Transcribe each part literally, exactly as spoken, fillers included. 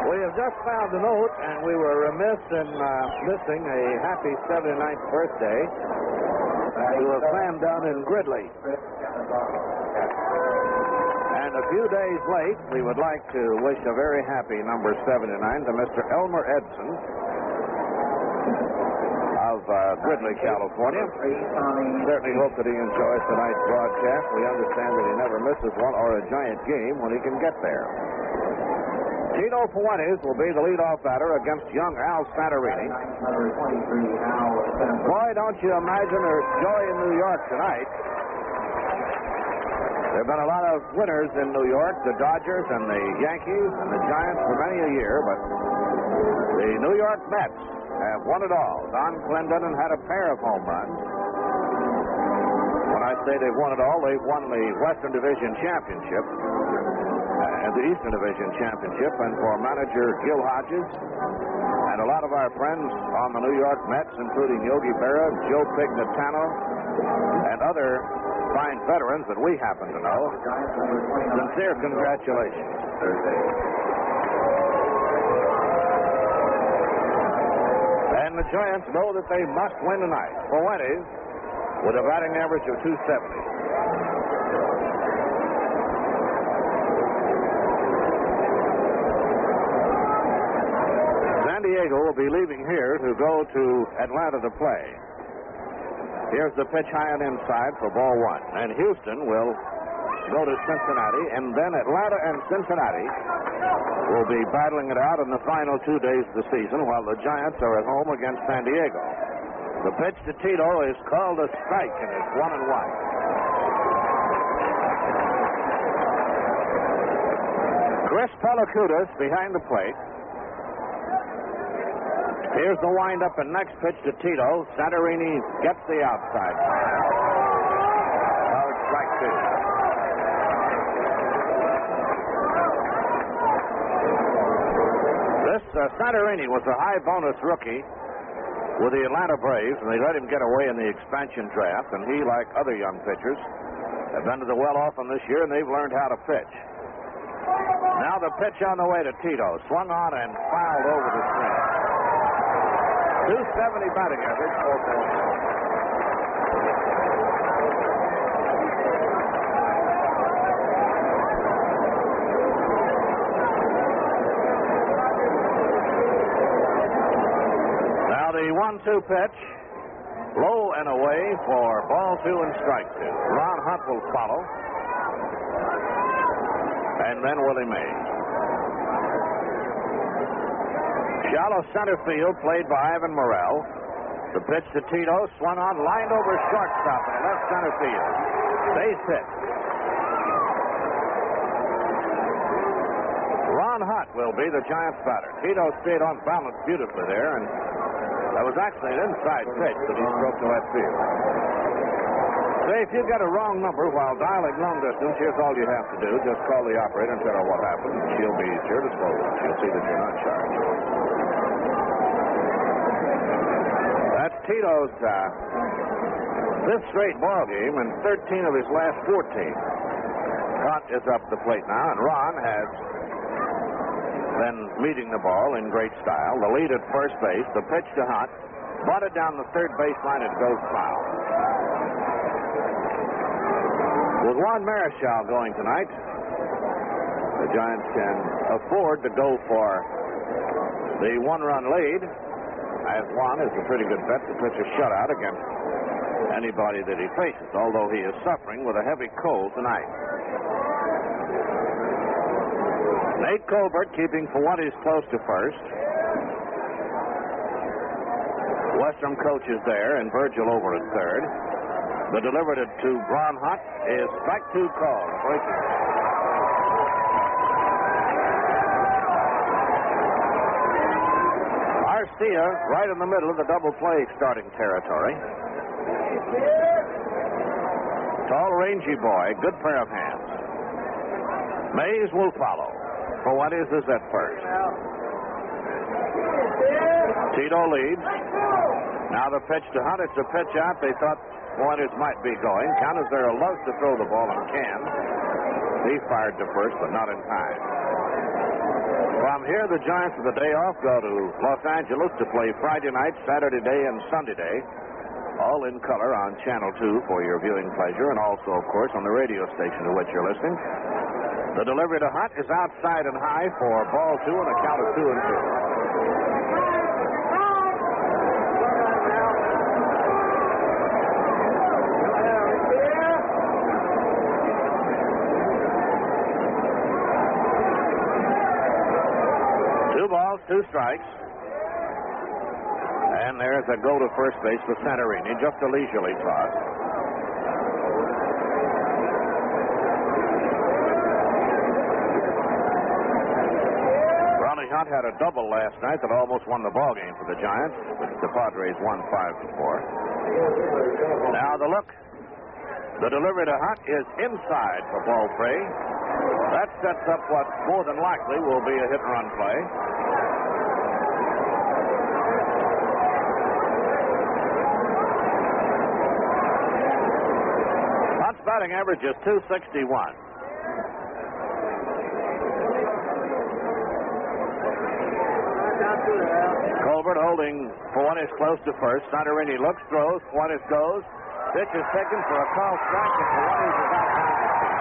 We have just found a note, and we were remiss in uh, missing a happy seventy-ninth birthday to a fan down in Gridley. And a few days late, we would like to wish a very happy number seventy-nine to Mister Elmer Edson of uh, Gridley, California. Certainly hope that he enjoys tonight's broadcast. We understand that he never misses one or a giant game when he can get there. Tito Fuentes will be the leadoff batter against young Al Santorini. Boy, don't you imagine there's joy in New York tonight. There have been a lot of winners in New York, the Dodgers and the Yankees and the Giants for many a year, but the New York Mets have won it all. Don Clendenon had a pair of home runs. When I say they've won it all, they've won the Western Division Championship and the Eastern Division Championship, and for manager Gil Hodges and a lot of our friends on the New York Mets, including Yogi Berra, Joe Pignatano, and other fine veterans that we happen to know, sincere congratulations. And the Giants know that they must win tonight. Fuentes with a batting average of two seventy. San Diego will be leaving here to go to Atlanta to play. Here's the pitch high and inside for ball one. And Houston will go to Cincinnati, and then Atlanta and Cincinnati will be battling it out in the final two days of the season while the Giants are at home against San Diego. The pitch to Tito is called a strike, and it's one and one. Chris Palacutis behind the plate. Here's the windup and next pitch to Tito. Santorini gets the outside. Howard strike two. This uh, Santorini was a high bonus rookie with the Atlanta Braves, and they let him get away in the expansion draft. And he, like other young pitchers, have been to the well often this year, and they've learned how to pitch. Now the pitch on the way to Tito, swung on and fouled over the string. two seventy batting average for Boston. Now the one two pitch, low and away for ball two and strike two. Ron Hunt will follow, and then Willie Mays. Shallow center field played by Ivan Morrell. The pitch to Tito, swung on, lined over shortstop in left center field. Base hit. Ron Hunt will be the Giants' batter. Tito stayed on balance beautifully there, and that was actually an inside pitch that he broke to left field. Say, if you get a wrong number while dialing long distance, here's all you have to do. Just call the operator and tell her what happened. She'll be sure to slow down. She'll see that you're not charged. That's Tito's uh, fifth straight ball game and thirteen of his last fourteen. Hunt is up the plate now, and Ron has been meeting the ball in great style. The lead at first base, the pitch to Hunt, bunted down the third baseline, it goes foul. With Juan Marichal going tonight, the Giants can afford to go for the one-run lead, as Juan is a pretty good bet to pitch a shutout against anybody that he faces, although he is suffering with a heavy cold tonight. Nate Colbert keeping Fuentes close to first. Westrom coach is there, and Virgil over at third. The delivered it to Ron Hunt is strike two call. Breaking. Garcia right in the middle of the double play starting territory. Tall, rangy boy, good pair of hands. Mays will follow. Fuentes is at first. Tito leads. Now the pitch to Hunt. It's a pitch out. They thought Fuentes might be going. Canizero loves to throw the ball and can. He fired to first, but not in time. From here, the Giants of the day off go to Los Angeles to play Friday night, Saturday day, and Sunday day, all in color on Channel two for your viewing pleasure, and also, of course, on the radio station to which you're listening. The delivery to Hunt is outside and high for ball two and a count of two and two. Two balls, two strikes. And there's a go to first base for Santorini, just a leisurely toss. Ronnie Hunt had a double last night that almost won the ball game for the Giants, but the Padres won five to four. Now the look. The delivery to Hunt is inside for ball three. That sets up what more than likely will be a hit-and-run play. Hunt's batting average is two sixty-one. Colbert holding Fuentes close to first. Santorini looks, throws. Fuentes goes. Pitch is taken for a call strike, and Fuentes is out behind the seat.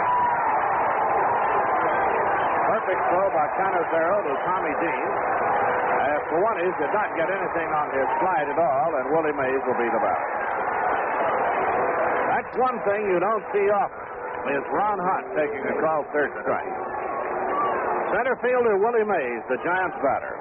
Perfect throw by Canizero to Tommy Dean. As Fuentes did not get anything on his slide at all, and Willie Mays will be the batter. That's one thing you don't see often, is Ron Hunt taking a call third strike. Center fielder Willie Mays, the Giants batter,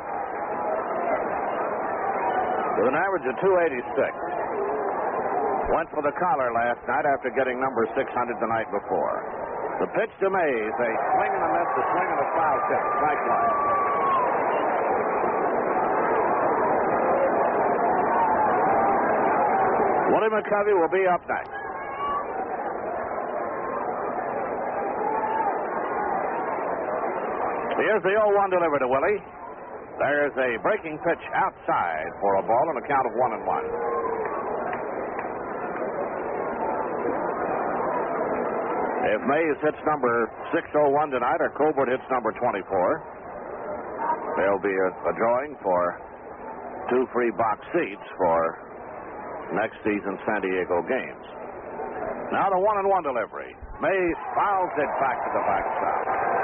with an average of two eighty-six. Went for the collar last night after getting number six hundred the night before. The pitch to Mays, a swing and a miss, a swing and a foul tip, strike one. Willie McCovey will be up next. Here's the oh one delivered to Willie. There's a breaking pitch outside for a ball and a count of one and one. If Mays hits number six oh one tonight, or Colbert hits number twenty-four, there'll be a, a drawing for two free box seats for next season's San Diego games. Now the one and one delivery. Mays fouls it back to the backstop.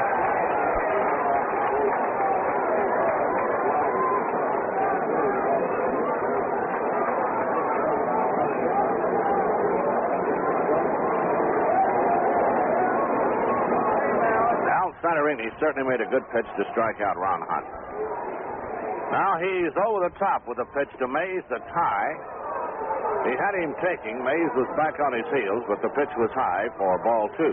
Santorini certainly made a good pitch to strike out Ron Hunt. Now he's over the top with a pitch to Mays that's high. He had him taking. Mays was back on his heels, but the pitch was high for ball two.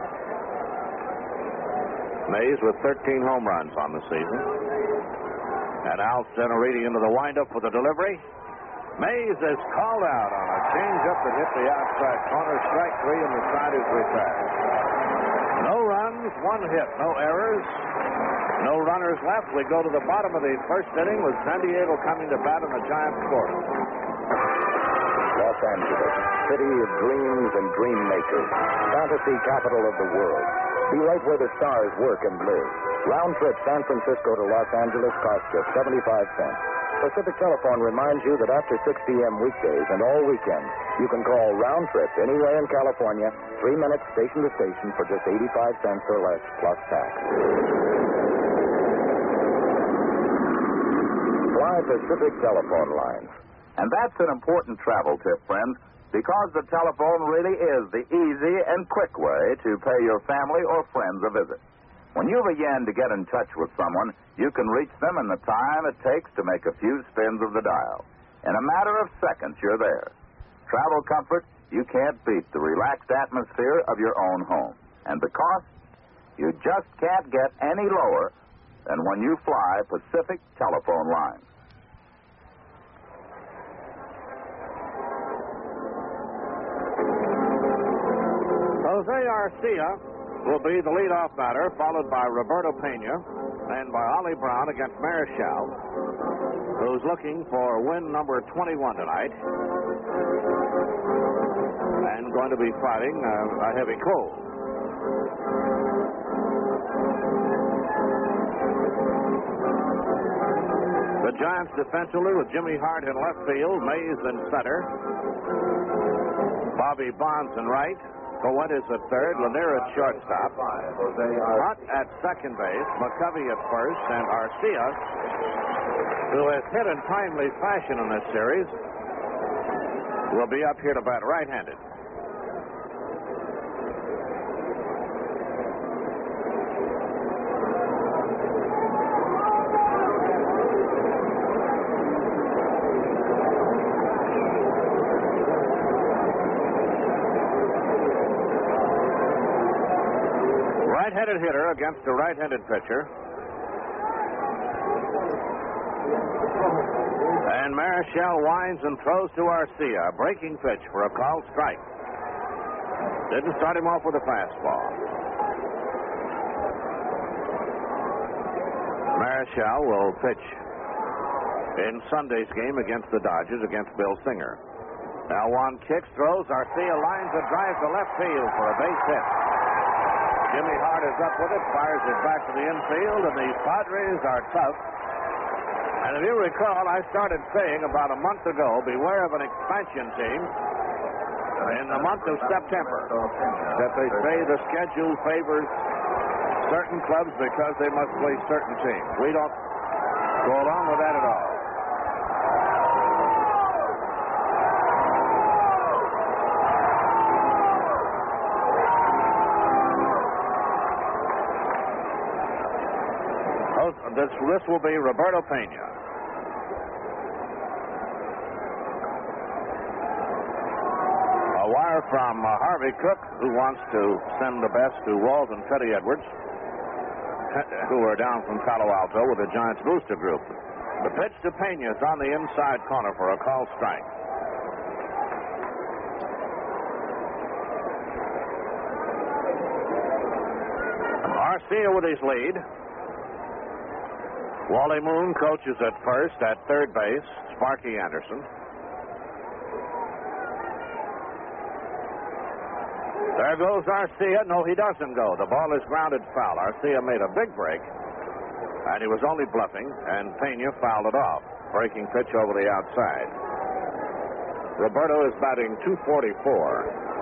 Mays with thirteen home runs on the season. And Al Santorini into the windup for the delivery. Mays is called out on a changeup that hit the outside corner. Strike three, and the side is retired. No runs, one hit, no errors, no runners left. We go to the bottom of the first inning with San Diego coming to bat and the Giants scoring. Los Angeles, city of dreams and dream makers, fantasy capital of the world. Be right where the stars work and live. Round trip San Francisco to Los Angeles costs just seventy-five cents. Pacific Telephone reminds you that after six p.m. weekdays and all weekends, you can call round trip anywhere in California, three minutes station to station for just eighty-five cents or less plus tax. Fly Pacific Telephone lines. And that's an important travel tip, friends, because the telephone really is the easy and quick way to pay your family or friends a visit. When you begin to get in touch with someone, you can reach them in the time it takes to make a few spins of the dial. In a matter of seconds, you're there. Travel comfort, you can't beat the relaxed atmosphere of your own home. And the cost, you just can't get any lower than when you fly Pacific Telephone lines. Jose Arcia will be the leadoff batter, followed by Roberto Pena and by Ollie Brown against Marichal, who's looking for win number twenty-one tonight and going to be fighting uh, a heavy cold. Giants defensively with Jimmy Hart in left field, Mays in center, Bobby Bonds in right, Cohen is at third, Lanier at shortstop, Hunt at second base, McCovey at first, and Arcia, who has hit in timely fashion in this series, will be up here to bat right-handed. Right-handed hitter against a right-handed pitcher. And Marichal winds and throws to Arcia. A breaking pitch for a called strike. Didn't start him off with a fastball. Marichal will pitch in Sunday's game against the Dodgers against Bill Singer. Now one kicks, throws. Arcia lines a drive to left field for a base hit. Jimmy Hart is up with it, fires it back to the infield, and the Padres are tough. And if you recall, I started saying about a month ago, beware of an expansion team in the month of September. That they say the schedule favors certain clubs because they must play certain teams. We don't go along with that at all. This, this will be Roberto Pena. A wire from uh, Harvey Cook, who wants to send the best to Walt and Teddy Edwards, who are down from Palo Alto with the Giants booster group. The pitch to Pena is on the inside corner for a called strike. Arcia with his lead. Wally Moon coaches at first, at third base, Sparky Anderson. There goes Arcia. No, he doesn't go. The ball is grounded foul. Arcia made a big break, and he was only bluffing, and Pena fouled it off. Breaking pitch over the outside. Roberto is batting two forty-four.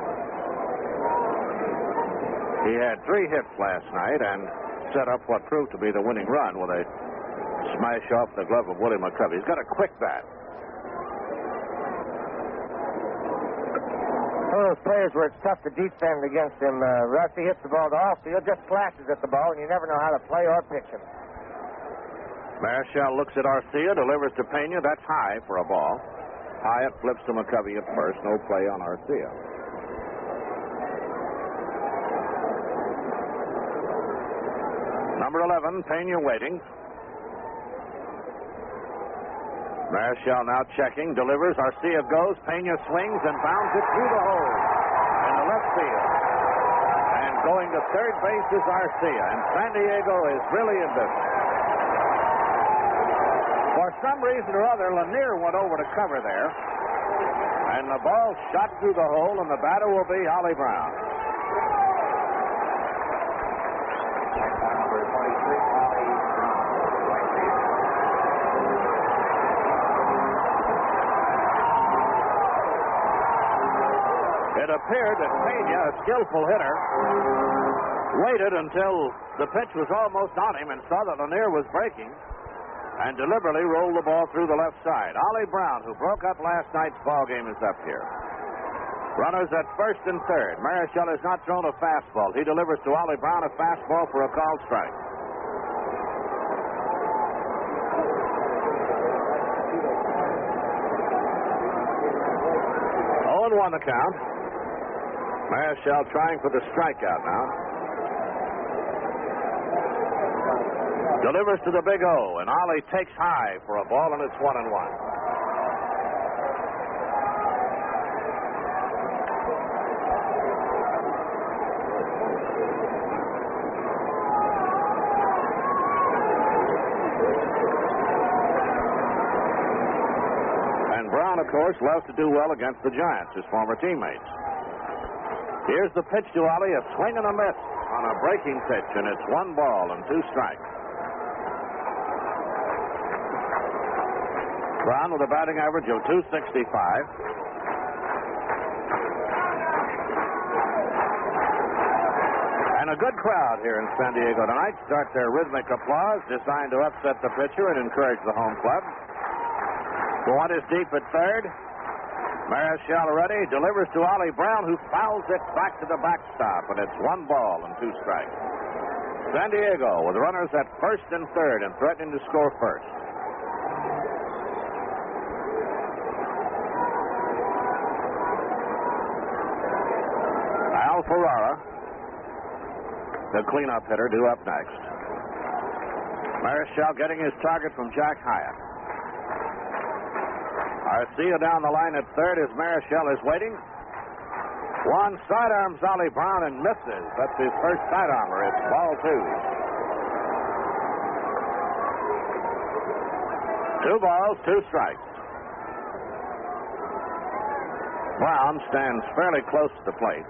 He had three hits last night and set up what proved to be the winning run with a smash off the glove of Willie McCovey. He's got a quick bat. One of those players where it's tough to defend against him. Uh, Russ, he hits the ball to off field, just flashes at the ball, and you never know how to play or pitch him. Marichal looks at Arcia, delivers to Pena. That's high for a ball. Hyatt flips to McCovey at first. No play on Arcia. Number eleven, Pena waiting. Marichal now checking, delivers, Arcia goes, Pena swings and bounds it through the hole in the left field. And going to third base is Arcia, and San Diego is really in business. For some reason or other, Lanier went over to cover there, and the ball shot through the hole, and the batter will be Ollie Brown. It appeared that Pena, a skillful hitter, waited until the pitch was almost on him and saw that Lanier was breaking and deliberately rolled the ball through the left side. Ollie Brown, who broke up last night's ball game, is up here. Runners at first and third. Marichal has not thrown a fastball. He delivers to Ollie Brown a fastball for a called strike. oh and one the count. Marichal trying for the strikeout now. Delivers to the big O, and Ollie takes high for a ball, and it's one and one. And Brown, of course, loves to do well against the Giants, his former teammates. Here's the pitch to Ollie, a swing and a miss on a breaking pitch, and it's one ball and two strikes. Brown with a batting average of two sixty-five. And a good crowd here in San Diego tonight. Start their rhythmic applause designed to upset the pitcher and encourage the home club. One is deep at third. Marichal ready, delivers to Ollie Brown, who fouls it back to the backstop, and it's one ball and two strikes. San Diego with runners at first and third and threatening to score first. Al Ferrara, the cleanup hitter, due up next. Marichal getting his target from Jack Hyatt. Arcia down the line at third as Marichal is waiting. One sidearms Ollie Brown and misses. That's his first sidearmer. It's ball two. Two balls, two strikes. Brown stands fairly close to the plate.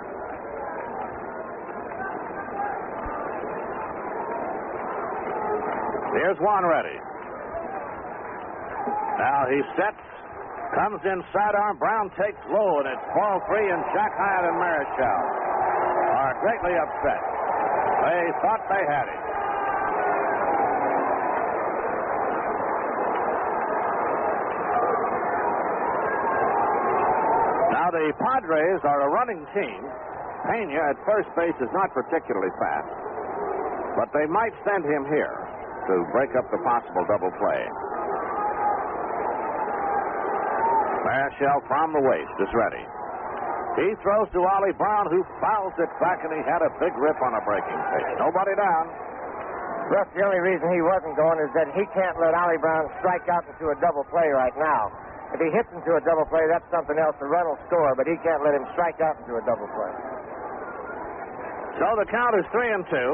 Here's Juan ready. Now he sets, comes in sidearm. Brown takes low, and it's ball three, and Jack Hyatt and Marichal are greatly upset. They thought they had it. Now the Padres are a running team. Pena at first base is not particularly fast, but they might send him here to break up the possible double play. Marichal from the waist is ready. He throws to Ollie Brown, who fouls it back, and he had a big rip on a breaking pitch. Nobody down. Russ, the only reason he wasn't going is that he can't let Ollie Brown strike out into a double play right now. If he hits into a double play, that's something else. The run will score, but he can't let him strike out into a double play. So the count is three and two.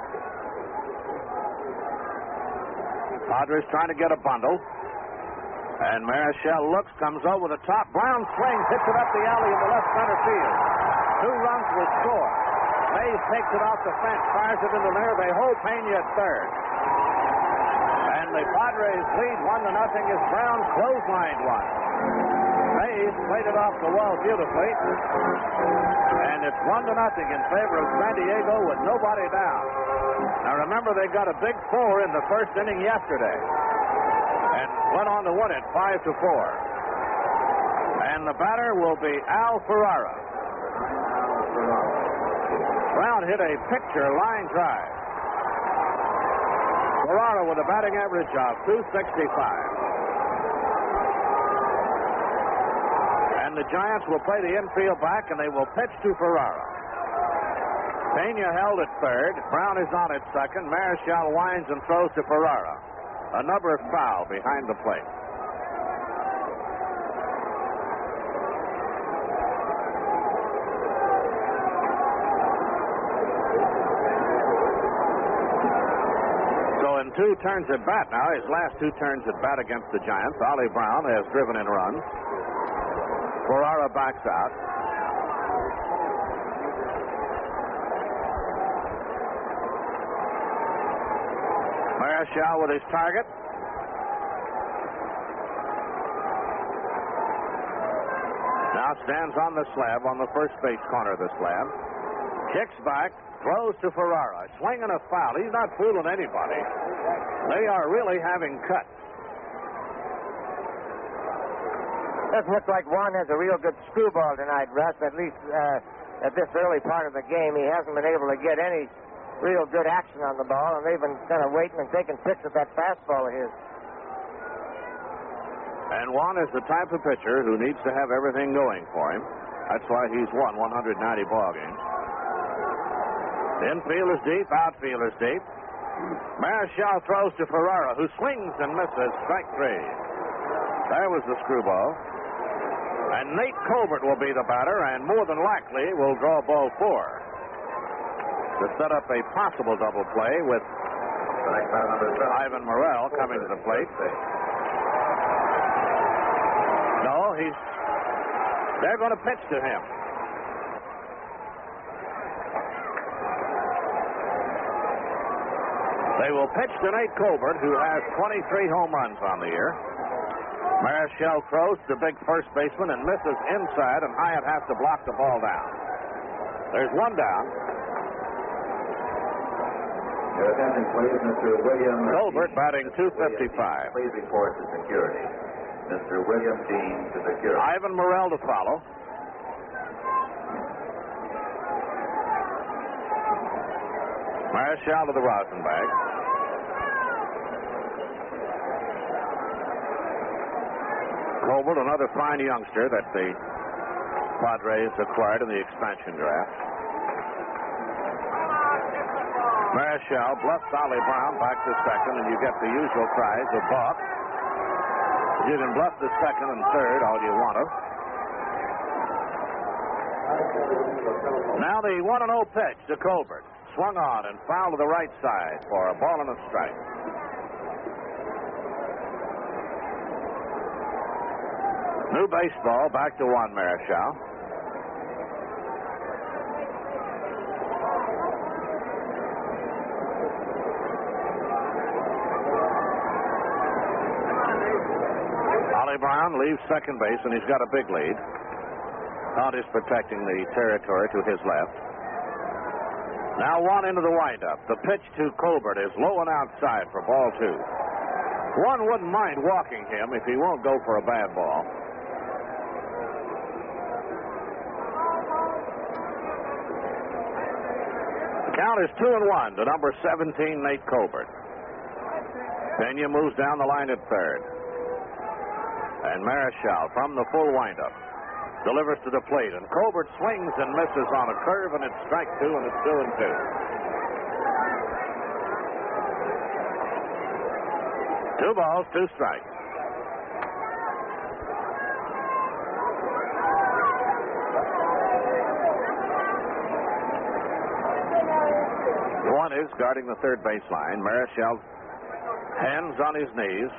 Padres trying to get a bundle. And Marichal looks, comes over the top. Brown swings, hits it up the alley in the left center field. Two runs will score. Mays takes it off the fence, fires it into there. They hold Pena at third. And the Padres lead one to nothing as Brown clotheslined one. Mays played it off the wall beautifully. And it's one to nothing in favor of San Diego with nobody down. Now remember, they got a big four in the first inning yesterday. And went on to win it five to four. And the batter will be Al Ferrara. Brown hit a picture line drive. Ferrara with a batting average of two sixty-five. And the Giants will play the infield back, and they will pitch to Ferrara. Pena held at third. Brown is on at second. Marichal winds and throws to Ferrara. A number foul behind the plate. So in two turns at bat now, his last two turns at bat against the Giants, Ollie Brown has driven in runs. Ferrara backs out. Marichal with his target. Now stands on the slab, on the first base corner of the slab. Kicks back, throws to Ferrara. Swinging a foul. He's not fooling anybody. They are really having cuts. Doesn't look like Juan has a real good screwball tonight, Russ. At least uh, at this early part of the game, he hasn't been able to get any real good action on the ball, and they've been kind of waiting and taking picks at that fastball of his. And Juan is the type of pitcher who needs to have everything going for him. That's why he's won one hundred ninety ball games. Infield is deep, outfield is deep. Marichal throws to Ferrara, who swings and misses. Strike three. There was the screwball. And Nate Colbert will be the batter, and more than likely will draw ball four to set up a possible double play with Ivan Morel coming to the plate. No, he's. They're going to pitch to him. They will pitch to Nate Colbert, who has twenty-three home runs on the year. Marichal throws to big first baseman and misses inside, and Hyatt has to block the ball down. There's one down. Your attention, please, Mister William Colbert batting two fifty-five. Please report to security. Mister William Dean to security. Ivan Morrell to follow. Marichal to the rosin bag. Colbert, another fine youngster that the Padres acquired in the expansion draft. Marichal bluffs Ollie Brown back to second, and you get the usual cries of balk. You can bluff the second and third all you want to. Now the one and oh pitch to Colbert. Swung on and fouled to the right side for a ball and a strike. New baseball, back to one, Marichal. Ollie Brown leaves second base, and he's got a big lead. Hunt is protecting the territory to his left. Now one into the windup. The pitch to Colbert is low and outside for ball two. One wouldn't mind walking him if he won't go for a bad ball. The count is two and one to number seventeen, Nate Colbert. Pena moves down the line at third. And Marichal from the full windup delivers to the plate, and Colbert swings and misses on a curve, and it's strike two, and it's two and two. Two balls, two strikes. One is guarding the third baseline. Marichal, hands on his knees.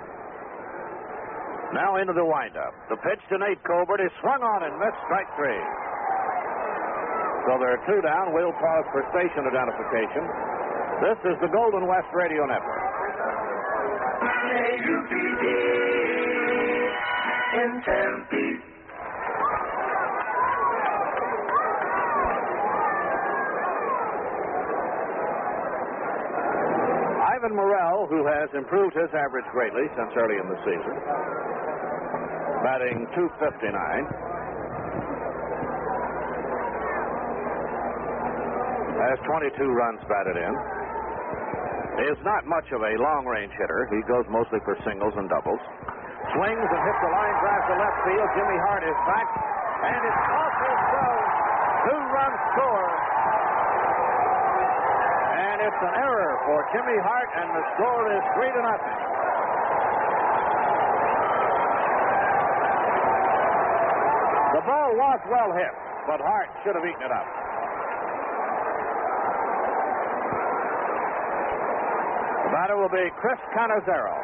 Now into the windup. The pitch to Nate Colbert is swung on and missed, strike three. So there are two down. We'll pause for station identification. This is the Golden West Radio Network. U P D in Tempe. Ivan Morrell, who has improved his average greatly since early in the season, batting two fifty-nine. Has twenty-two runs batted in. Is not much of a long-range hitter. He goes mostly for singles and doubles. Swings and hits a line drive to left field. Jimmy Hart is back, and it's off his throw. Two-run score. And it's an error for Jimmy Hart, and the score is three to nothing. The ball was well hit, but Hart should have eaten it up. The batter will be Chris Cannizzaro.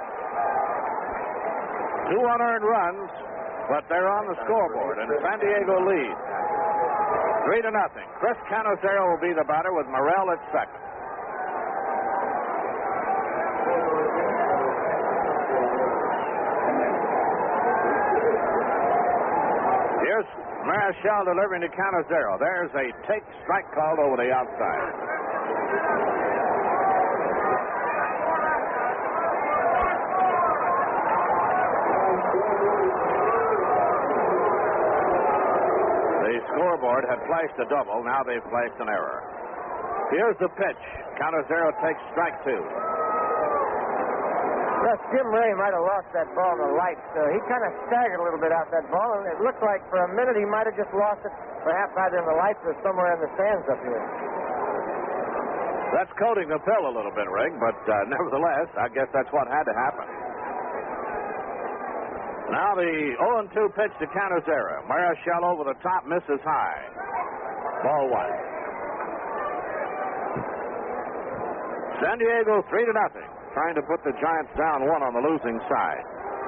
Two unearned runs, but they're on the scoreboard, and San Diego leads three to nothing. Chris Cannizzaro will be the batter with Morrell at second. Here's Marichal delivering to Cannizzaro. There's a take strike called over the outside. The scoreboard had flashed a double. Now they've flashed an error. Here's the pitch. Cannizzaro takes strike two. Yes, Jim Ray might have lost that ball in the lights. Uh, he kind of staggered a little bit out that ball, and it looked like for a minute he might have just lost it, perhaps either in the lights or somewhere in the stands up here. That's coating the pill a little bit, Rig, but uh, nevertheless, I guess that's what had to happen. Now the oh and two pitch to Cannizzaro. Marichal over the top, misses high. Ball one. San Diego three to nothing. Trying to put the Giants down one on the losing side.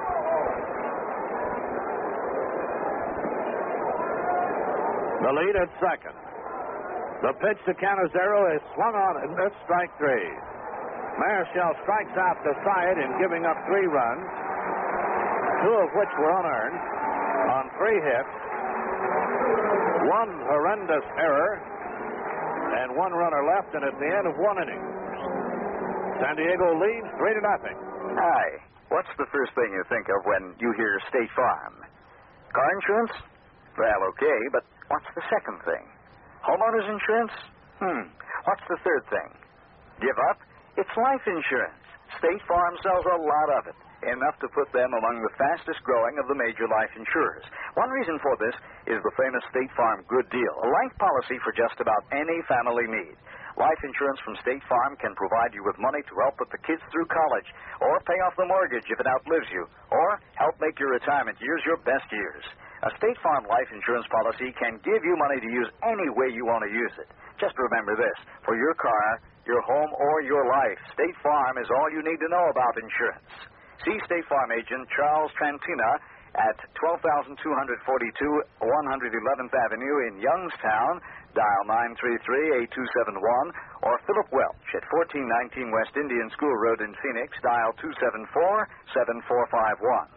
The lead at second. The pitch to Cannizzaro is swung on and missed, strike three. Marichal strikes out the side in giving up three runs. two of which were unearned on three hits, one horrendous error, and one runner left, and at the end of one inning, San Diego leads three to nothing. Hi. What's the first thing you think of when you hear State Farm? Car insurance? Well, okay, but what's the second thing? Homeowners insurance? Hmm. What's the third thing? Give up? It's life insurance. State Farm sells a lot of it, enough to put them among the fastest growing of the major life insurers. One reason for this is the famous State Farm Good Deal, a life policy for just about any family need. Life insurance from State Farm can provide you with money to help put the kids through college, or pay off the mortgage if it outlives you, or help make your retirement years your best years. A State Farm life insurance policy can give you money to use any way you want to use it. Just remember this: for your car, your home, or your life, State Farm is all you need to know about insurance. See State Farm agent Charles Trantina at twelve thousand two hundred forty-two one hundred eleventh Avenue in Youngstown. Dial nine three three, eight two seven one, or Philip Welch at fourteen nineteen West Indian School Road in Phoenix. Dial two seven four, seven four five one.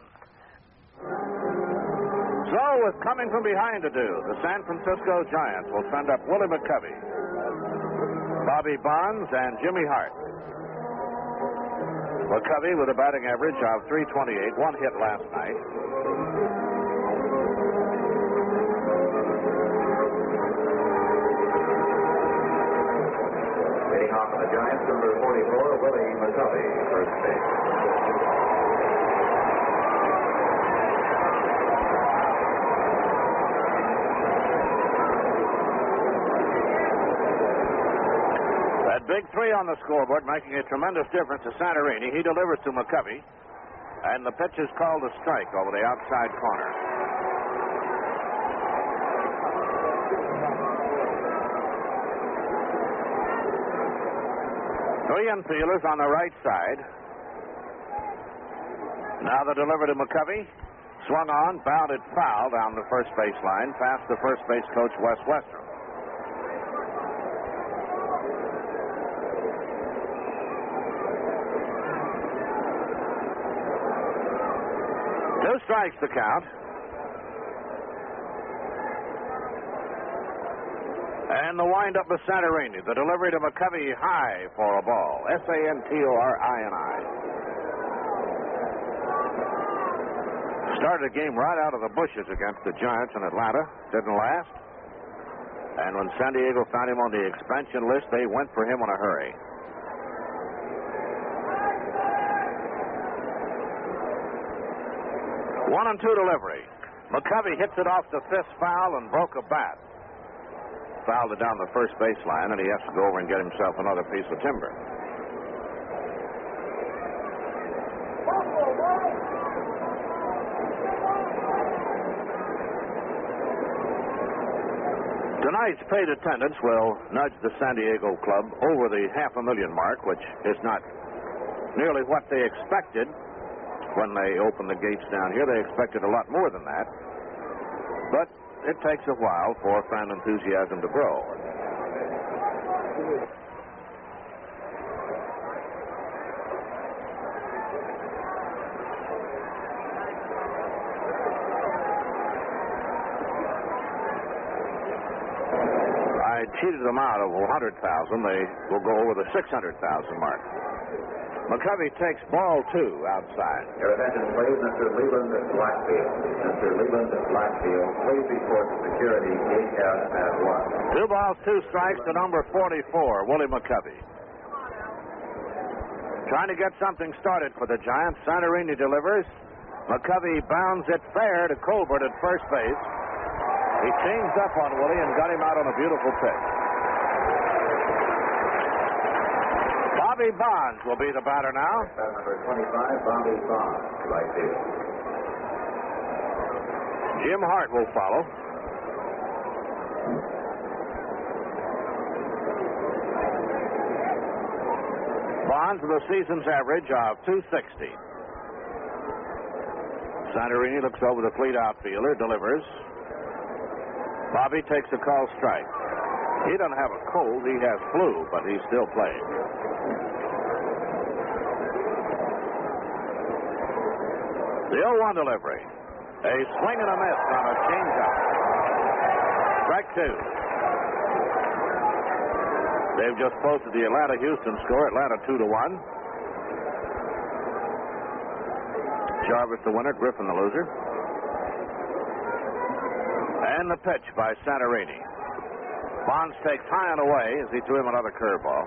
So, with coming from behind to do, the San Francisco Giants will send up Willie McCovey, Bobby Bonds, and Jimmy Hart. McCovey with a batting average of three twenty-eight, one hit last night. Leading off for the Giants, number forty-four, Willie McCovey, first base. That big three on the scoreboard making a tremendous difference to Santorini. He delivers to McCovey, and the pitch is called a strike over the outside corner. Three infielders on the right side. Now the delivery to McCovey. Swung on, bounded foul down the first base line, past the first base coach, Wes Westrom. Two strikes to count. And the windup with Santorini. The delivery to McCovey high for a ball. S A N T O R I N I. Started the game right out of the bushes against the Giants in Atlanta. Didn't last. And when San Diego found him on the expansion list, they went for him in a hurry. One and two delivery. McCovey hits it off the fifth foul and broke a bat. Fouled it down the first baseline, and he has to go over and get himself another piece of timber. Tonight's paid attendance will nudge the San Diego club over the half a million mark, which is not nearly what they expected when they opened the gates down here. They expected a lot more than that. But it takes a while for fan enthusiasm to grow. I cheated them out of one hundred thousand. They will go over the six hundred thousand mark. McCovey takes ball two outside. Your attention, please, Mister Leland Blackfield. Mister Leland Blackfield, please report to security gate out at one. Two balls, two strikes to number forty-four, Willie McCovey. Trying to get something started for the Giants. Santorini delivers. McCovey bounds it fair to Colbert at first base. He changed up on Willie and got him out on a beautiful pitch. Bobby Bonds will be the batter now. Number twenty-five, Bobby Bonds, right field. Jim Hart will follow. Bonds with a season's average of two sixty. Santorini looks over the fleet outfielder, delivers. Bobby takes a call strike. He doesn't have a cold, he has flu, but he's still playing. The oh one delivery. A swing and a miss on a changeup. Strike two. They've just posted the Atlanta-Houston score. Atlanta two to one. Jarvis the winner, Griffin the loser. And the pitch by Santorini. Bonds takes high and away as he threw him another curveball.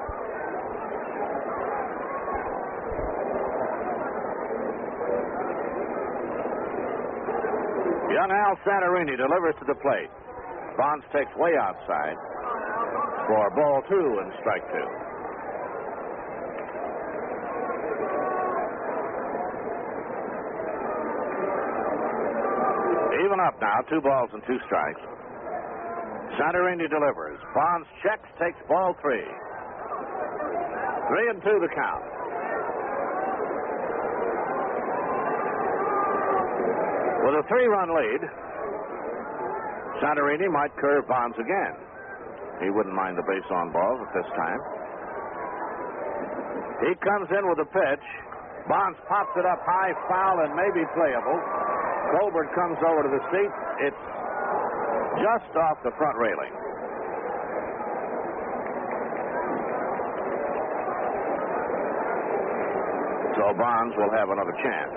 Young Al Santorini delivers to the plate. Bonds takes way outside for ball two and strike two. Even up now, two balls and two strikes. Santorini delivers. Bonds checks, takes ball three. Three and two the count. With a three-run lead, Santorini might curve Bonds again. He wouldn't mind the base on balls at this time. He comes in with a pitch. Bonds pops it up high, foul, and maybe playable. Colbert comes over to the seat. It's just off the front railing. So Bonds will have another chance.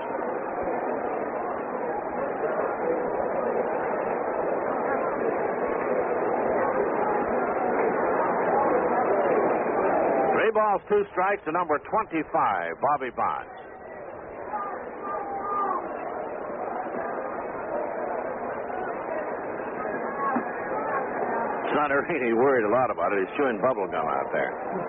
Three balls, two strikes to number twenty-five, Bobby Bonds. Santorini worried a lot about it. He's chewing bubble gum out there.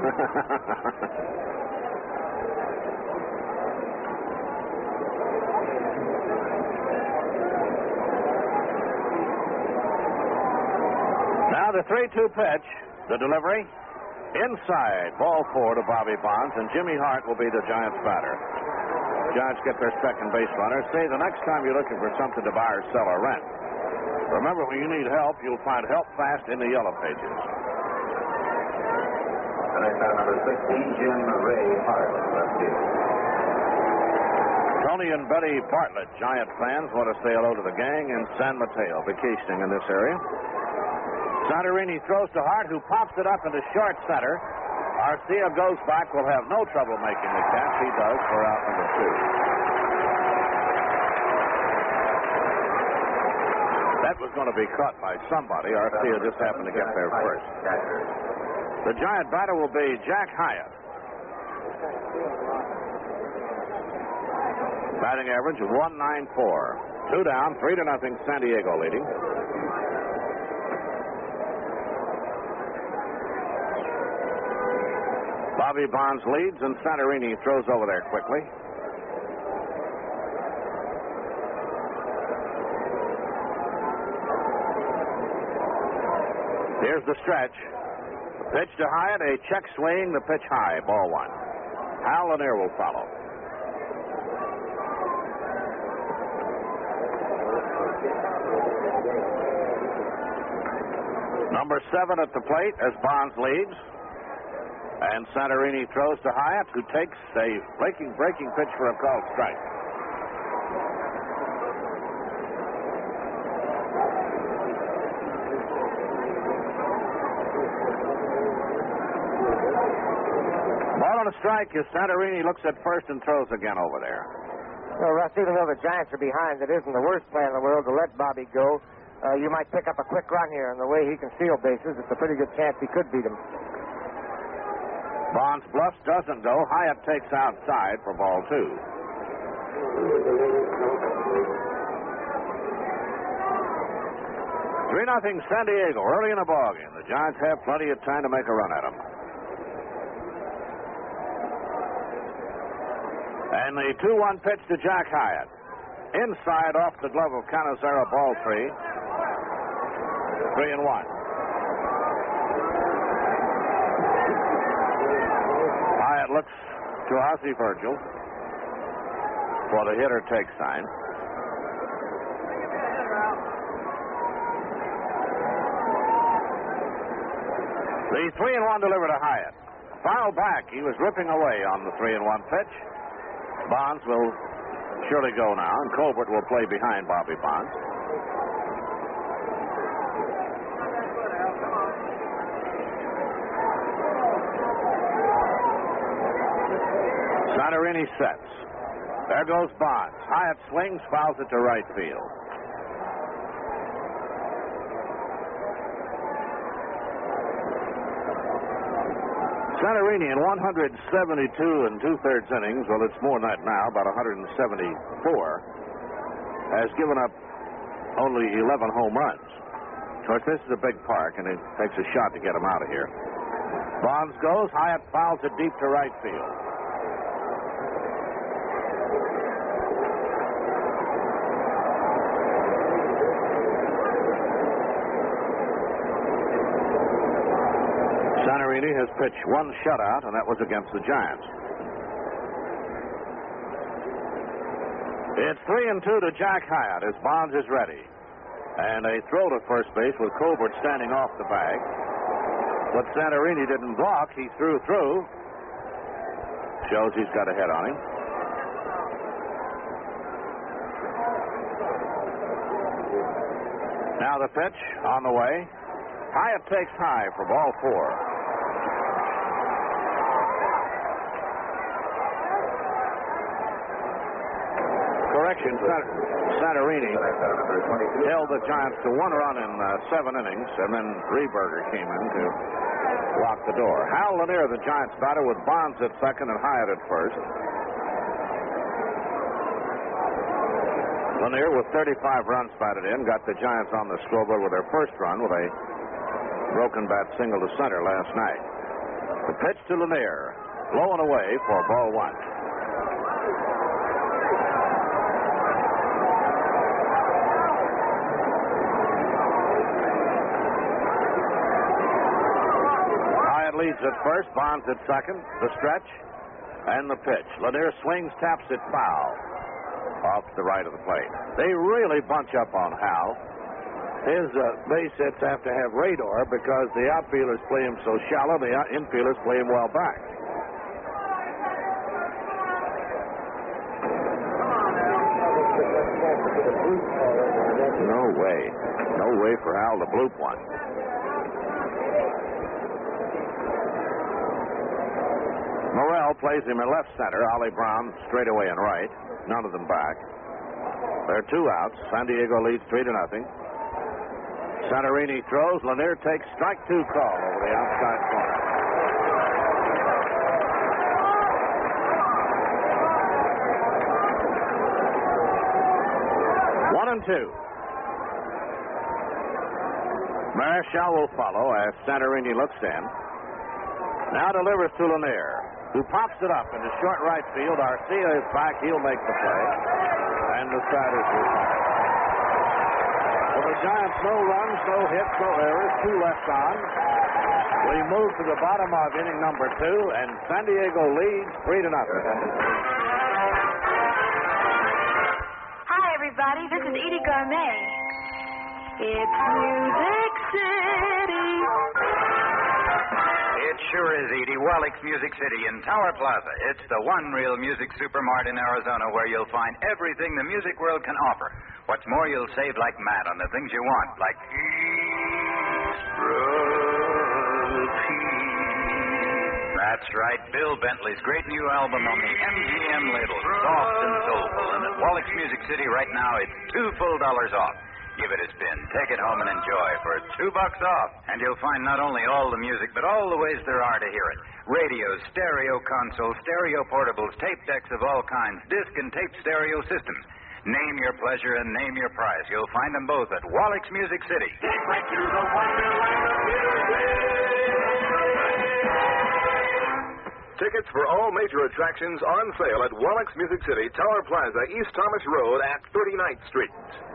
Now the three two pitch, the delivery. Inside, ball four to Bobby Bonds, and Jimmy Hart will be the Giants' batter. Giants get their second base runner. Say the next time you're looking for something to buy or sell or rent, remember, when you need help, you'll find help fast in the Yellow Pages. And I found number sixteen, Jim Ray Hart, left field. Tony and Betty Bartlett, Giant fans, want to say hello to the gang in San Mateo, vacationing in this area. Santorini throws to Hart, who pops it up into short center. Arcia goes back, will have no trouble making the catch. He does for out number two. That was going to be caught by somebody. Arcia just happened to get there first. The Giant batter will be Jack Hyatt. Batting average of one ninety-four. Two down, three to nothing. San Diego leading. Bobby Bonds leads, and Santorini throws over there quickly. Here's the stretch. The pitch to Hyatt, a check swing, the pitch high, ball one. Hal Lanier will follow. Number seven at the plate as Bonds leads. And Santorini throws to Hyatt, who takes a breaking, breaking pitch for a called strike. Ball on a strike as Santorini looks at first and throws again over there. Well, Russ, even though the Giants are behind, it isn't the worst play in the world to let Bobby go. Uh, you might pick up a quick run here, and the way he can steal bases, it's a pretty good chance he could beat him. Bonds bluffs, doesn't go. Hyatt takes outside for ball two. Three nothing San Diego early in the ballgame. The Giants have plenty of time to make a run at them. And the two one pitch to Jack Hyatt. Inside off the glove of Canizero, ball three. Three and one. Hyatt looks to Ozzie Virgil for the hitter take sign. The three and one delivered to Hyatt. Foul back. He was ripping away on the three and one pitch. Bonds will surely go now, and Colbert will play behind Bobby Bonds. Santorini sets. There goes Bonds. Hyatt swings, fouls it to right field. Santorini in one hundred seventy-two and two-thirds innings, well, it's more than that now, about one hundred seventy-four, has given up only eleven home runs. Of course, this is a big park, and it takes a shot to get him out of here. Bonds goes. Hyatt fouls it deep to right field. Santorini has pitched one shutout, and that was against the Giants. It's three and two to Jack Hyatt as Bonds is ready. And a throw to first base with Colbert standing off the bag. But Santorini didn't block. He threw through. Shows he's got a head on him. Now the pitch on the way. Hyatt takes high for ball four. Correction, Santorini held the Giants to one run in uh, seven innings, and then Rehberger came in to lock the door. Hal Lanier, the Giants batter, with Bonds at second and Hyatt at first. Lanier, with thirty-five runs batted in, got the Giants on the scoreboard with their first run with a broken bat single to center last night. The pitch to Lanier, low and away for ball one. Leads at first, Bonds at second, the stretch, and the pitch. Lanier swings, taps it foul off the right of the plate. They really bunch up on Hal. His uh, base hits have to have radar because the outfielders play him so shallow, the infielders play him well back. No way. No way for Hal to bloop one. Morrell plays him in left center. Ollie Brown straight away and right. None of them back. There are two outs. San Diego leads three to nothing. Santorini throws. Lanier takes strike two call over the outside corner. One and two. Marichal will follow as Santorini looks in. Now delivers to Lanier, who pops it up into short right field. Arcia is back. He'll make the play. And the side is retired. For the Giants, no runs, no hits, no errors. Two left on. We move to the bottom of inning number two, and San Diego leads three to nothing. Hi, everybody. This is Edie Gourmet. It's Music City. It sure is, Edie. Wallach's Music City in Tower Plaza. It's the one real music supermart in Arizona where you'll find everything the music world can offer. What's more, you'll save like mad on the things you want, like That's right, Bill Bentley's great new album on the M G M label, soft and soulful. And at Wallach's Music City right now, it's two full dollars off. Give it a spin. Take it home and enjoy for two bucks off. And you'll find not only all the music, but all the ways there are to hear it. Radios, stereo consoles, stereo portables, tape decks of all kinds, disc and tape stereo systems. Name your pleasure and name your price. You'll find them both at Wallach's Music City. Take me to the wonderland of music. Tickets for all major attractions on sale at Wallach's Music City, Tower Plaza, East Thomas Road at thirty-ninth Street.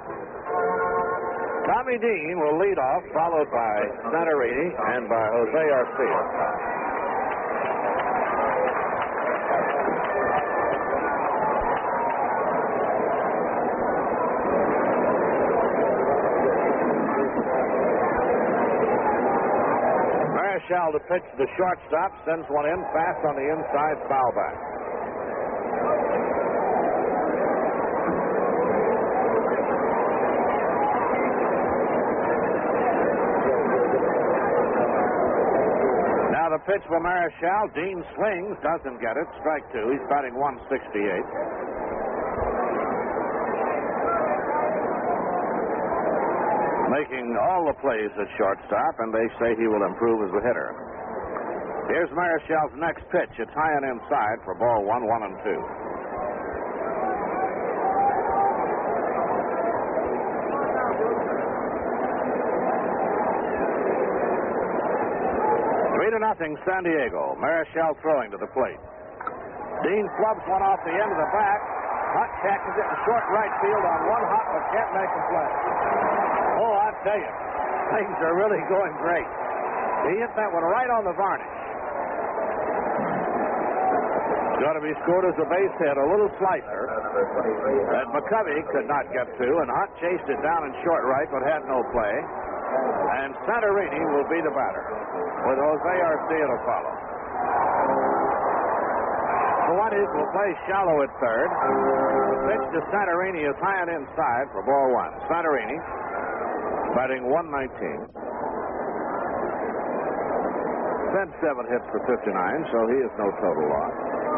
Tommy Dean will lead off, followed by Santorini and by Jose Arcia. Marichal to pitch the shortstop, sends one in, fast on the inside, foul back. a pitch for Marichal. Dean swings, doesn't get it. Strike two. He's batting one sixty-eight. Making all the plays at shortstop, and they say he will improve as a hitter. Here's Marichal's next pitch. It's high and inside for ball one, one and two. Three to nothing, San Diego. Marichal throwing to the plate. Dean flubs one off the end of the bat. Hunt catches it in short right field on one hop, but can't make a play. Oh, I tell you, things are really going great. He hit that one right on the varnish. Got to be scored as a base hit, a little slicer that McCovey could not get to, and Hunt chased it down in short right, but had no play. And Santorini will be the batter, with Jose Arcia to follow. Fuentes will play shallow at third. The pitch to Santorini is high and inside for ball one. Santorini batting one nineteen. Then seven hits for fifty-nine, so he is no total loss.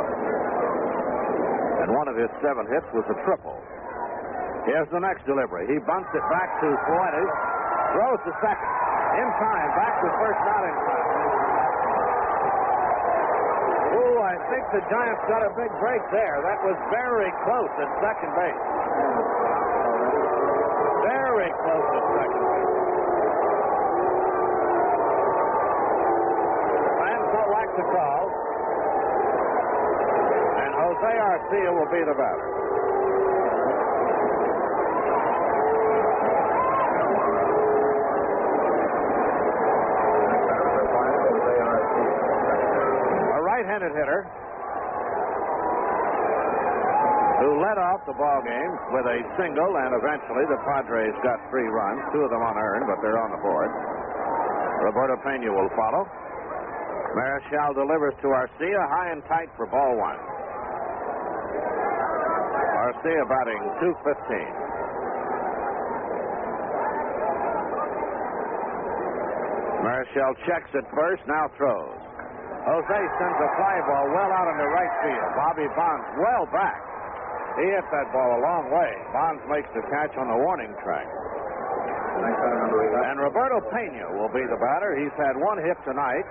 And one of his seven hits was a triple. Here's the next delivery. He bunts it back to Fuentes. Throws to second. In time. Back to first, not in time. Oh, I think the Giants got a big break there. That was very close at second base. Very close at second base. Fans don't like the call. And Jose Arcia will be the batter. Right-handed hitter who led off the ball game with a single, and eventually the Padres got three runs, two of them unearned, but they're on the board. Roberto Pena will follow. Marichal delivers to Arcia, high and tight for ball one. Arcia batting two fifteen. Marichal checks at first, now throws. Jose sends a fly ball well out into right field. Bobby Bonds well back. He hit that ball a long way. Bonds makes the catch on the warning track. And Roberto Pena will be the batter. He's had one hit tonight.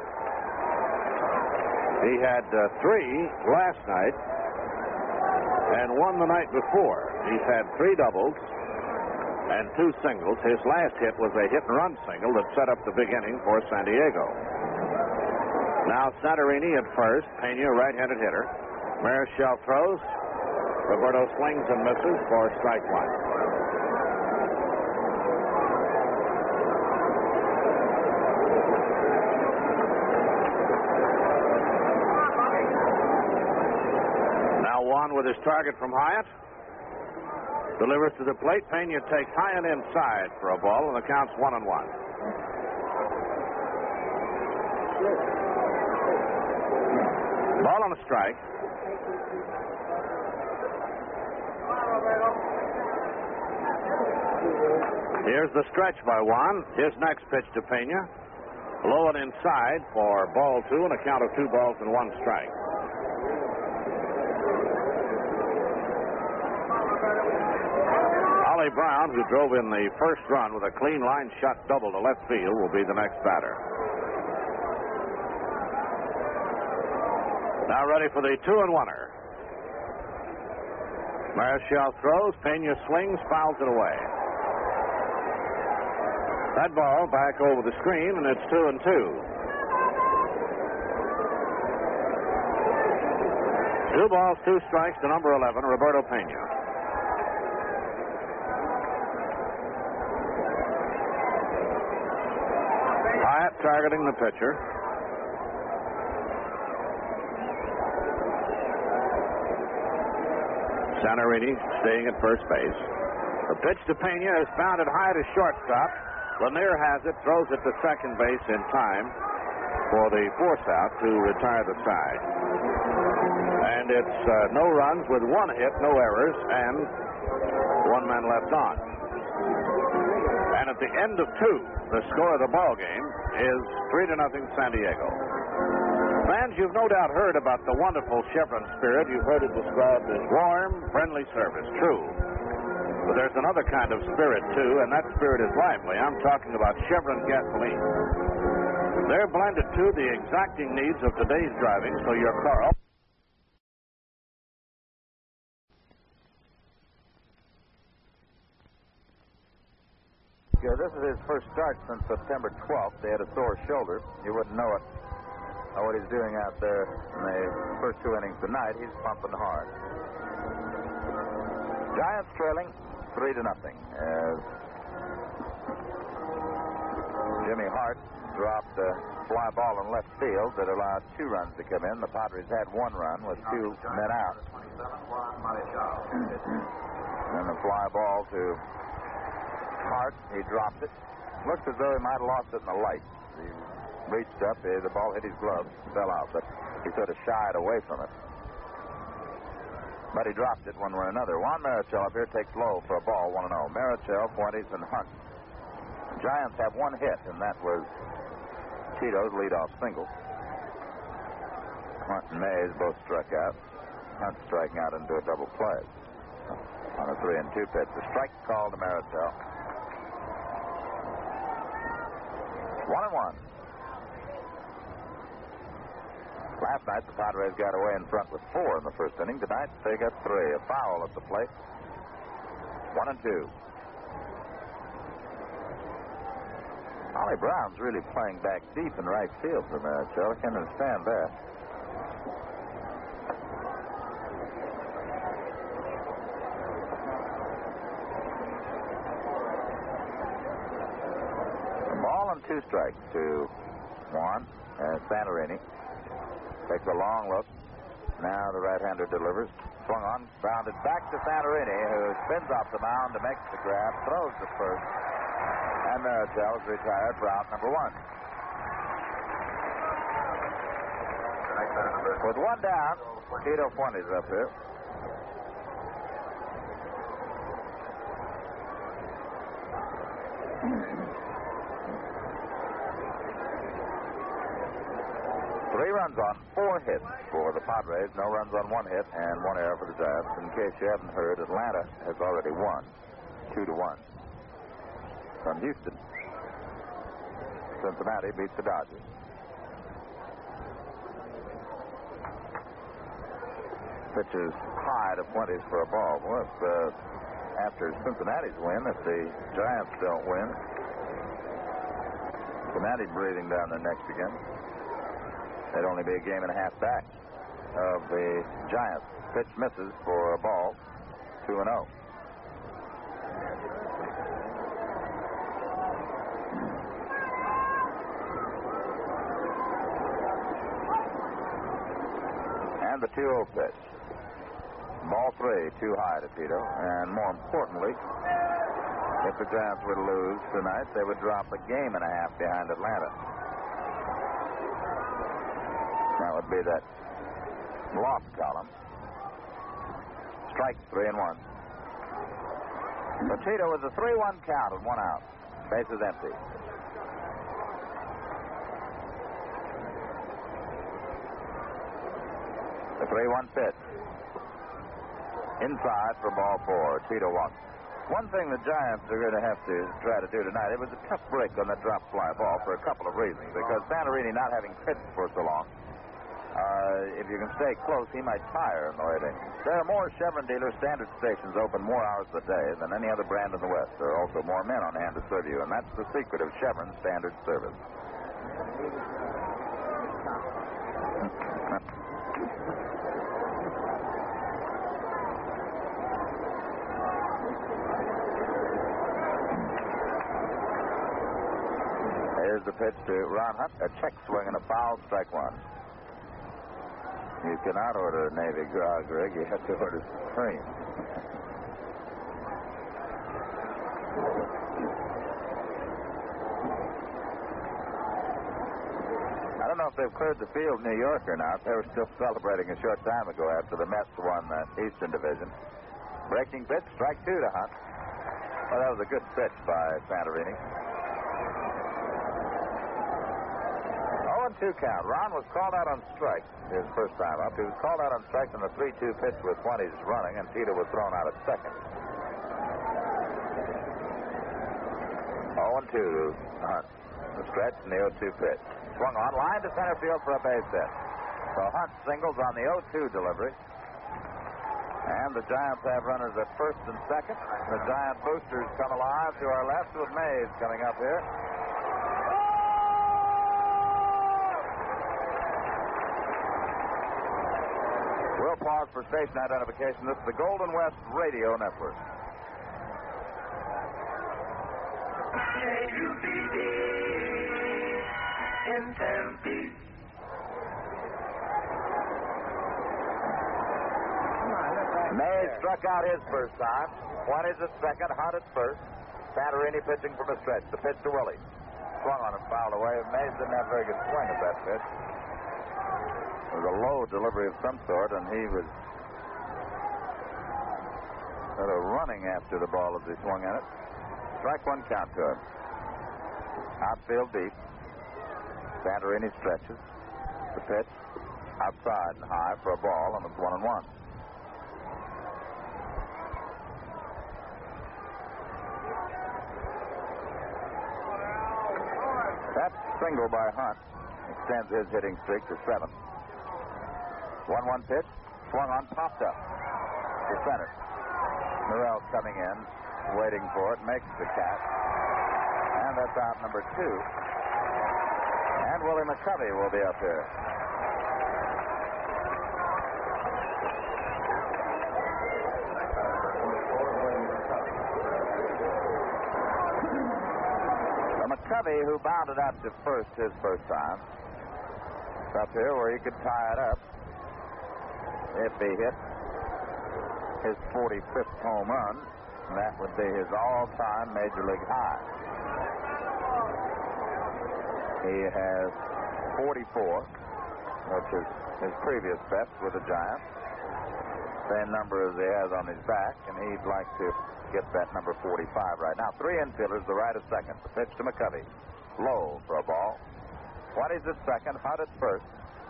He had uh, three last night and one the night before. He's had three doubles and two singles. His last hit was a hit-and-run single that set up the big inning for San Diego. Now Santorini at first. Pena, right-handed hitter. Marichal throws. Roberto swings and misses for strike one. Now Juan with his target from Hyatt. Delivers to the plate. Pena takes high and inside for a ball, and the count's one and one. Ball on a strike. Here's the stretch by Juan. His next pitch to Pena. Low and inside for ball two, and a count of two balls and one strike. Ollie Brown, who drove in the first run with a clean line shot double to left field, will be the next batter. Now ready for the two and oneer. Marichal throws. Pena swings, fouls it away. That ball back over the screen, and it's two and two. Two balls, two strikes to number eleven, Roberto Pena. Hyatt targeting the pitcher. Santorini staying at first base. The pitch to Pena is bounded high to shortstop. Lanier has it, throws it to second base in time for the force out to retire the side. And it's uh, no runs with one hit, no errors, and one man left on. And at the end of two, the score of the ball game is three to nothing San Diego. Fans, you've no doubt heard about the wonderful Chevron spirit. You've heard it described as warm, friendly service. True. But there's another kind of spirit, too, and that spirit is lively. I'm talking about Chevron gasoline. They're blended to the exacting needs of today's driving, so your car... Yeah, this is his first start since September twelfth. They had a sore shoulder. You wouldn't know it. Know what he's doing out there in the first two innings tonight. He's pumping hard. Giants trailing three to nothing as Jimmy Hart dropped a fly ball in left field that allowed two runs to come in. The Padres had one run with two men out. And the fly ball to Hart, he dropped it. Looks as though he might have lost it in the light. He reached up, the ball hit his glove, fell out, but he sort of shied away from it. But he dropped it one way or another. Juan Marichal up here takes low for a ball, one and oh. Marichal, Fuentes, and Hunt. The Giants have one hit, and that was Tito's leadoff single. Hunt and Mays both struck out. Hunt striking out into a double play on a three and two pitch. The strike call to Marichal. One and one. Last night, the Padres got away in front with four in the first inning. Tonight, they got three. A foul at the plate. One and two. Ollie Brown's really playing back deep in right field for Marichal. I can't understand that. Two strikes to Juan uh, Santorini. Takes a long look. Now the right-hander delivers. Swung on, grounded back to Santorini, who spins off the mound to make the grab, throws to first, and Marichal is retired for out number one. With one down, Tito Fuentes up here. Three runs on four hits for the Padres. No runs on one hit and one error for the Giants. In case you haven't heard, Atlanta has already won two to one from Houston. Cincinnati beats the Dodgers. Pitches high to Fuentes for a ball. Well, if, uh, after Cincinnati's win, if the Giants don't win, Cincinnati breathing down their necks again. They'd only be a game and a half back of the Giants. Pitch misses for a ball, two and oh. And the two oh pitch. Ball three, too high to Tito. And more importantly, if the Giants were to lose tonight, they would drop a game and a half behind Atlanta. That would be that loss column. Strike three and one. So Tito with a three one count and one out. Bases empty. The three one pitch. Inside for ball four. Tito walks. One thing the Giants are going to have to try to do tonight, it was a tough break on that drop fly ball for a couple of reasons. Because Santorini not having pitched for so long, Uh, if you can stay close, he might tire in the late innings. There are more Chevron dealer standard stations open more hours a day than any other brand in the West. There are also more men on hand to serve you, and that's the secret of Chevron standard service. Here's the pitch to Ron Hunt. A check swing and a foul, strike one. You cannot order a Navy grog, Greg. You have to order Supreme. I don't know if they've cleared the field in New York or not. They were still celebrating a short time ago after the Mets won the Eastern Division. Breaking pitch, strike two to Hunt. Well, that was a good pitch by Santorini. oh and two count. Ron was called out on strike his first time up. He was called out on strike in the three two pitch with twenties running, and Tito was thrown out at second. oh and two to Hunt. The stretch and the oh two pitch. Swung on, line to center field for a base hit. So Hunt singles on the oh two delivery. And the Giants have runners at first and second. The Giant boosters come alive to our left with Mays coming up here. We'll pause for station identification. This is the Golden West Radio Network. K U B D in Tempe. Mays struck out his first time. twenties at second, Hunt at first. Santorini pitching from a stretch. The pitch to Willie. Swung on and fouled away. Mays didn't have a very good swing at that pitch. It was a low delivery of some sort, and he was sort of running after the ball as he swung at it. Strike one count to him. Outfield deep. Santorini stretches. The pitch outside and high for a ball, and it's one and one. That single by Hunt extends his hitting streak to seven. one one pitch. Swung on, popped up to center. Morrell coming in, waiting for it, makes the catch. And that's out number two. And Willie McCovey will be up here. McCovey, who bounded out to first his first time, is up here where he could tie it up if he hit his forty-fifth home run. That would be his all-time Major League high. He has forty-four, which is his previous best with the Giants. Same number as he has on his back, and he'd like to get that number forty-five right now. Three infielders, the right of second. The pitch to McCovey. Low for a ball. twenties at second, Hunt at first.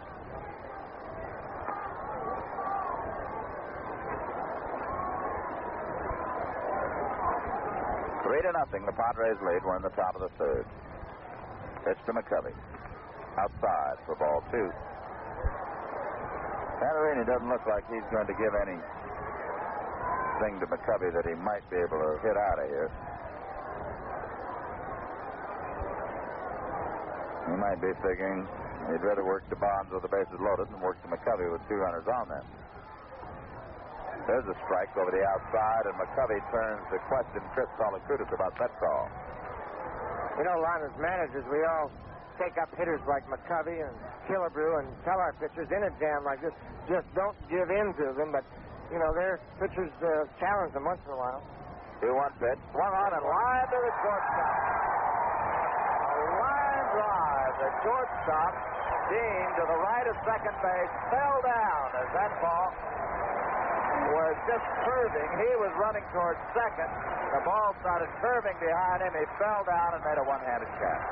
Three to nothing, the Padres lead. We're in the top of the third. Pitch to McCovey. Outside for ball two. Santorini doesn't look like he's going to give any thing to McCovey that he might be able to hit out of here. He might be figuring he'd rather work to Bonds with the bases loaded than work to McCovey with two runners on them. There's a strike over the outside, and McCovey turns to question Chris Tolakudis about that call. You know, Lon, as managers, we all take up hitters like McCovey and Killebrew and tell our pitchers in a jam like this, just don't give in to them. But, you know, their pitchers uh, challenge them once in a while. two one pitch. Swung on and line to the shortstop. A line drive. The shortstop, Dean, to the right of second base, fell down as that ball was just curving. He was running towards second. The ball started curving behind him. He fell down and made a one-handed catch.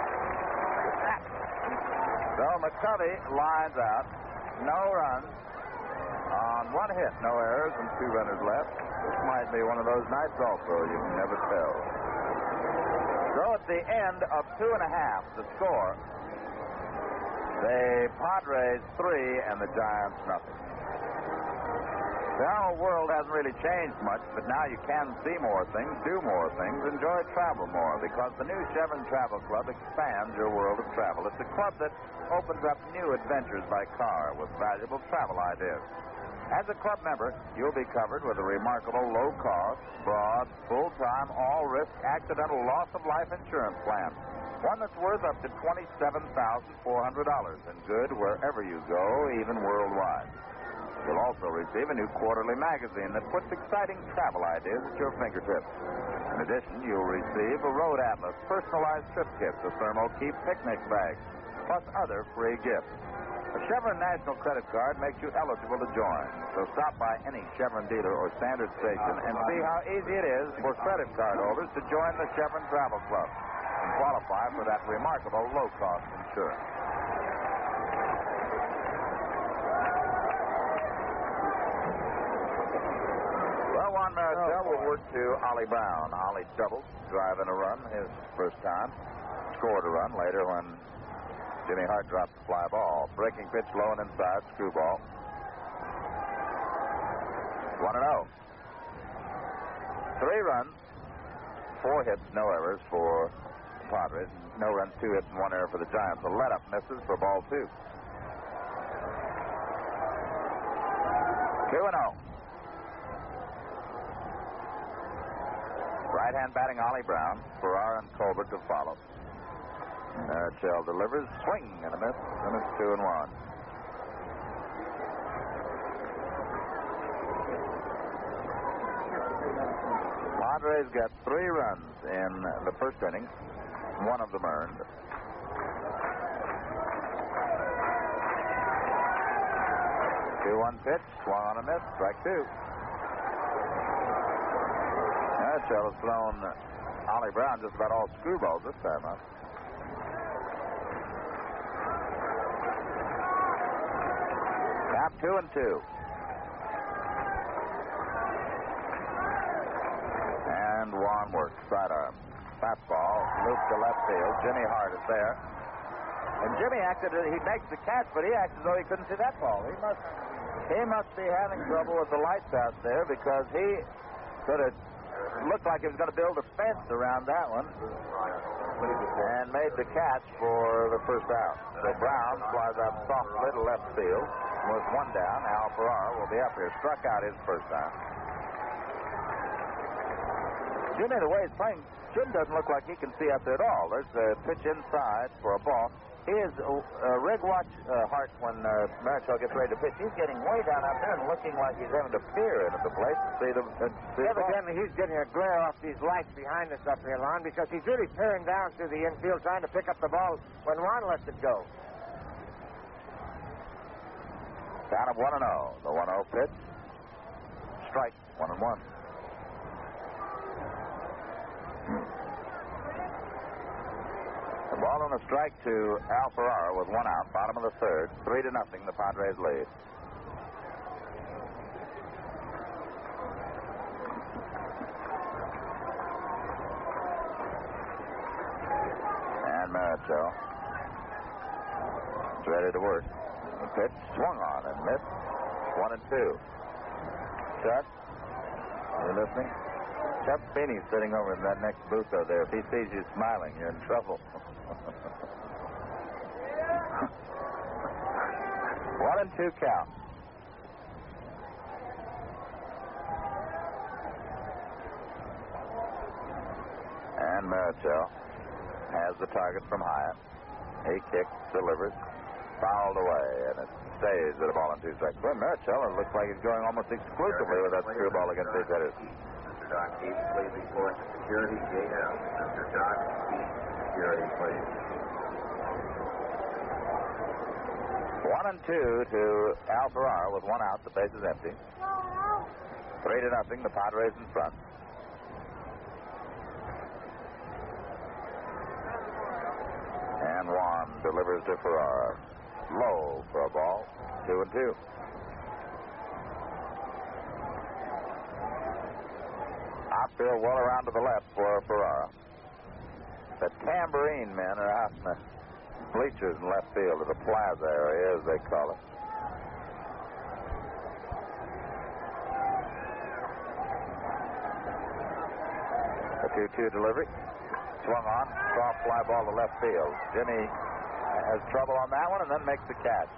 So McCovey lines out. No runs on one hit. No errors and two runners left. This might be one of those nights also. You can never tell. So at the end of two and a half, the score, the Padres three and the Giants nothing. The whole world hasn't really changed much, but now you can see more things, do more things, enjoy travel more, because the new Chevron Travel Club expands your world of travel. It's a club that opens up new adventures by car with valuable travel ideas. As a club member, you'll be covered with a remarkable low-cost, broad, full-time, all-risk accidental loss-of-life insurance plan. One that's worth up to twenty-seven thousand four hundred dollars and good wherever you go, even worldwide. You'll also receive a new quarterly magazine that puts exciting travel ideas at your fingertips. In addition, you'll receive a Road Atlas personalized trip kit, a Thermo Keep picnic bag, plus other free gifts. A Chevron National Credit Card makes you eligible to join. So stop by any Chevron dealer or standard station and see how easy it is for credit card holders to join the Chevron Travel Club and qualify for that remarkable low-cost insurance. John Marichal will work to Ollie Brown. Ollie doubled, driving a run his first time. Scored a run later when Jimmy Hart dropped the fly ball. Breaking pitch low and inside, screwball. one and oh. Three runs, four hits, no errors for the Padres. No runs, two hits, and one error for the Giants. The let-up misses for ball two. two and oh. Right-hand batting Ollie Brown. Ferrara and Colbert to follow. Marichal delivers. Swing and a miss. And it's two and one. Padres got three runs in the first inning. One of them earned. two one pitch. Swung on a miss. Strike two. Marichal has thrown Ollie Brown just about all screwballs this time, huh? Count two and two. And Juan works sidearm. Fastball, loop to left field. Jimmy Hart is there. And Jimmy acted, he makes the catch, but he acts as though he couldn't see that ball. He must, he must be having trouble with the lights out there because he sort of looked like he was going to build a fence around that one and made the catch for the first out. So Brown flies out softly to left field. With one down, Al Ferrara will be up here. Struck out his first time. Jimmy, the way he's playing, Jim doesn't look like he can see out there at all. There's a pitch inside for a ball. He is, uh, uh, Rig watch uh, Hart when uh, Marichal gets ready to pitch. He's getting way down out there and looking like he's having to peer into the place to see the. Uh, see Evidently, he's getting a glare off these lights behind us up here, Lon, because he's really peering down through the infield trying to pick up the ball when Ron lets it go. Down of one and oh. The one oh pitch. Strike. One and one. The ball on a strike to Al Ferrara with one out, bottom of the third. Three to nothing, the Padres lead. And Marichal is ready to work. The pitch swung on and missed. One and two. Chuck, are you listening? Chuck Feeney's sitting over in that next booth over there. If he sees you smiling, you're in trouble. One and two count. And Marichal has the target from Hyatt. He kicks, delivers, fouled away, and it stays at a ball and two strikes. Well, Marichal, it looks like he's going almost exclusively with that screwball against his hitters. Mister Doc East, please report to security. J M. Mister Doc East, security, please. One and two to Al Ferrara with one out. The base is empty. Three to nothing. The Padres in front. And Juan delivers to Ferrara. Low for a ball. Two and two. Outfield well around to the left for Ferrara. The tambourine men are out in the bleachers in left field, or the plaza area, as they call it. A two two delivery. Swung on. Soft fly ball to left field. Jimmy has trouble on that one and then makes the catch.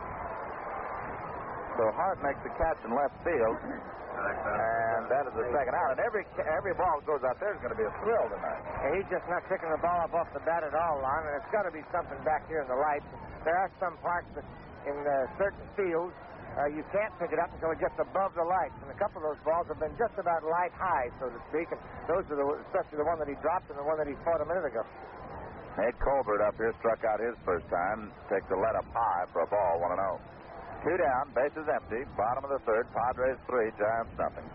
So Hart makes the catch in left field. And that is the second out. And every every ball that goes out there is going to be a thrill tonight. And he's just not picking the ball up off the bat at all, Lon, and it's got to be something back here in the lights. There are some parts that in uh, certain fields uh, you can't pick it up until it gets above the lights. And a couple of those balls have been just about light high, so to speak. And those are the, especially the one that he dropped and the one that he fought a minute ago. Ed Colbert up here struck out his first time. Takes a let up high for a ball, one and oh. Two down, bases empty, bottom of the third, Padres three, Giants nothing.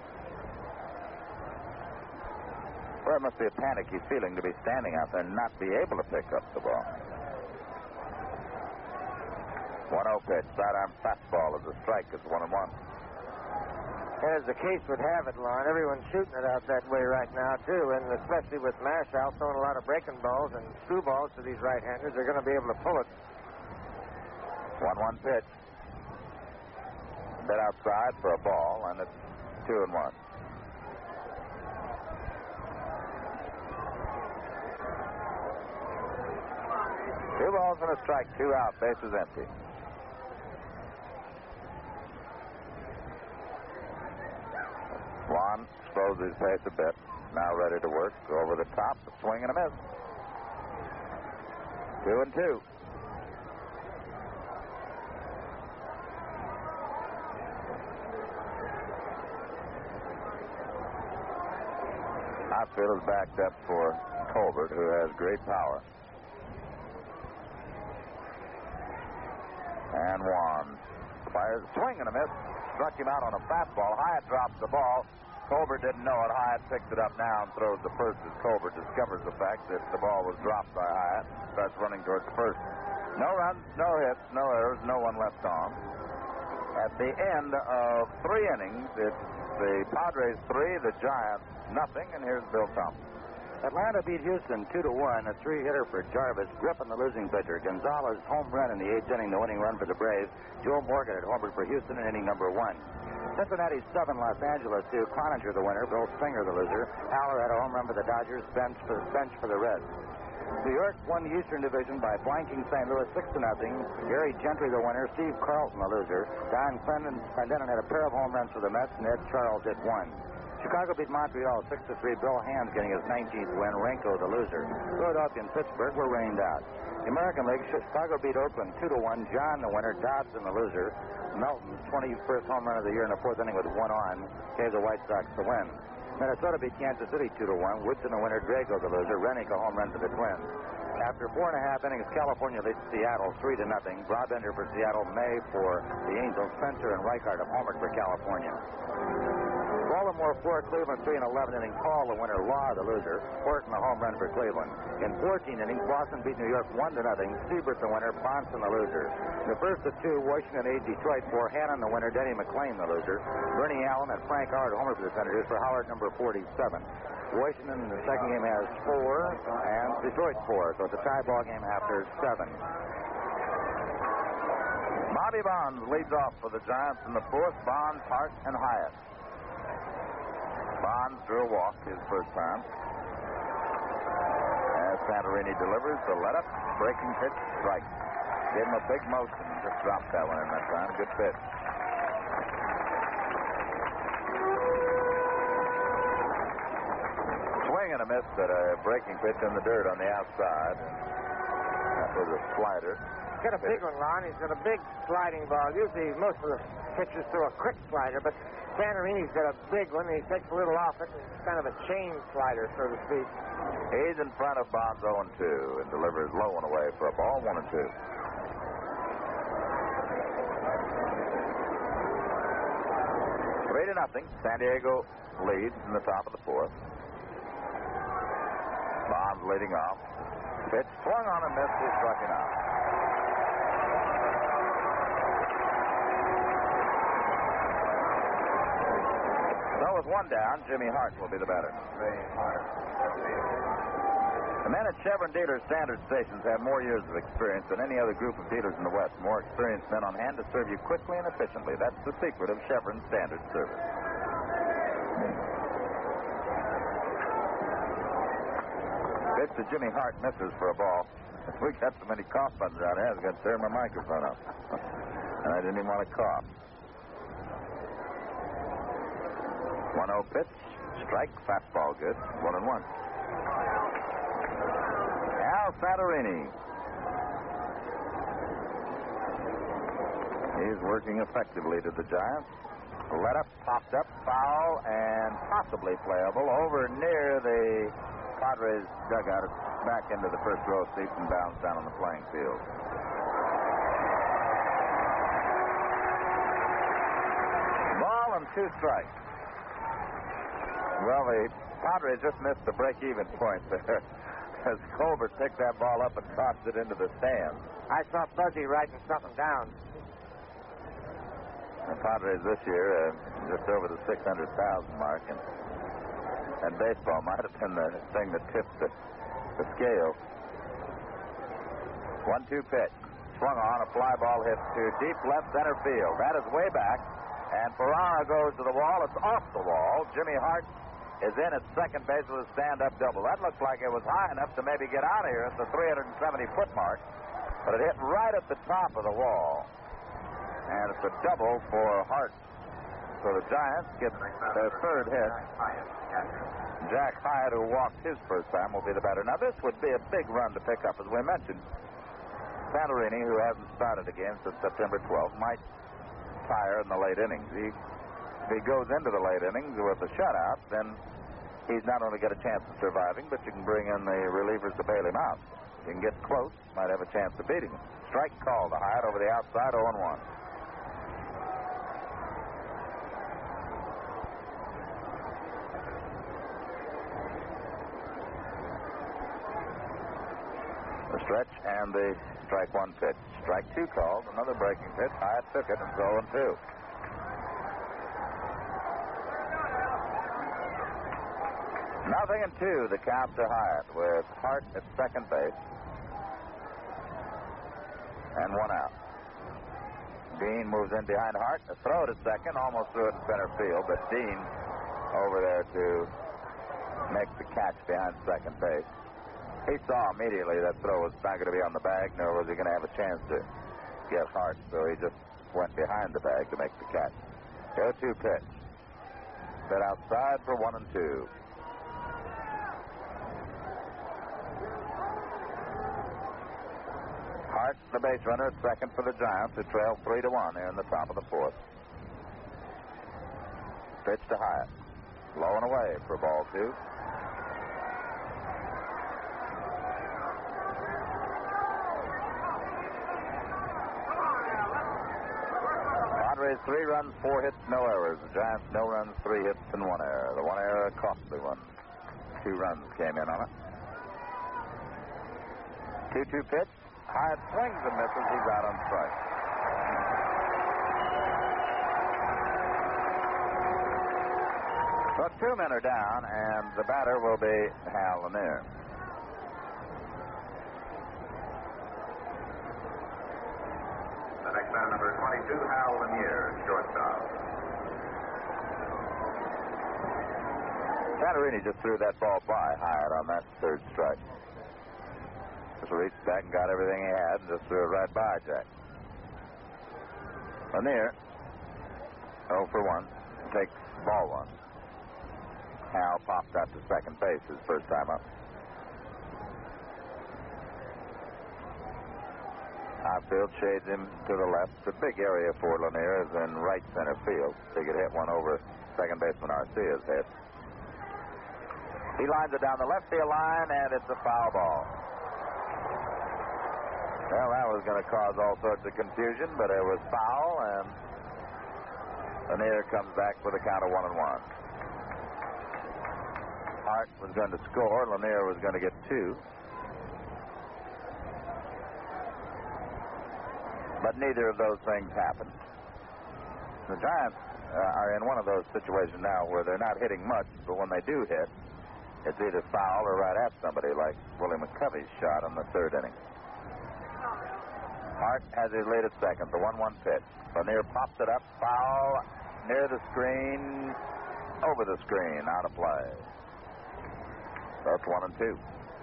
Well, it must be a panicky feeling to be standing out there and not be able to pick up the ball. one oh pitch, sidearm fastball is a strike, it's one and one. And as the case would have it, Lon, everyone's shooting it out that way right now, too. And especially with Marshall throwing a lot of breaking balls and screw balls to these right-handers, they're going to be able to pull it. one one pitch. Bit outside for a ball, and it's two and one. Two balls and a strike, two out, bases empty. Juan slows his pace a bit. Now ready to work. Over the top, a swing and a miss. Two and two. Outfield is backed up for Colbert, who has great power. And Juan fires, swing and a miss. Struck him out on a fastball. Hyatt drops the ball. Colbert didn't know it. Hyatt picks it up now and throws the first as Colbert discovers the fact that the ball was dropped by Hyatt. Starts running towards first. No runs, no hits, no errors, no one left on. At the end of three innings, it's the Padres three, the Giants nothing, and here's Bill Thompson. Atlanta beat Houston two to one. A three-hitter for Jarvis, gripping the losing pitcher. Gonzalez home run in the eighth inning, the winning run for the Braves. Joe Morgan had homered for Houston in inning number one. Cincinnati seven, Los Angeles two. Cloninger the winner, Bill Springer the loser. Haller had a home run for the Dodgers, bench for bench for the Reds. New York won the Eastern Division by blanking Saint Louis six to nothing. Gary Gentry the winner, Steve Carlton the loser. Don Clendenon, Clendenon had a pair of home runs for the Mets, and Ed Charles hit one. Chicago beat Montreal six to three. Bill Hands getting his nineteenth win. Renko the loser. Philadelphia and Pittsburgh were rained out. The American League, Chicago beat Oakland two to one. John the winner. Dodson the loser. Melton's twenty-first home run of the year in the fourth inning with one on gave the White Sox the win. Minnesota beat Kansas City two to one. Woodson the winner. Drago the loser. Rennick a home run for the Twins. After four and a half innings, California leads Seattle three to nothing. Broadbender for Seattle, May for the Angels. Spencer and Reichard have homered for California. Baltimore four, Cleveland three and eleven innings. Hall the winner, Law the loser. Horton a home run for Cleveland. In fourteen innings, Boston beat New York one to nothing. Siebert the winner, Bonson the loser. In the first of two, Washington eight, Detroit four. Hannon the winner, Denny McClain the loser. Bernie Allen and Frank Howard homer for the Senators for Howard number forty-seven. Washington in the second game has four and Detroit four, so it's a tie ball game after seven. Bobby Bonds leads off for the Giants in the fourth. Bonds, Hart, and Hyatt. Bonds drew a walk his first time. As Santorini delivers the let-up, breaking pitch, strike. Gave him a big motion, just dropped that one in that time. Good pitch. Swing and a miss at a breaking pitch in the dirt on the outside. That was a slider. He's got a big one, Lon. He's got a big sliding ball. Usually most of the pitchers throw a quick slider, but Santorini's got a big one, and he takes a little off it. It's kind of a chain slider, so to speak. He's in front of Bonds oh and two and delivers low and away for a ball, one and two. Three to nothing. San Diego leads in the top of the fourth. Bonds leading off. Pitch swung on and missed. He struck him out. So with one down, Jimmy Hart will be the batter. The men at Chevron Dealer Standard Stations have more years of experience than any other group of dealers in the West. More experienced men on hand to serve you quickly and efficiently. That's the secret of Chevron Standard Service. Pitch to Jimmy Hart, misses for a ball. If we got so many cough buttons out here, I was going to turn my microphone up. And I didn't even want to cough. one oh pitch, strike, fastball good, one and one. Al Santorini. He's working effectively to the Giants. Let up, popped up, foul, and possibly playable over near the Padres dugout. It's back into the first row seats and bounced down on the playing field. Ball and two strikes. Well, the Padres just missed the break-even point there as Colbert picked that ball up and tossed it into the stands. I saw Fuzzy writing something down. The Padres this year uh, just over the six hundred thousand mark, and, and baseball might have been the thing that tipped the, the scale. one two pitch. Swung on, a fly ball hit to deep left center field. That is way back, and Ferrara goes to the wall. It's off the wall. Jimmy Hart is in at second base with a stand-up double. That looked like it was high enough to maybe get out of here at the three hundred seventy foot mark, but it hit right at the top of the wall. And it's a double for Hart. So the Giants get their third hit. Jack Hyatt, who walked his first time, will be the batter. Now, this would be a big run to pick up, as we mentioned. Santorini, who hasn't started a game since September twelfth, might tire in the late innings. He, if he goes into the late innings with a shutout, then he's not only got a chance of surviving, but you can bring in the relievers to bail him out. You can get close, might have a chance of beating him. Strike call to Hyatt over the outside, oh and one. The stretch and the strike one pitch. Strike two called, another breaking pitch. Hyatt took it, and it's oh and two. Nothing and two, the count to Hyatt, with Hart at second base. And one out. Dean moves in behind Hart. A throw to second, almost threw it in center field, but Dean over there to make the catch behind second base. He saw immediately that throw was not going to be on the bag, nor was he going to have a chance to get Hart, so he just went behind the bag to make the catch. oh two pitch. Set outside for one and two. Hart, the base runner, at second for the Giants, who trail three to one here in the top of the fourth. Pitch to Hyatt. Low and away for ball two. Padres three runs, four hits, no errors. The Giants no runs, three hits, and one error. The one error, a costly one. Two runs came in on it. two two pitch. Hyatt swings and misses. He's out on strike. So two men are down, and the batter will be Hal Lanier. The next man, number twenty-two, Hal Lanier, shortstop. Santorini just threw that ball by Hyatt on that third strike. Just reached back and got everything he had and just threw it right by Jack. Lanier, oh for one, takes ball one. Hal popped out to second base his first time up. Outfield shades him to the left. The big area for Lanier is in right center field. He could hit one over second baseman Arcia's head. He lines it down the left field line, and it's a foul ball. Well, that was going to cause all sorts of confusion, but it was foul, and Lanier comes back with a count of one and one. Hart was going to score. Lanier was going to get two. But neither of those things happened. The Giants uh, are in one of those situations now where they're not hitting much, but when they do hit, it's either foul or right at somebody, like Willie McCovey's shot in the third inning. Hart has his lead at second, the one one pitch. Lanier pops it up, foul, near the screen, over the screen, out of play. That's one and two.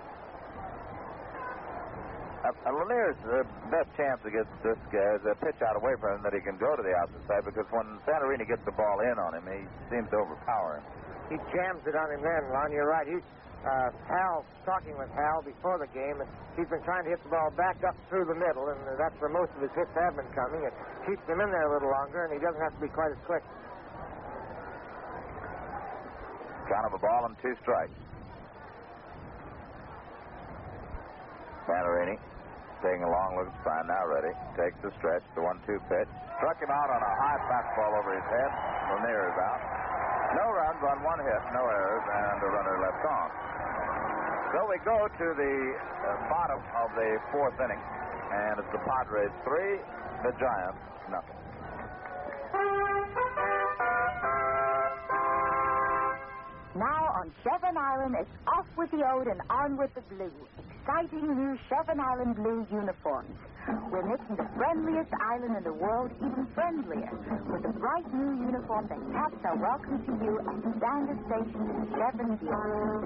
Uh, Lanier's uh, best chance against this guy is a pitch out away from him that he can go to the opposite side, because when Santorini gets the ball in on him, he seems to overpower him. He jams it on him then, Lon. You're right. He's uh, Hal, talking with Hal before the game, and he's been trying to hit the ball back up through the middle, and that's where most of his hits have been coming. It keeps him in there a little longer, and he doesn't have to be quite as quick. Count of a ball and two strikes. Santorini taking a long look at the sign, now ready. Takes the stretch, the one two pitch. Struck him out on a high fastball over his head. Lanier is out. No runs on one hit, no errors, and a runner left on. So we go to the uh, bottom of the fourth inning, and it's the Padres three, the Giants nothing. on Chevron Island, it's off with the old and on with the blue. Exciting new Chevron Island blue uniforms. We're making the friendliest island in the world even friendlier with a bright new uniform that caps our welcome to you at the standard station in Chevron dealers.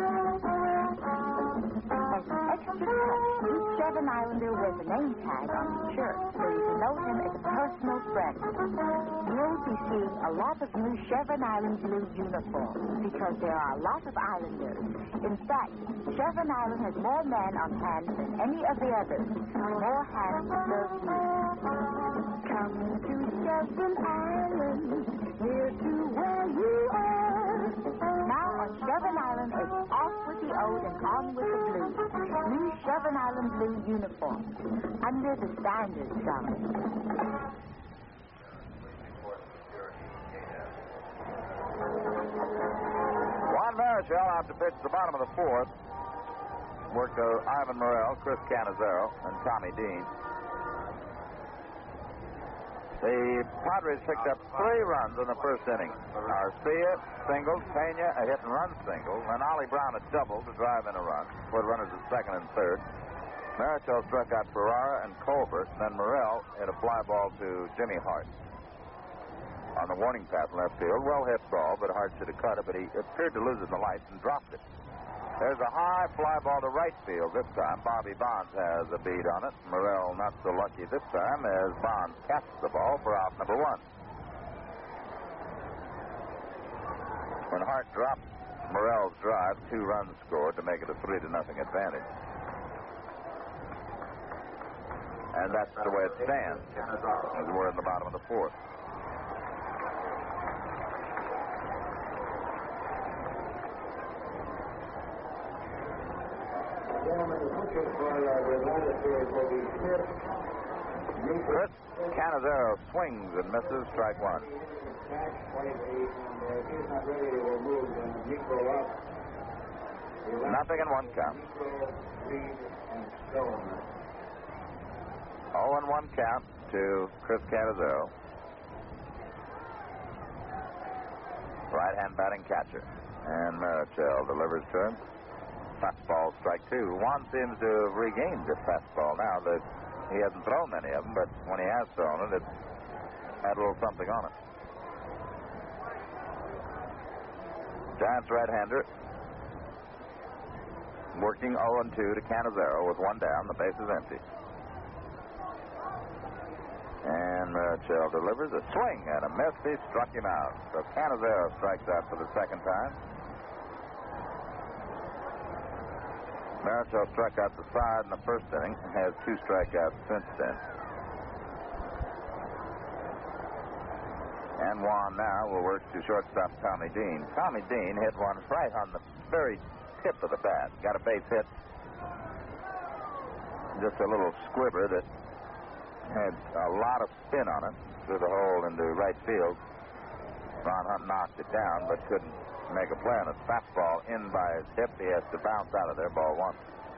As an extra touch, each Chevron Islander wears a name tag on his shirt so you can know him as a personal friend. You'll be seeing a lot of new Chevron Island blue uniforms because there are a lot of islanders. In fact, Chevron Island has more men on hand than any of the others. More hands to serve you. Come to Chevron Island, near to where you are. Now on Chevron Island, it's off with the old and on with the blue. New Chevron Island blue uniforms under the standard sign. Juan Marichal out to pitch the bottom of the fourth. Worked uh, Ivan Morrell, Chris Canizero, and Tommy Dean. The Padres picked up three runs in the first inning. Garcia singled, Pena a hit and run single, and Ollie Brown a double to drive in a run. Put runners at second and third. Marichal struck out Ferrara and Colbert, and then Morrell hit a fly ball to Jimmy Hart. On the warning path in left field, well hit ball, but Hart should have cut it, but he appeared to lose it in the lights and dropped it. There's a high fly ball to right field this time. Bobby Bonds has a bead on it. Morrell not so lucky this time as Bonds catches the ball for out number one. When Hart dropped Morrell's drive, two runs scored to make it a three to nothing advantage. And that's the way it stands as we're in the bottom of the fourth. Chris Canizero swings and misses, strike one. Nothing in one count. Oh and one count to Chris Canizero. Right-hand batting catcher. And Marichal delivers to him. Fastball, strike two. Juan seems to have regained the fastball now. That he hasn't thrown many of them, but when he has thrown it, it's had a little something on it. Giants right-hander working oh and two to Canizero with one down. The base is empty. And Marichal delivers a swing and a miss. He struck him out. So Canizero strikes out for the second time. Marichal struck out the side in the first inning and has two strikeouts since then. And Juan now will work to shortstop Tommy Dean. Tommy Dean hit one right on the very tip of the bat. Got a base hit. Just a little squibber that had a lot of spin on it through the hole into right field. Ron Hunt knocked it down, but couldn't make a play on it. Fastball in by his hip. He has to bounce out of there. Ball one.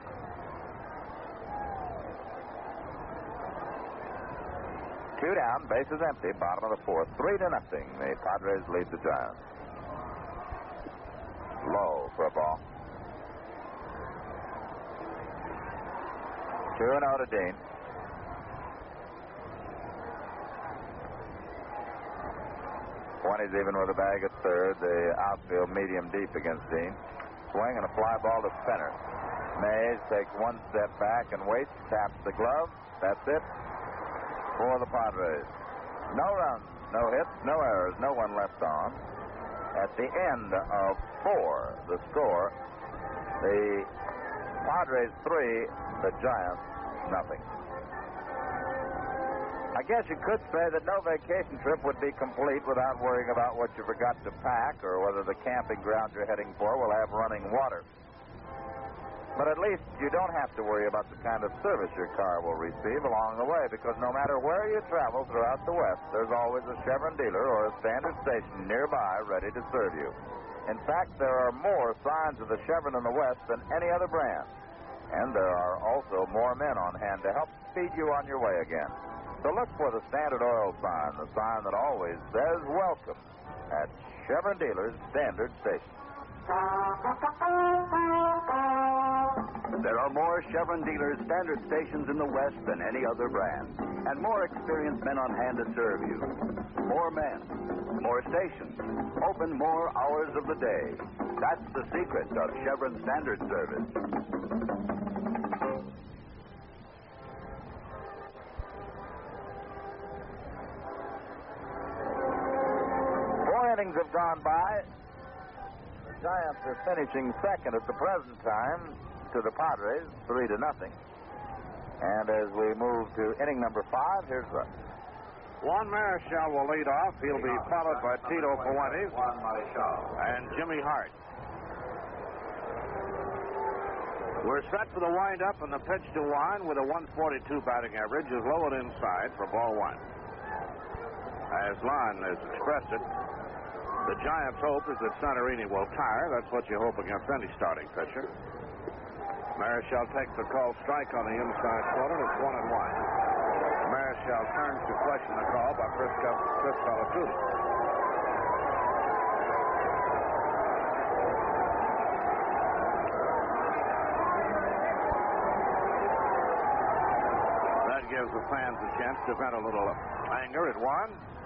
Two down, bases empty, bottom of the fourth. Three to nothing. The Padres lead the Giants. Low for a ball. Two and oh to Dean. twenty's even with a bag at third. The outfield medium deep against Dean. Swing and a fly ball to center. Mays takes one step back and waits. Taps the glove. That's it for the Padres. No runs, no hits, no errors, no one left on. At the end of four, the score, the Padres three, the Giants nothing. I guess you could say that no vacation trip would be complete without worrying about what you forgot to pack or whether the camping ground you're heading for will have running water. But at least you don't have to worry about the kind of service your car will receive along the way, because no matter where you travel throughout the West, there's always a Chevron dealer or a standard station nearby ready to serve you. In fact, there are more signs of the Chevron in the West than any other brand. And there are also more men on hand to help speed you on your way again. So look for the Standard Oil sign, the sign that always says welcome at Chevron Dealer's Standard Station. There are more Chevron dealers standard stations in the West than any other brand, and more experienced men on hand to serve you. More men, more stations, open more hours of the day. That's the secret of Chevron Standard Service. Four innings have gone by. The Giants are finishing second at the present time to the Padres, three to nothing. And as we move to inning number five, here's the Juan Marichal will lead off. He'll be followed by Tito Fuentes and Jimmy Hart. We're set for the windup, and the pitch to Juan with a one forty-two batting average is low and inside for ball one. As Lon has expressed it, the Giants' hope is that Santorini will tire. That's what you hope against any starting pitcher. Marichal takes the call strike on the inside corner. It's one and one. Marichal turns to question the call by Chris, Chris Calatruti. That gives the fans a chance to vent a little anger at Juan.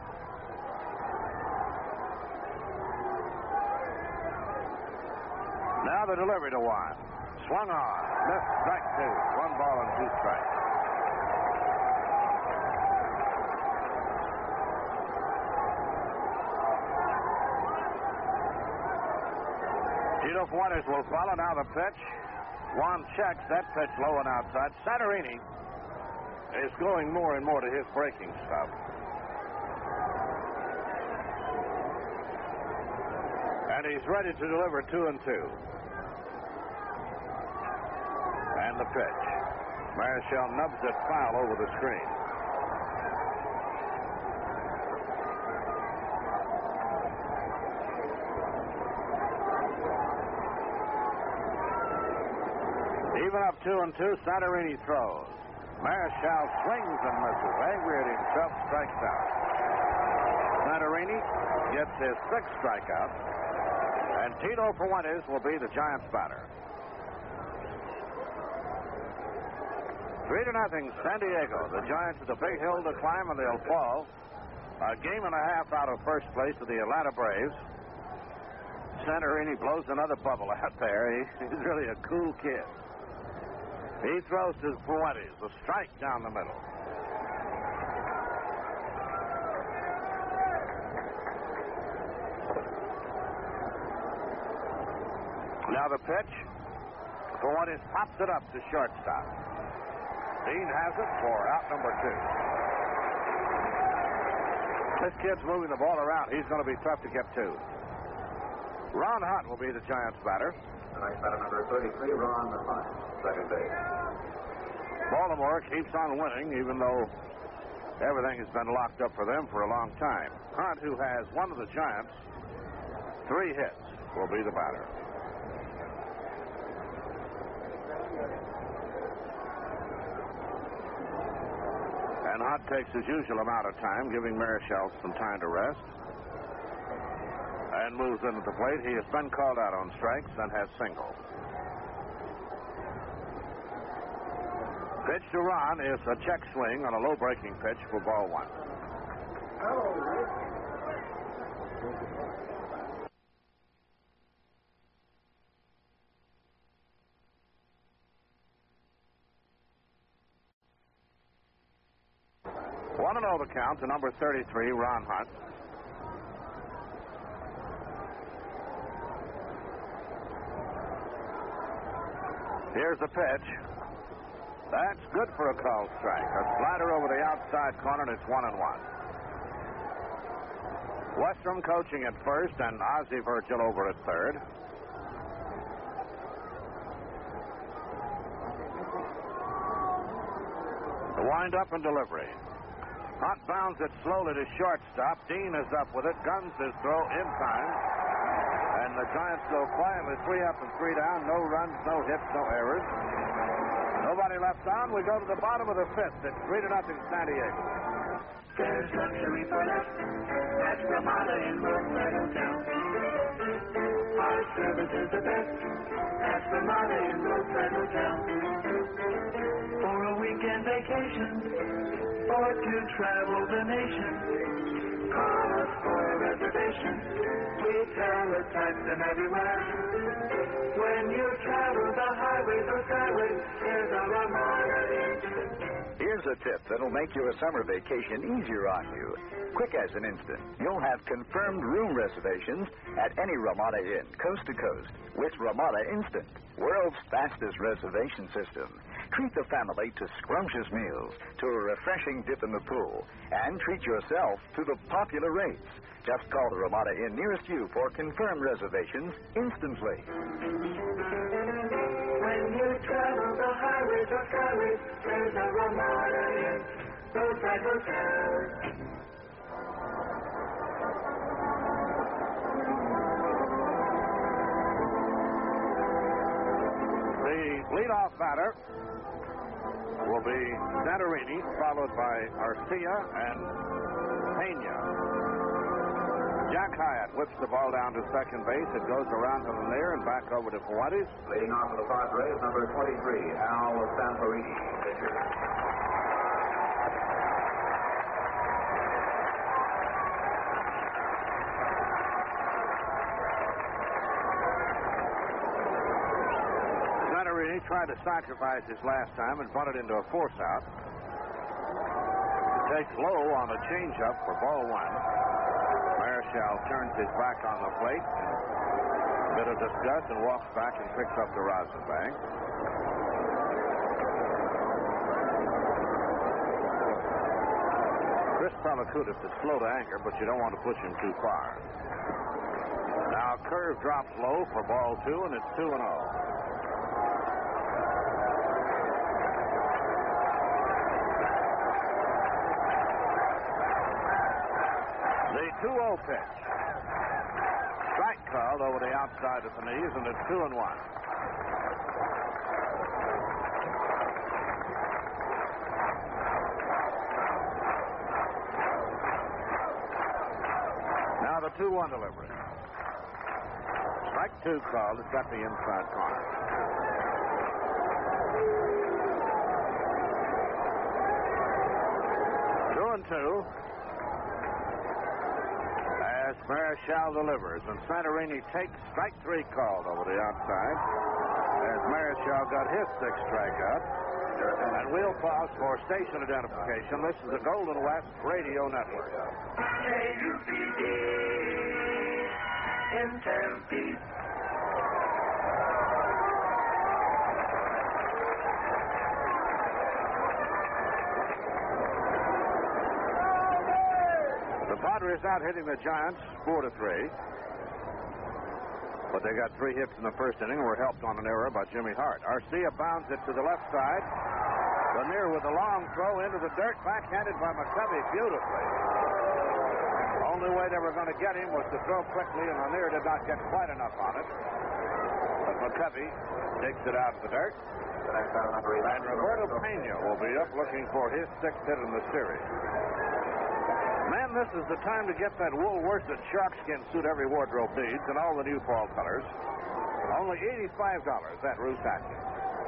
Now the delivery to Juan. Swung on. Missed. Strike two. One ball and two strikes. Tito Fuentes will follow. Now the pitch. Juan checks. That pitch low and outside. Santorini is going more and more to his breaking stuff. And he's ready to deliver two and two. And the pitch. Marichal nubs it foul over the screen. Even up two and two, Santorini throws. Marichal swings and misses. Angry at himself, strikes out. Santorini gets his sixth strikeout, and Tito Fuentes will be the Giants' batter. Three to nothing, San Diego. The Giants have a big hill to climb, and they'll fall a game and a half out of first place to the Atlanta Braves. Santorini blows another bubble out there. He, he's really a cool kid. He throws to Fuentes, a strike down the middle. Now the pitch. Fuentes pops it up to shortstop. Dean has it for out number two. This kid's moving the ball around. He's going to be tough to get to. Ron Hunt will be the Giants' batter. Tonight's batter number thirty-three, Ron Hunt, second base. Baltimore keeps on winning, even though everything has been locked up for them for a long time. Hunt, who has one of the Giants' three hits, will be the batter. And Hunt takes his usual amount of time, giving Marichal some time to rest. And moves into the plate. He has been called out on strikes and has singled. Pitch to Ron is a check swing on a low breaking pitch for ball one. One and oh the count to number thirty-three, Ron Hunt. Here's the pitch. That's good for a called strike. A slider over the outside corner, and it's one and one. Westrom coaching at first, and Ozzie Virgil over at third. The wind-up and delivery. Hunt bounds it slowly to shortstop. Dean is up with it. Guns his throw in time. And the Giants go quietly three up and three down. No runs, no hits, no errors. Nobody left on. We go to the bottom of the fifth. It's three to nothing San Diego. There's luxury for less. That's Ramada in Rosado Town. Our service is the best. Ask Ramada in Roadside Hotel. For a weekend vacation, or to travel the nation, call us for a reservation. We teletype them everywhere. When you travel the highways or skyways, there's a Ramada Inn. Here's a tip that'll make your summer vacation easier on you. Quick as an instant, you'll have confirmed room reservations at any Ramada Inn, coast to coast, with Ramada Instant, world's fastest reservation system. Treat the family to scrumptious meals, to a refreshing dip in the pool, and treat yourself to the popular rates. Just call the Ramada Inn nearest you for confirmed reservations instantly. When you travel the highways or skyways, there's a Ramada Inn, Roadside Hotel. The leadoff batter will be Santorini, followed by Arcia and Pena. Jack Hyatt whips the ball down to second base. It goes around to the near and back over to Fuentes. Leading off for the Padres, number twenty-three, Al Santorini, pitcher. Santorini tried to sacrifice his last time and bunted into a force out. Takes low on a changeup for ball one. Marichal turns his back on the plate. A bit of disgust and walks back and picks up the rosin bag. Chris Palacutis is slow to anger, but you don't want to push him too far. Now curve drops low for ball two, and it's two and oh. The two oh pitch. Strike called over the outside of the knees, and it's two and one. Now the two one delivery. Strike two called. It's got the inside corner. Two and two. As Marichal delivers, and Santorini takes strike three called over the outside. As Marichal got his sixth strikeout. And we'll pause for station identification. This is the Golden West Radio Network. K U P D in Tempe. The Padres out hitting the Giants four to three. But they got three hits in the first inning and were helped on an error by Jimmy Hart. Arcia bounds it to the left side. Lanier with a long throw into the dirt, backhanded by McCovey beautifully. Only way they were going to get him was to throw quickly, and Lanier did not get quite enough on it. But McCovey digs it out of the dirt. And Roberto Pena will be up looking for his sixth hit in the series. Man, this is the time to get that wool-worsted sharkskin suit every wardrobe needs and all the new fall colors. Only eighty-five dollars at Ruth Atkins.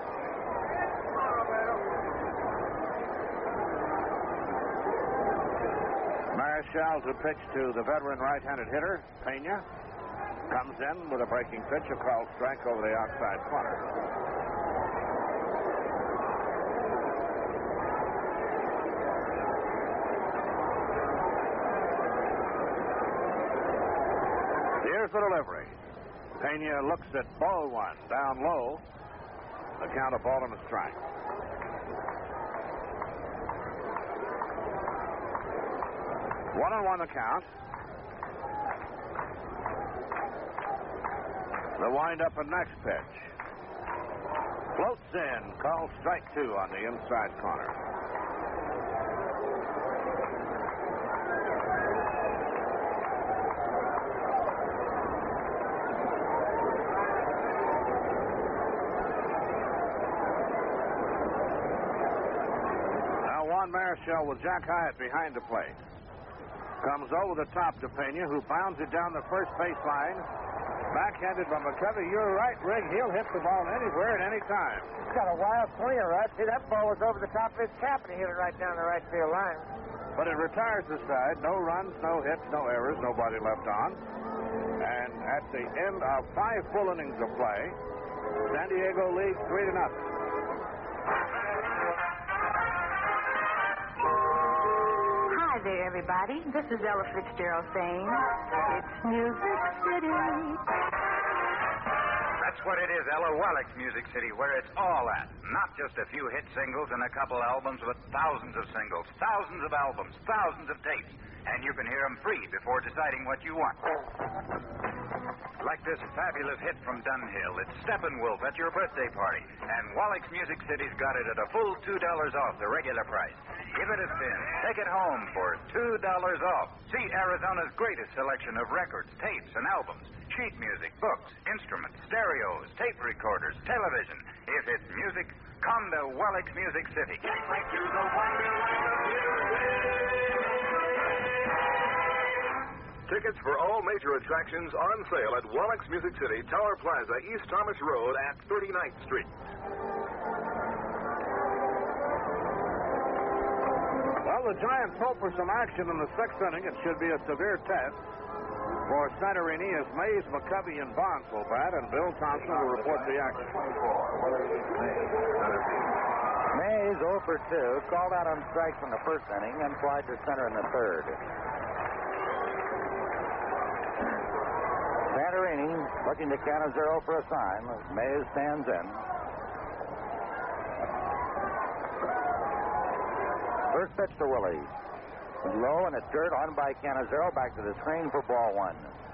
Marichal to pitch to the veteran right-handed hitter, Pena. Comes in with a breaking pitch, a called strike over the outside corner. Here's the delivery. Pena looks at ball one, down low. The count of ball and a strike. One on one the count. The wind-up and next pitch. Floats in, called strike two on the inside corner. Marichal with Jack Hyatt behind the plate. Comes over the top to Pena, who bounds it down the first baseline Backhanded by McCovey. You're right, Rig. He'll hit the ball anywhere at any time. He's got a wild swinger, Rod. See, that ball was over the top of his cap, and he hit it right down the right field line. But it retires the side. No runs, no hits, no errors, nobody left on. And at the end of five full innings of play, San Diego leads three to nothing. Hi there, everybody. This is Ella Fitzgerald saying, it's Music City. That's what it is, Ella. Wallach's Music City, where it's all at. Not just a few hit singles and a couple albums, but thousands of singles, thousands of albums, thousands of tapes. And you can hear them free before deciding what you want. Like this fabulous hit from Dunhill. It's Steppenwolf at your birthday party. And Wallach's Music City's got it at a full two dollars off the regular price. Give it a spin. Take it home for two dollars off. See Arizona's greatest selection of records, tapes, and albums. Sheet music, books, instruments, stereos, tape recorders, television. If it's music, come to Wallach's Music City. Get right to the wonderland of music. Tickets for all major attractions on sale at Wallach's Music City, Tower Plaza, East Thomas Road at thirty-ninth Street. Well, the Giants hope for some action in the sixth inning. It should be a severe test for Santorini as Mays, McCovey, and Bonds will bat, and Bill Thompson will report the action. Mays oh for two, called out on strikes in the first inning and flied to center in the third. Santorini looking to Canizero for a sign. Mays stands in. First pitch to Willie. Low and it's dirt on by Canizero. Back to the screen for ball one.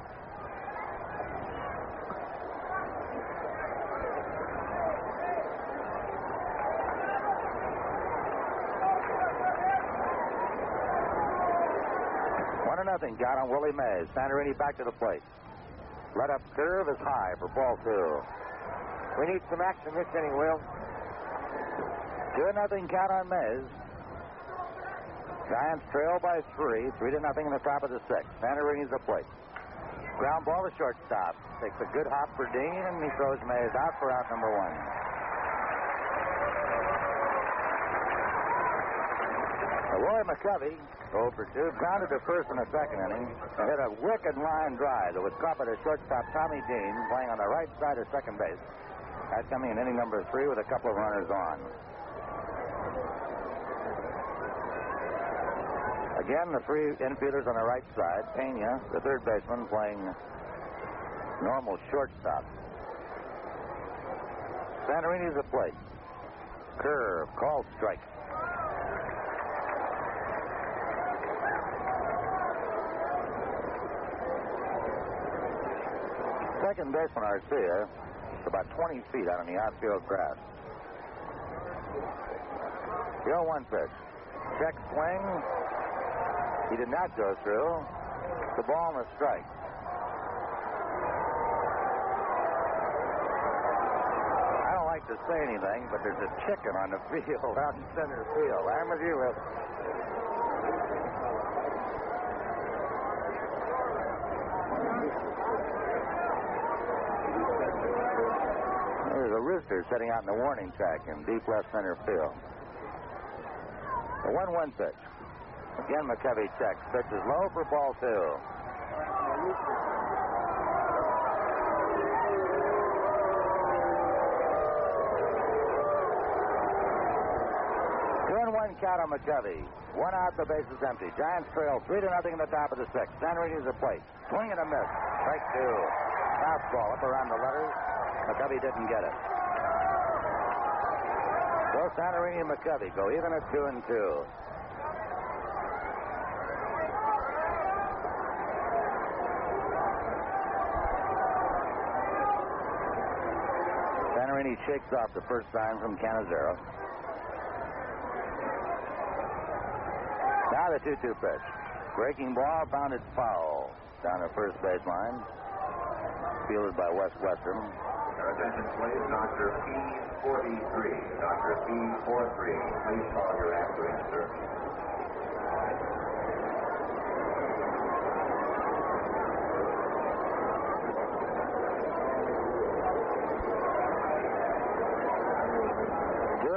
One to nothing count on Willie Mays. Santorini back to the plate. Let up curve is high for ball two. We need some action this inning, Will. Two nothing count on Mays. Giants trail by three. Three to nothing in the top of the sixth. Santorini's the plate. Ground ball to shortstop. Takes a good hop for Dean, and he throws Mays out for out number one. Roy McCovey, oh for two, grounded to first in the second inning and hit a wicked line drive that was caught by the shortstop Tommy Dean, playing on the right side of second base. That's coming in inning number three with a couple of runners on. Again, the three infielders on the right side. Pena, the third baseman, playing normal shortstop. Santorini's the plate. Curve, called strike. Second baseman Arcia is about twenty feet out on the outfield grass. The oh one pitch. Check swing. He did not go through. The ball and a strike. I don't like to say anything, but there's a chicken on the field out in center field. I'm with you, Will. There's a rooster sitting out in the warning track in deep left center field. The one one pitch. Again, McCovey checks. Pitch is low for ball two. Two and one count on McCovey. One out, the base is empty. Giants trail three to nothing in the top of the sixth. Santorini's a plate. Swing and a miss. Strike two. Fastball up around the letters. McCovey didn't get it. So Santorini and McCovey go even at two and two. Santorini shakes off the first sign from Canizero. Now the two two pitch. Breaking ball, bounded foul down the first baseline. Fielded by Wes Western. Your attention, please. Doctor P forty-three. Doctor P forty-three. Please call your ambulance, sir.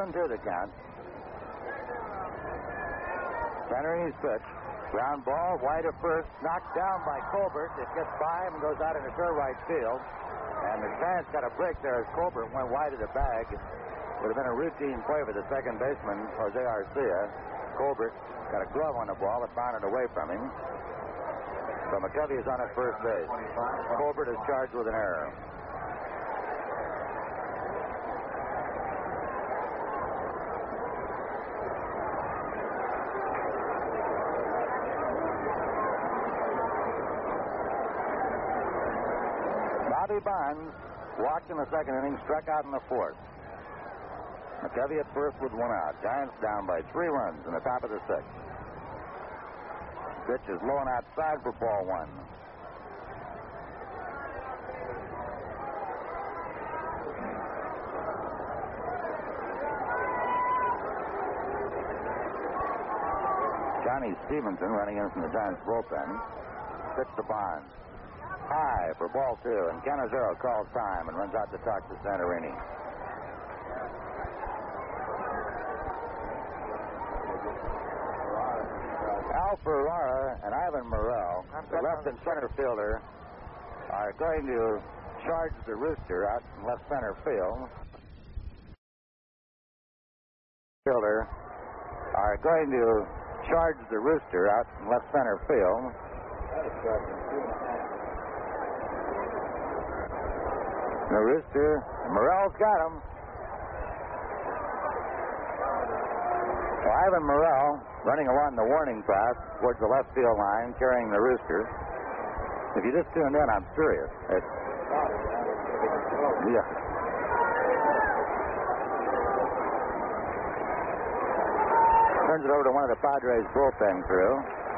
and two the count. Centering his pitch. Ground ball, wide of first, knocked down by Colbert. It gets by him and goes out into sure right field. And the Giants got a break there as Colbert went wide of the bag. Would have been a routine play for the second baseman, Jose Arcia. Colbert got a glove on the ball that bounded away from him. So McCovey is on at first base. Colbert is charged with an error. Bobby Bonds walked in the second inning, struck out in the fourth. McCovey at first with one out. Giants down by three runs in the top of the sixth. Pitch is low and outside for ball one. Johnny Stevenson running in from the Giants bullpen. Pitch to Bonds. High for ball two, and Canizero calls time and runs out to talk to Santorini. Al Ferrara and Ivan Morrell, the left and center fielder, are going to charge the rooster out in left center field. Fielder are going to charge the rooster out in left center field. The rooster, Morrell's got him. Well, Ivan Morrell running along the warning path towards the left field line, carrying the rooster. If you just tuned in, I'm serious. It's, yeah. Turns it over to one of the Padres bullpen crew.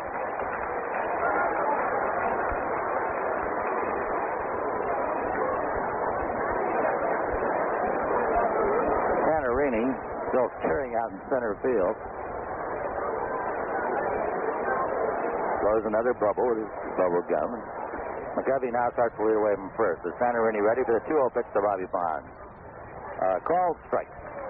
Santorini still carrying out in center field. Blows another bubble with his bubble gum. McCovey now starts to lead away from first. Is Santorini ready for the two oh pitch to Bobby Bonds? Uh, called strike.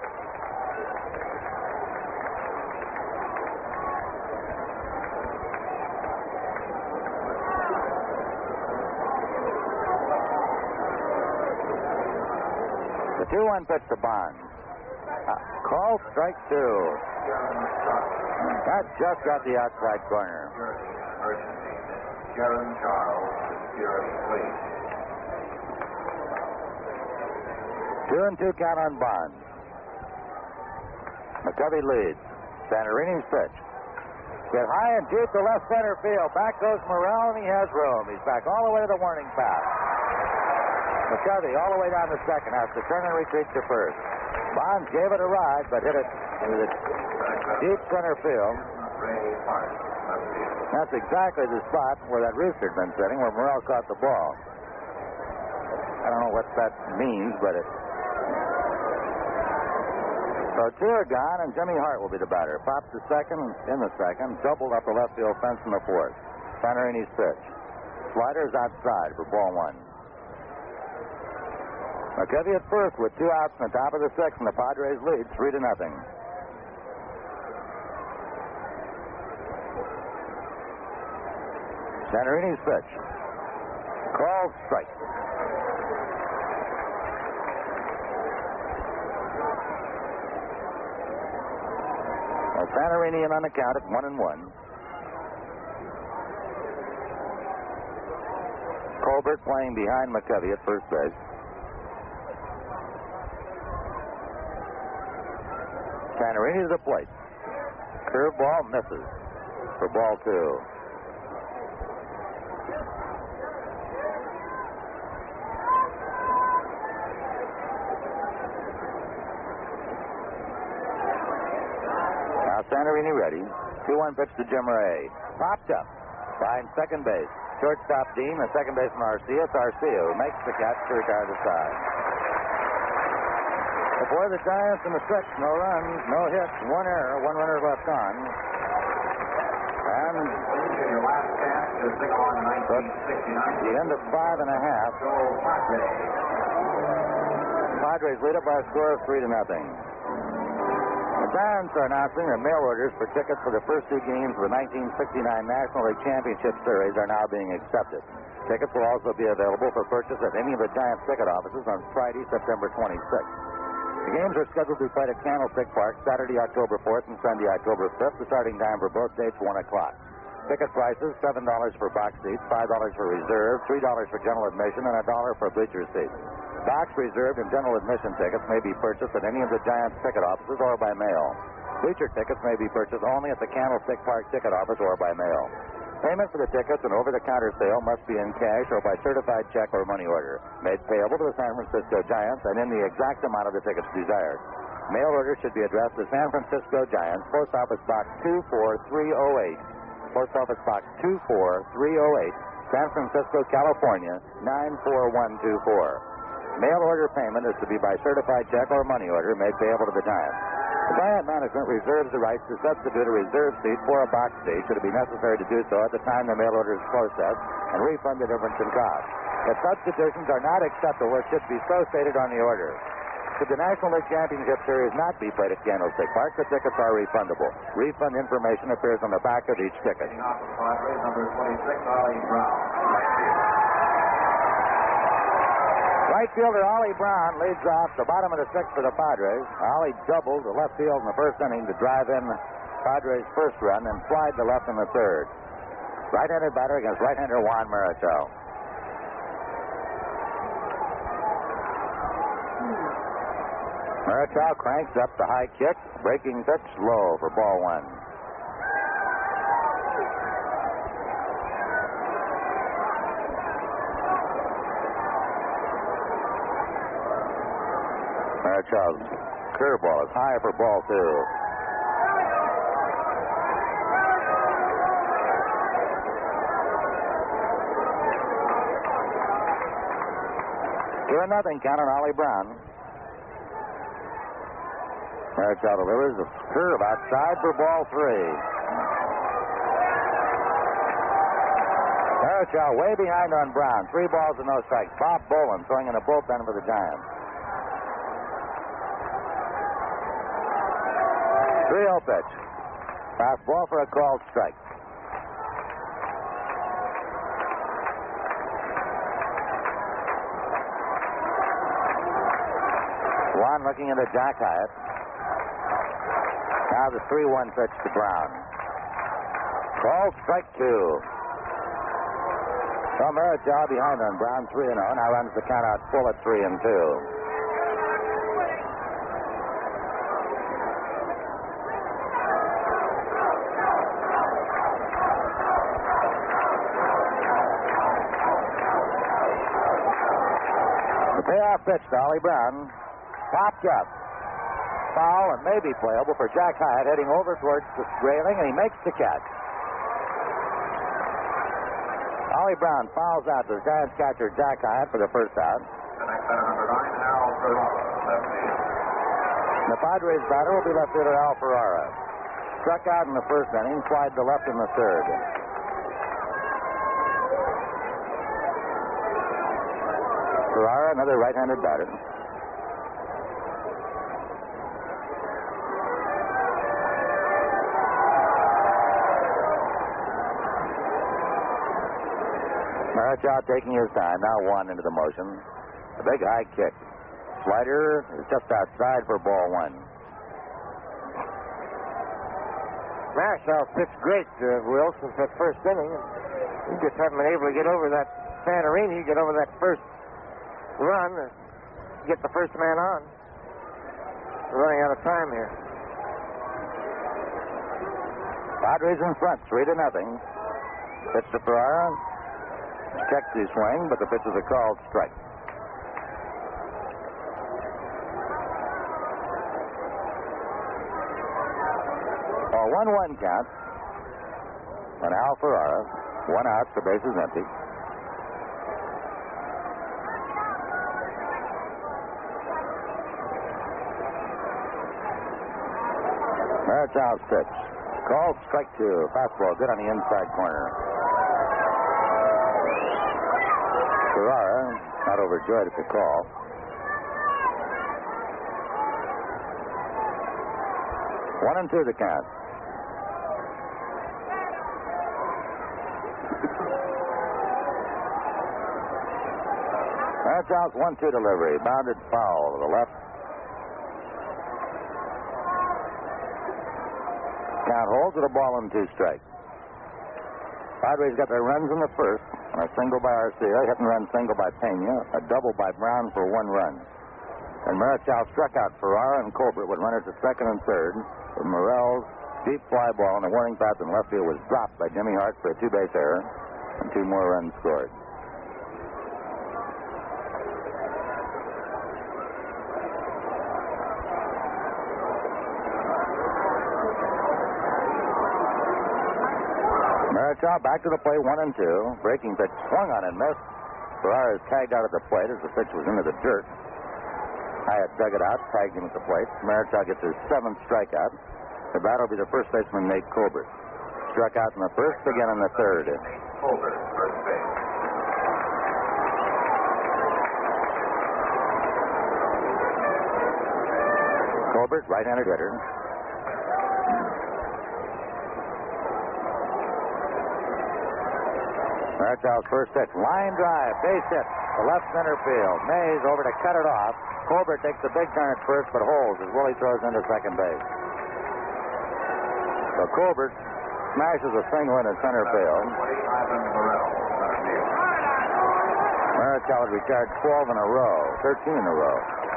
The two one pitch to Bonds. Uh, called strike two. That just got the outside corner. Jaron Charles, security, please. Two and two count on Bonds. McCovey leads. Santorini's pitch. Get high and deep to left center field. Back goes Morrell, and he has room. He's back all the way to the warning path. McCovey all the way down to second. Has to turn and retreat to first. Bonds gave it a ride, but hit it into the deep center field. That's exactly the spot where that rooster had been sitting, where Morrell caught the ball. I don't know what that means, but it... So two are gone, and Jimmy Hart will be the batter. Pops the second, in the second, doubled up the left field fence in the fourth. Santorini's pitch. Sliders outside for ball one. McCovey at first with two outs in the top of the sixth, and the Padres lead three to nothing. Santorini's pitch. Called strike. Well, Santorini in on the count at one and one. Colbert playing behind McCovey at first base. Santorini to the plate. Curveball misses for ball two. Santorini ready. two one pitch to Jim Ray. Popped up. Behind second base. Shortstop Dean, the second baseman Arcia. It's Arcia who makes the catch to retire the side. Before the Giants in the sixth, no runs, no hits, one error, one runner left on. And Your last chance to signal on nineteen sixty-nine. the end of five and a half. Padres lead up by a score of three to nothing. Giants are announcing their mail orders for tickets for the first two games of the nineteen sixty-nine National League Championship Series are now being accepted. Tickets will also be available for purchase at any of the Giants ticket offices on Friday, September twenty-sixth. The games are scheduled to be played at Candlestick Park Saturday, October fourth and Sunday, October fifth. The starting time for both dates, one o'clock. Ticket prices, seven dollars for box seats, five dollars for reserve, three dollars for general admission, and a dollar for bleacher seats. Box, reserved, and general admission tickets may be purchased at any of the Giants ticket offices or by mail. Bleacher tickets may be purchased only at the Candlestick Park ticket office or by mail. Payment for the tickets and over-the-counter sale must be in cash or by certified check or money order, made payable to the San Francisco Giants and in the exact amount of the tickets desired. Mail order should be addressed to San Francisco Giants, Post Office Box two four three oh eight, Post Office Box two four three oh eight, San Francisco, California, nine four one two four. Mail order payment is to be by certified check or money order made payable to the Giants. The Giant management reserves the right to substitute a reserve seat for a box seat should it be necessary to do so at the time the mail order is processed and refund the difference in cost. If substitutions are not acceptable, it should be so stated on the order. Should the National League Championship Series not be played at Candlestick Park, the tickets are refundable. Refund information appears on the back of each ticket. Number twenty-six, Ollie Brown. Right fielder Ollie Brown leads off the bottom of the sixth for the Padres. Ollie doubled to left field in the first inning to drive in Padres' first run and flied to left in the third. Right-handed batter against right-hander Juan Marichal. Marichal cranks up the high kick, breaking pitch low for ball one. Marichal's curveball is high for ball two. Two and nothing count on Ollie Brown. Marichal delivers the curve outside for ball three. Marichal way behind on Brown. Three balls and no strikes. Bob Boland throwing in the bullpen for the Giants. three oh pitch. Fastball for a called strike. Juan looking into Jack Hyatt. Now the three one pitch to Brown. Called strike two. So Marichal behind on Brown, three and oh. Now runs the count out full at three and two. The payoff pitch to Ollie Brown. Popped up. Foul and maybe playable for Jack Hyatt heading over towards the railing, and he makes the catch. Ollie Brown fouls out the Giants catcher Jack Hyatt for the first out. The next batter, number nine, Al Ferrara, left field. The Padres batter will be left fielder Al Ferrara. Struck out in the first inning, flied to left in the third. Ferrara, another right-handed batter. Marichal taking his time, now one into the motion. A big high kick. Slider is just outside for ball one. Marichal pitched great, uh, Will, since that first inning. He just hasn't been able to get over that Santorini, get over that first run, and get the first man on. We're running out of time here. Padres in front, three to nothing. Pitch to Ferrara. Checks his swing, but the pitch is a called strike. A one one count on Al Ferrara. One out, the base is empty. Marichal's pitch. Called strike two. Fastball good on the inside corner. Ferrara, not overjoyed at the call. One and two the count. That's out one two delivery. Bounded foul to the left. Count holds with a ball and two strikes. Padres got their runs in the first. A single by Arcia, hit and run single by Pena, a double by Brown for one run. And Marichal struck out Ferrara, and Colbert would run it to second and third. But Morel's deep fly ball in the warning path in left field was dropped by Jimmy Hart for a two-base error, and two more runs scored. Marichal back to the plate, one and two. Breaking pitch swung on and missed. Ferrara is tagged out at the plate as the pitch was into the dirt. Hyatt dug it out, tagged him at the plate. Marichal gets his seventh strikeout. The batter will be the first baseman, Nate Colbert. Struck out in the first, again in the third. Colbert, first base. Colbert, right-handed hitter. Marichal's first pitch, line drive, base hit to left center field. Mays over to cut it off. Colbert takes a big turn at first, but holds as Willie throws into second base. So Colbert smashes a single into center field. Marichal had retired twelve in a row, thirteen in a row.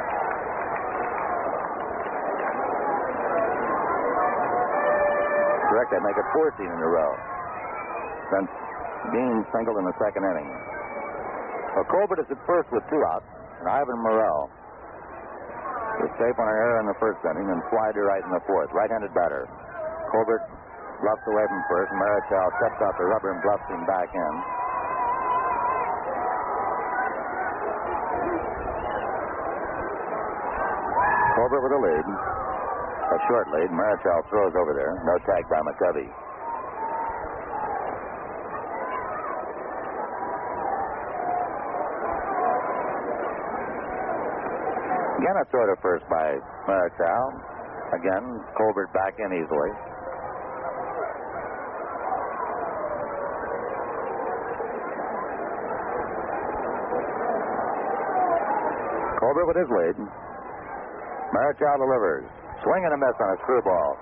Correct, they make it fourteen in a row since Dean singled in the second inning. Well, Colbert is at first with two outs, and Ivan Morel was safe on an error in the first inning and fly to right in the fourth. Right-handed batter. Colbert bluffs away from first, and Marichal steps off the rubber and bluffs him back in. Colbert with a lead. A short lead. Marichal throws over there. No tag by McCovey. Again, a throw to first by Marichal. Again, Colbert back in easily. Colbert with his lead. Marichal delivers. Swing and a miss on a screwball.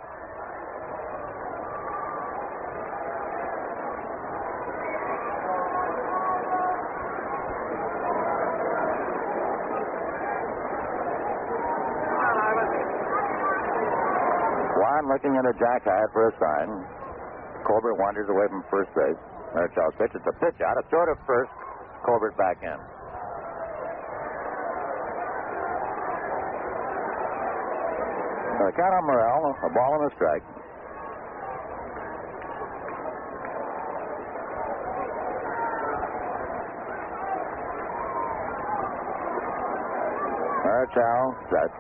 Looking into Jack Hyatt for a sign. Colbert wanders away from first base. Marichal's pitch. It's a pitch out. A throw to first. Colbert back in. So the count on Morel. A ball and a strike. Marichal sets.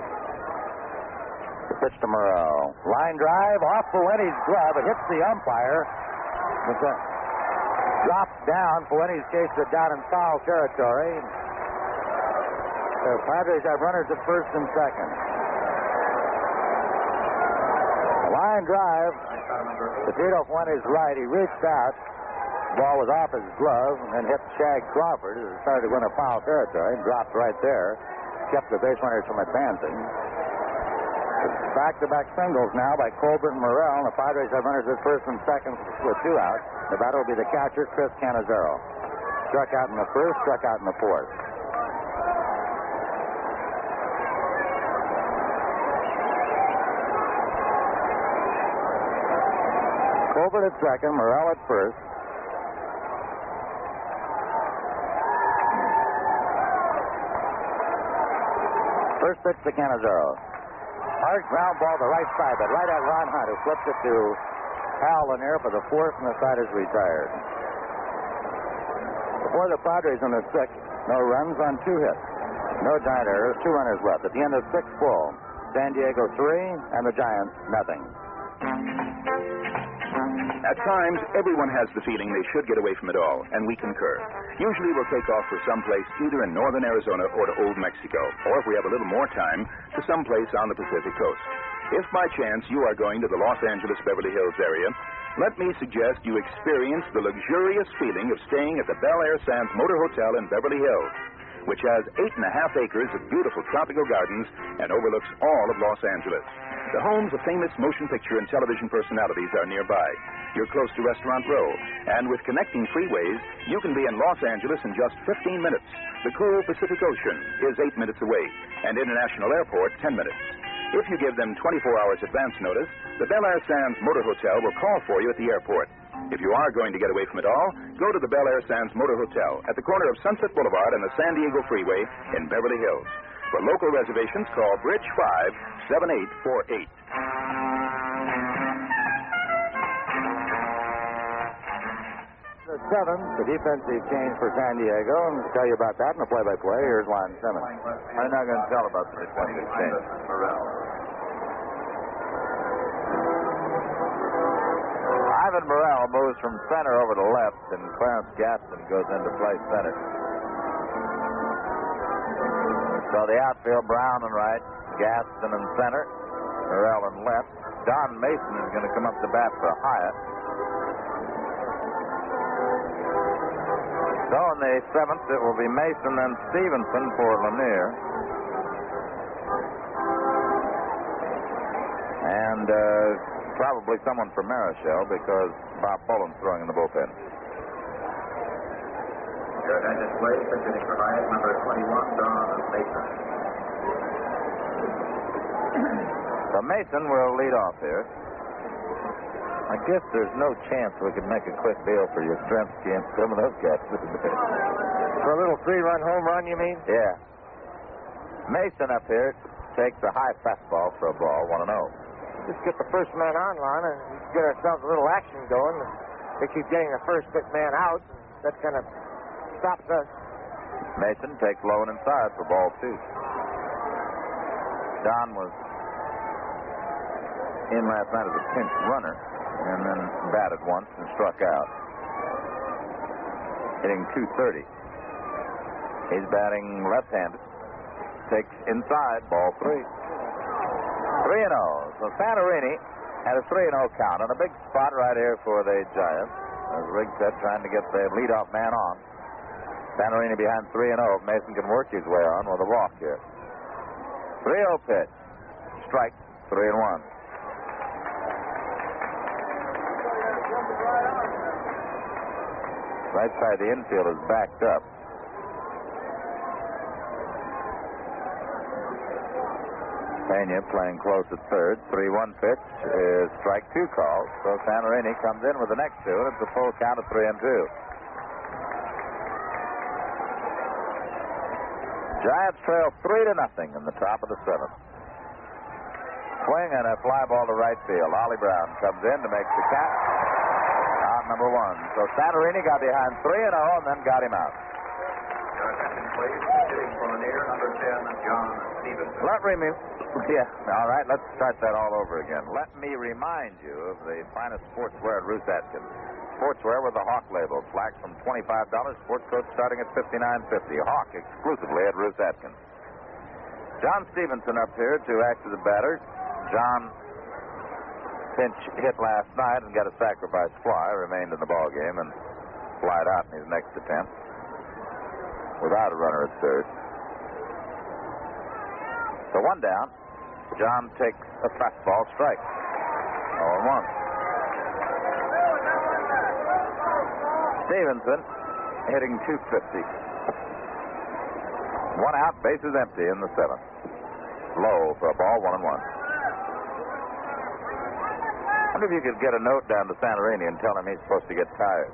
Pitch to Morel. Line drive off Fuentes' glove. It hits the umpire. It's a drop down. Fuentes chased it down in foul territory. The Padres have runners at first and second. A line drive to Tito Fuentes' right. He reached out. The ball was off his glove and then hit Shag Crawford as it started to go into foul territory and dropped right there. Kept the base runners from advancing. Back-to-back singles now by Colbert and Morel. The Padres have runners at first and second with two outs. The batter will be the catcher, Chris Cannizzaro. Struck out in the first, struck out in the fourth. Colbert at second, Morel at first. First pitch to Cannizzaro. Hard ground ball to right side, but right at Ron Hunt, who flipped it to Hal Lanier for the fourth, and the side is retired. Before the Padres in the sixth, no runs on two hits. No giant errors, two runners left. At the end of six full, San Diego three, and the Giants nothing. At times, everyone has the feeling they should get away from it all, and we concur. Usually we'll take off for someplace either in northern Arizona or to Old Mexico, or if we have a little more time, to someplace on the Pacific coast. If by chance you are going to the Los Angeles Beverly Hills area, let me suggest you experience the luxurious feeling of staying at the Bel Air Sands Motor Hotel in Beverly Hills, which has eight and a half acres of beautiful tropical gardens and overlooks all of Los Angeles. The homes of famous motion picture and television personalities are nearby. You're close to Restaurant Row, and with connecting freeways, you can be in Los Angeles in just fifteen minutes. The cool Pacific Ocean is eight minutes away, and International Airport ten minutes. If you give them twenty-four hours advance notice, the Bel Air Sands Motor Hotel will call for you at the airport. If you are going to get away from it all, go to the Bel Air Sands Motor Hotel at the corner of Sunset Boulevard and the San Diego Freeway in Beverly Hills. For local reservations, call Bridge five seven eight four eight. The seventh, the defensive change for San Diego, and to tell you about that in the play-by-play, here's Lon Simmons. I'm not going to tell about the defensive change. Ivan Morrell moves from center over to left, and Clarence Gaston goes into play center. So the outfield, Brown and right, Gaston in center, Morrell in left. Don Mason is going to come up to bat for Hyatt. So in the seventh, it will be Mason and Stevenson for Lanier. And uh, probably someone for Marichal because Bob Boland's throwing in the bullpen. Your attendance, please. Pitching for Hyatt, number twenty-one, Don Mason. So Mason will lead off here. I guess there's no chance we could make a quick deal for your strength against some of those guys. For a little three-run home run, you mean? Yeah. Mason up here takes a high fastball for a ball, one and oh. Just get the first man on, Lon, and get ourselves a little action going. We keep getting the first hit man out. That kind of stops us. Mason takes low and inside for ball two. Don was in last night as a pinch runner and then batted once and struck out. Hitting two thirty. He's batting left-handed. Takes inside, ball three. three and oh. So Santorini had a three and oh count on a big spot right here for the Giants. As Riggs said, trying to get the leadoff man on. Santorini behind three and oh. Mason can work his way on with a walk here. three oh pitch. Strike, three and one. Right side of the infield is backed up. Pena playing close at third. three one pitch is strike two call. So Santorini comes in with the next two, and it's a full count of three and two. Giants trail three to nothing in the top of the seventh. Swing and a fly ball to right field. Ollie Brown comes in to make the catch. Out number one. So Santorini got behind three and oh and then got him out. Your attention, please. Sitting for Lanier, number ten, John Stevenson. Let me, yeah, all right, let's start that all over again. Let me remind you of the finest sportswear at Ruth Atkins. Sportswear with the Hawk label. Flax from twenty-five dollars. Sports coats starting at fifty-nine fifty. Hawk exclusively at Ruth Atkins. John Stevenson up here to act as a batter. John pinch hit last night and got a sacrifice fly. Remained in the ball game and flied out in his next attempt without a runner at third. So one down. John takes a fastball strike. oh and one. Stevenson hitting two fifty. One out, bases empty in the seventh. Low for a ball, one and one. I wonder if you could get a note down to Santorini and tell him he's supposed to get tired.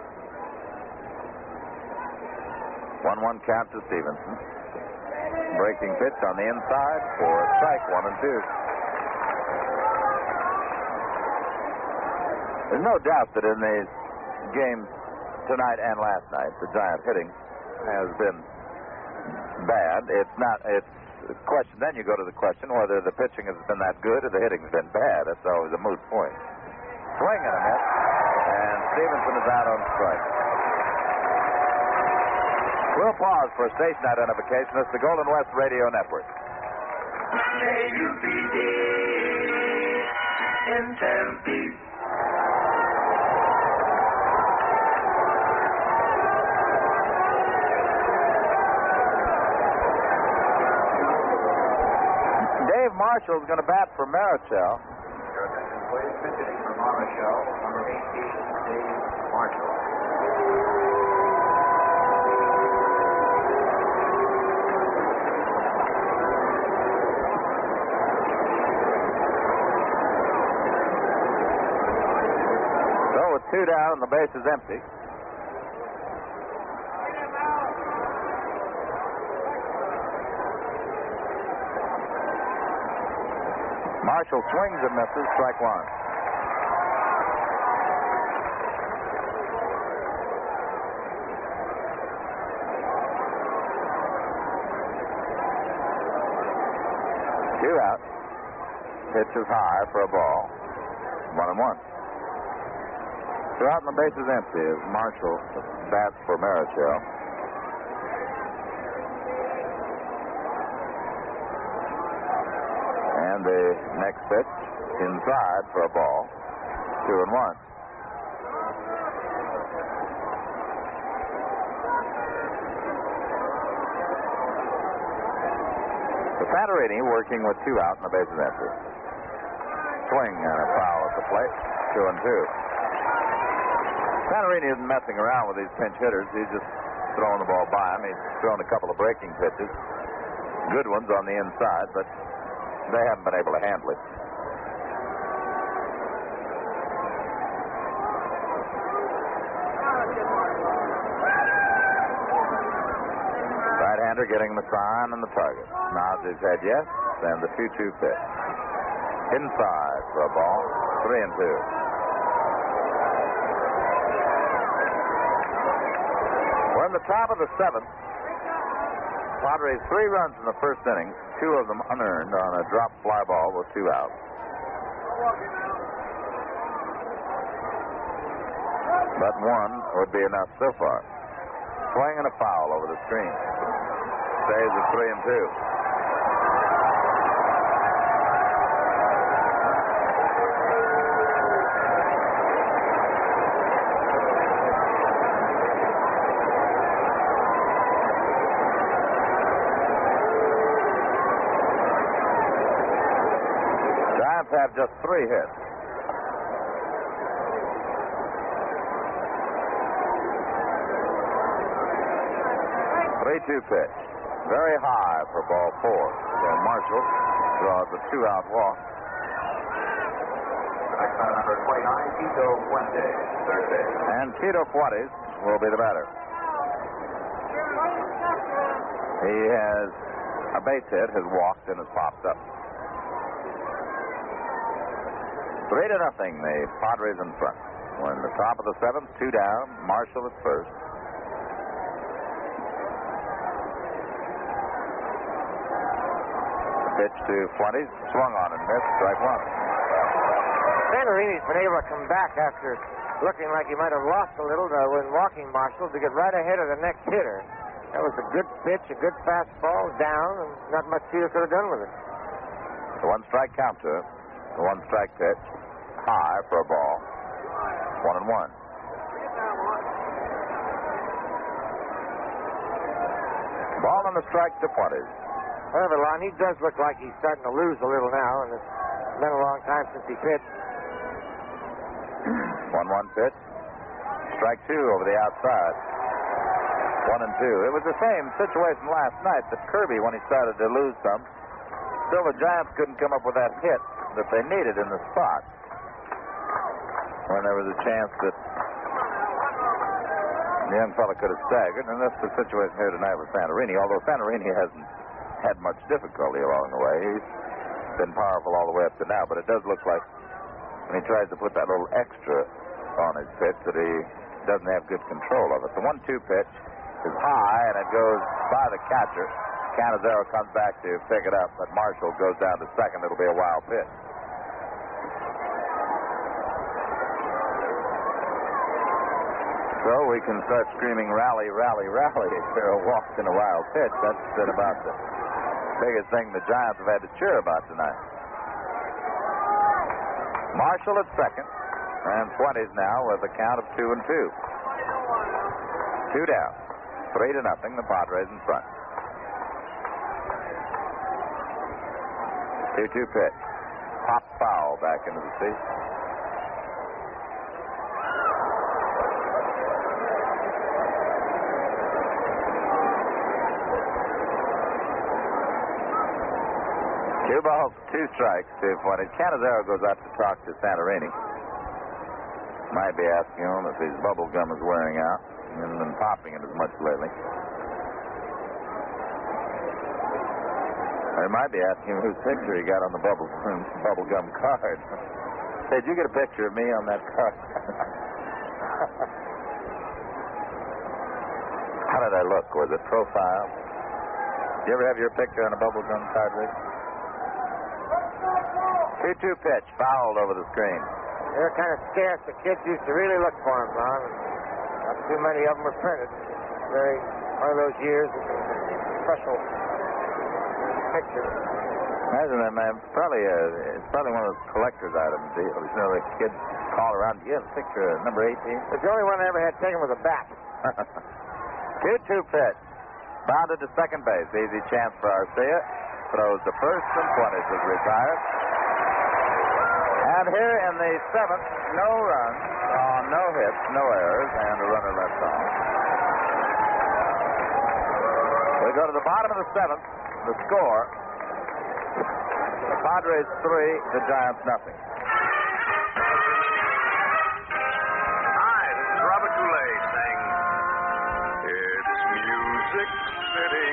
one one count to Stevenson. Breaking pitch on the inside for a strike, one and two. There's no doubt that in these games tonight and last night, the Giant hitting has been bad. It's not, it's a question, then you go to the question whether the pitching has been that good or the hitting's been bad. That's always a moot point. Swing and a miss, and Stevenson is out on strike. We'll pause for station identification. It's the Golden West Radio Network. Monday you be dead. in Tempe. Dave Marshall's going to bat for Marichal. Your attention, please. Pitching for Marichal, number eighteen, Dave Marshall. So with two down and the base is empty. Marshall swings and misses, strike one. Two out. Pitch is high for a ball. One and one. Two out and the base is empty as Marshall bats for Marichal. And the next pitch inside for a ball. Two and one. The Santorini working with two out and the base is empty. Swing and a foul at the plate. Two and two. Santorini isn't messing around with these pinch hitters. He's just throwing the ball by him. He's thrown a couple of breaking pitches. Good ones on the inside, but they haven't been able to handle it. Right-hander getting the sign and the target. Nods his head yes, and the two two pitch. Inside for a ball. Three and two. We're in the top of the seventh. Padres three runs in the first inning, two of them unearned on a drop fly ball with two out. But one would be enough so far. Swing and a foul over the screen. Stays at three and two. Have just three hits. three two pitch. Very high for ball four. So Marshall draws a two-out walk. Next man, number twenty-nine, Tito Fuentes, third base. And Tito Fuentes will be the batter. He has a base hit, has walked, and has popped up. Three to nothing, the Padres in front. We're in the top of the seventh, two down. Marshall at first. Pitch to Fuentes, swung on and missed, strike one. Santorini's been able to come back after looking like he might have lost a little to, when walking Marshall to get right ahead of the next hitter. That was a good pitch, a good fastball, down, and not much Tito could have done with it. The one strike count to it. The one strike pitch. High for a ball. One and one. Ball on the strike to Fuentes. However, Lon, he does look like he's starting to lose a little now, and it's been a long time since he pitched. one one pitch. Strike two over the outside. One and two. It was the same situation last night that Kirby, when he started to lose some, still the Giants couldn't come up with that hit that they needed in the spot when there was a chance that the young fella could have staggered. And that's the situation here tonight with Santorini, although Santorini hasn't had much difficulty along the way. He's been powerful all the way up to now, but it does look like when he tries to put that little extra on his pitch that he doesn't have good control of it. The one two pitch is high, and it goes by the catcher. Canizero comes back to pick it up, but Marshall goes down to second. It'll be a wild pitch. So we can start screaming, rally, rally, rally, if Farrell walks in a wild pitch. That's been about the biggest thing the Giants have had to cheer about tonight. Marshall at second. And twenties now with a count of two and two. Two down. Three to nothing. The Padres in front. two two pitch. Pop foul back into the seat. Two balls, two strikes to twenty. Canizaro goes out to talk to Santorini. Might be asking him if his bubble gum is wearing out. He hasn't been popping it as much lately. Or he might be asking him whose picture he got on the bubble, bubble gum card. Hey, did you get a picture of me on that card? How did I look? Was it profile? Did you ever have your picture on a bubble gum card, Rick? two two pitch, fouled over the screen. They're kind of scarce. The kids used to really look for them, Ron. Not too many of them were printed. Very one of those years, special pictures. Imagine that, man. It's probably a, it's probably one of those collector's items deals. You know, the kids call around. Do you have a picture of number eighteen? It's the only one I ever had taken with a bat. two two pitch. Bounded to second base. Easy chance for Arcia. Throws to first, and twenties is retired. And here in the seventh, no runs, uh, no hits, no errors, and a runner left on. We go to the bottom of the seventh. The score: the Padres three, the Giants nothing. Hi, this is Robert Goulet saying, "It's Music City."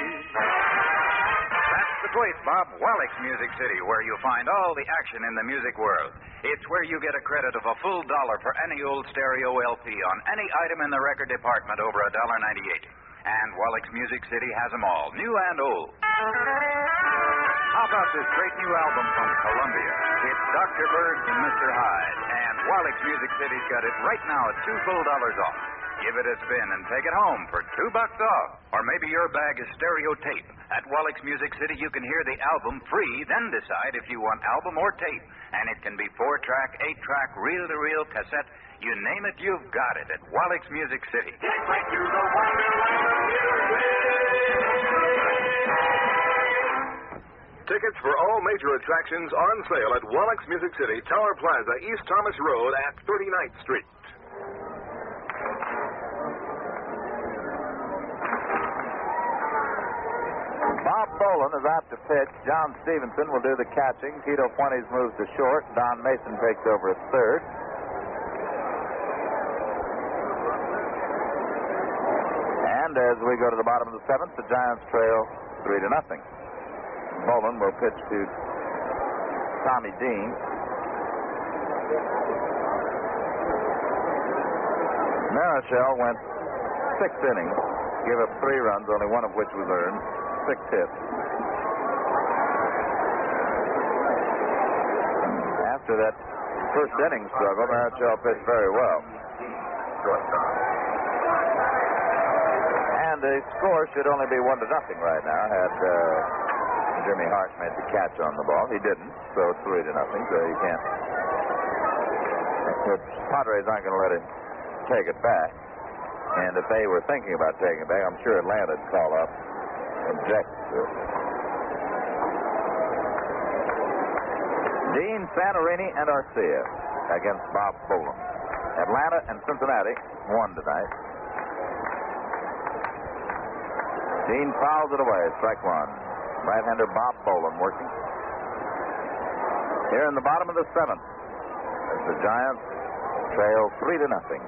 The place, Bob. Wallach's Music City, where you find all the action in the music world. It's where you get a credit of a full dollar for any old stereo L P on any item in the record department over a dollar ninety-eight. And Wallach's Music City has them all, new and old. How about this great new album from Columbia? It's Doctor Berg's and Mister Hyde, and Wallach's Music City's got it right now at two full dollars off. Give it a spin and take it home for two bucks off. Or maybe your bag is stereo tape. At Wallach's Music City, you can hear the album free, then decide if you want album or tape. And it can be four-track, eight-track, reel-to-reel, cassette. You name it, you've got it at Wallach's Music City. Take me to the wonderland of music. Tickets for all major attractions on sale at Wallach's Music City, Tower Plaza, East Thomas Road at thirty-ninth Street. Bob Boland is out to pitch. John Stevenson will do the catching. Tito Fuentes moves to short. Don Mason takes over at third. And as we go to the bottom of the seventh, the Giants trail three to nothing. Boland will pitch to Tommy Dean. Marichal went six innings, gave up three runs, only one of which was earned. Six hits. After that first inning struggle, Marichal pitched very well. And the score should only be one to nothing right now. Had uh, Jimmy Hart made the catch on the ball, he didn't, so it's three to nothing. So you can't. The Padres aren't going to let him take it back. And if they were thinking about taking it back, I'm sure Atlanta'd call up. Object to it. Dean, Santorini, and Arcia against Bob Boland. Atlanta and Cincinnati won tonight. Dean fouls it away, strike one. Right-hander Bob Boland working. Here in the bottom of the seventh, as the Giants trail three to nothing.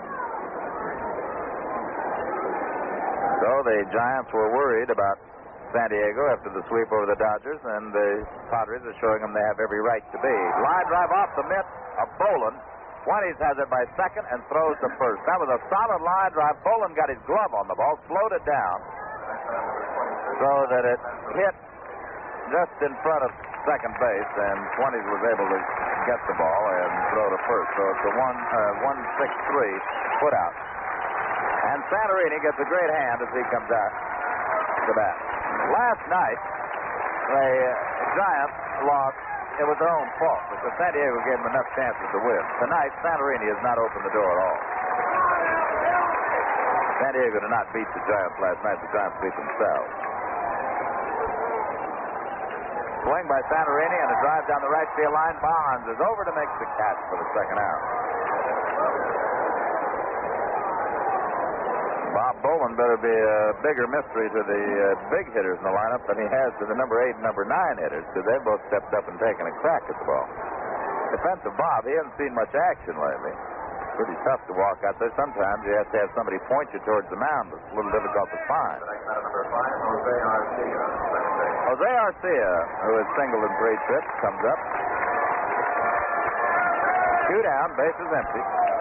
So the Giants were worried about San Diego after the sweep over the Dodgers, and the Padres are showing them they have every right to be. Line drive off the mitt of Boland. Fuentes has it by second and throws to first. That was a solid line drive. Boland got his glove on the ball, slowed it down so that it hit just in front of second base, and Fuentes was able to get the ball and throw to first. So it's a one uh, one six three put out. And Santorini gets a great hand as he comes out to bat. Last night, the Giants lost it was their own fault because San Diego gave them enough chances to win. Tonight, Santorini has not opened the door at all. San Diego did not beat the Giants last night. The Giants beat themselves. Swing by Santorini and a drive down the right field line. Bonds is over to make the catch for the second out. Bob Boland better be a bigger mystery to the uh, big hitters in the lineup than he has to the number eight and number nine hitters, because they both stepped up and taken a crack at the ball. Defensive Bob, he hasn't seen much action lately. It's pretty tough to walk out there. Sometimes you have to have somebody point you towards the mound. It's a little difficult to find. Number five, Jose Arcia, second base. Jose Arcia, who has singled in three trips, comes up. Two down, bases empty.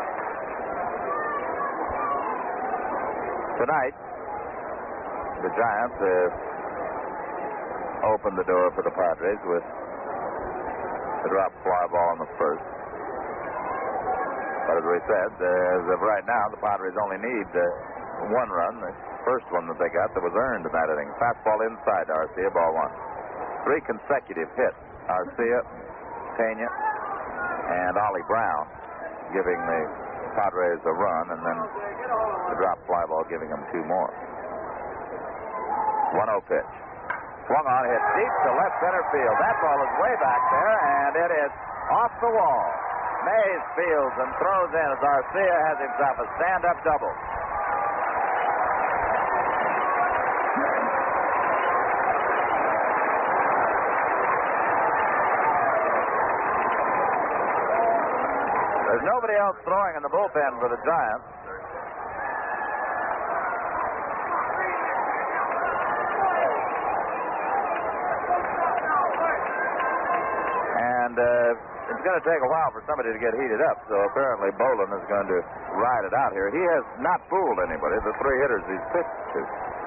Tonight, the Giants have opened the door for the Padres with a drop fly ball in the first. But as we said, uh, as of right now, the Padres only need uh, one run. The first one that they got that was earned in that inning. Fastball inside to Arcia, ball one. Three consecutive hits. Arcia, Pena, and Ollie Brown giving the Padres a run, and then the drop fly ball giving them two more. one oh pitch. Swung on, hit deep to left center field. That ball is way back there, and it is off the wall. Mays fields and throws in as Arcia has himself a stand-up double. There's nobody else throwing in the bullpen for the Giants. And uh, it's going to take a while for somebody to get heated up, so apparently Bolin is going to ride it out here. He has not fooled anybody, the three hitters he's pitched to.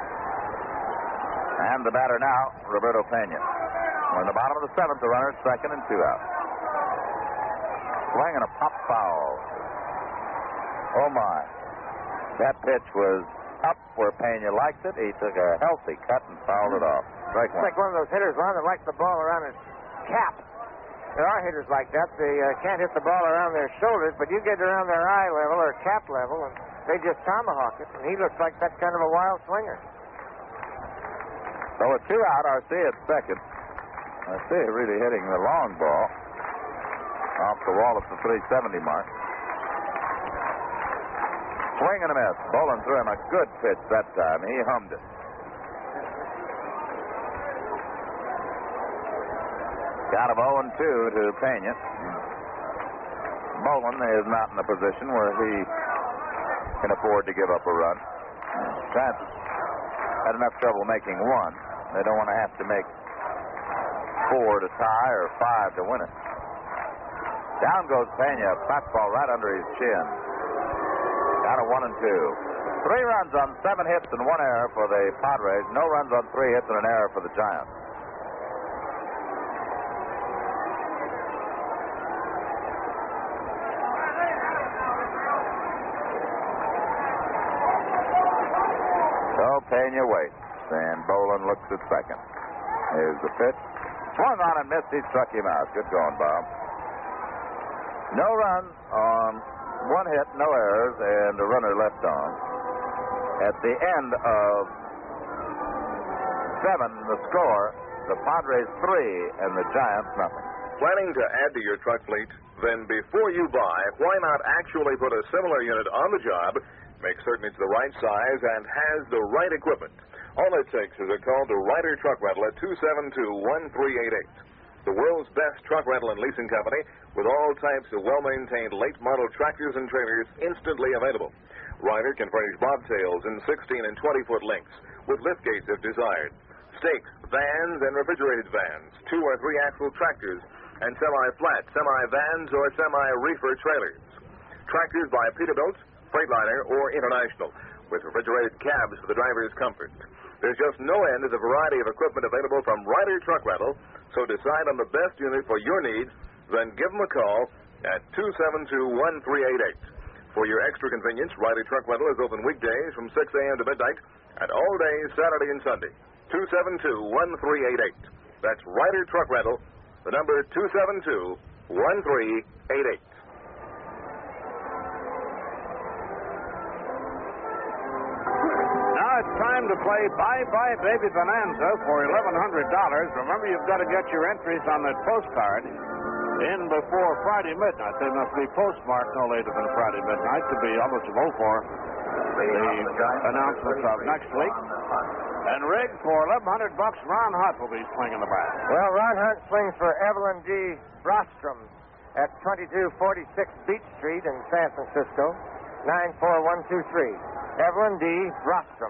And the batter now, Roberto Pena. We're in the bottom of the seventh, the runner at second and two out. Swing and a pop foul. Oh, my. That pitch was up where Pena liked it. He took a healthy cut and fouled it off. Strike one. It's like one of those hitters, Ron, that likes the ball around his cap. There are hitters like that. They uh, can't hit the ball around their shoulders, but you get around their eye level or cap level, and they just tomahawk it. And he looks like that kind of a wild swinger. So with two out, Arcia at second. Arcia really hitting the long ball off the wall at the three seventy mark. Swing and a miss. Bolin threw him a good pitch that time. He hummed it. Count of oh and two to Pena. Bolin is not in a position where he can afford to give up a run. Giants had enough trouble making one. They don't want to have to make four to tie or five to win it. Down goes Pena. Fastball right under his chin. Down to one and two. Three runs on seven hits and one error for the Padres. No runs on three hits and an error for the Giants. So Pena waits, and Bolin looks at second. Here's the pitch. Swung on and missed. He struck him out. Good going, Bob. No runs on one hit, no errors, and a runner left on. At the end of seven, the score, the Padres three and the Giants nothing. Planning to add to your truck fleet? Then before you buy, why not actually put a similar unit on the job, make certain it's the right size and has the right equipment? All it takes is a call to Ryder Truck Rental at two seven two, one three eight eight. The world's best truck rental and leasing company with all types of well-maintained late-model tractors and trailers instantly available. Ryder can furnish bobtails in sixteen and twenty-foot lengths with liftgates if desired, stakes, vans, and refrigerated vans, two or three-axle tractors, and semi-flat, semi-vans, or semi-reefer trailers. Tractors by Peterbilt, Freightliner, or International, with refrigerated cabs for the driver's comfort. There's just no end to the variety of equipment available from Ryder Truck Rental, so decide on the best unit for your needs, then give them a call at two seven two, one three eight eight. For your extra convenience, Ryder Truck Rental is open weekdays from six a.m. to midnight and all days Saturday and Sunday. two seven two, one three eight eight. That's Ryder Truck Rental, The number two seven two, one three eight eight. Now it's time to play Bye Bye Baby Bonanza for eleven hundred dollars. Remember, you've got to get your entries on that postcard in before Friday midnight. They must be postmarked no later than Friday midnight to be eligible for the announcements of next week. And Rig, for eleven hundred bucks, Ron Hunt will be swinging the bat. Well, Ron Hunt swings for Evelyn D. Brostrom at twenty-two forty-six Beach Street in San Francisco, nine four one two three. Evelyn D. Brostrom.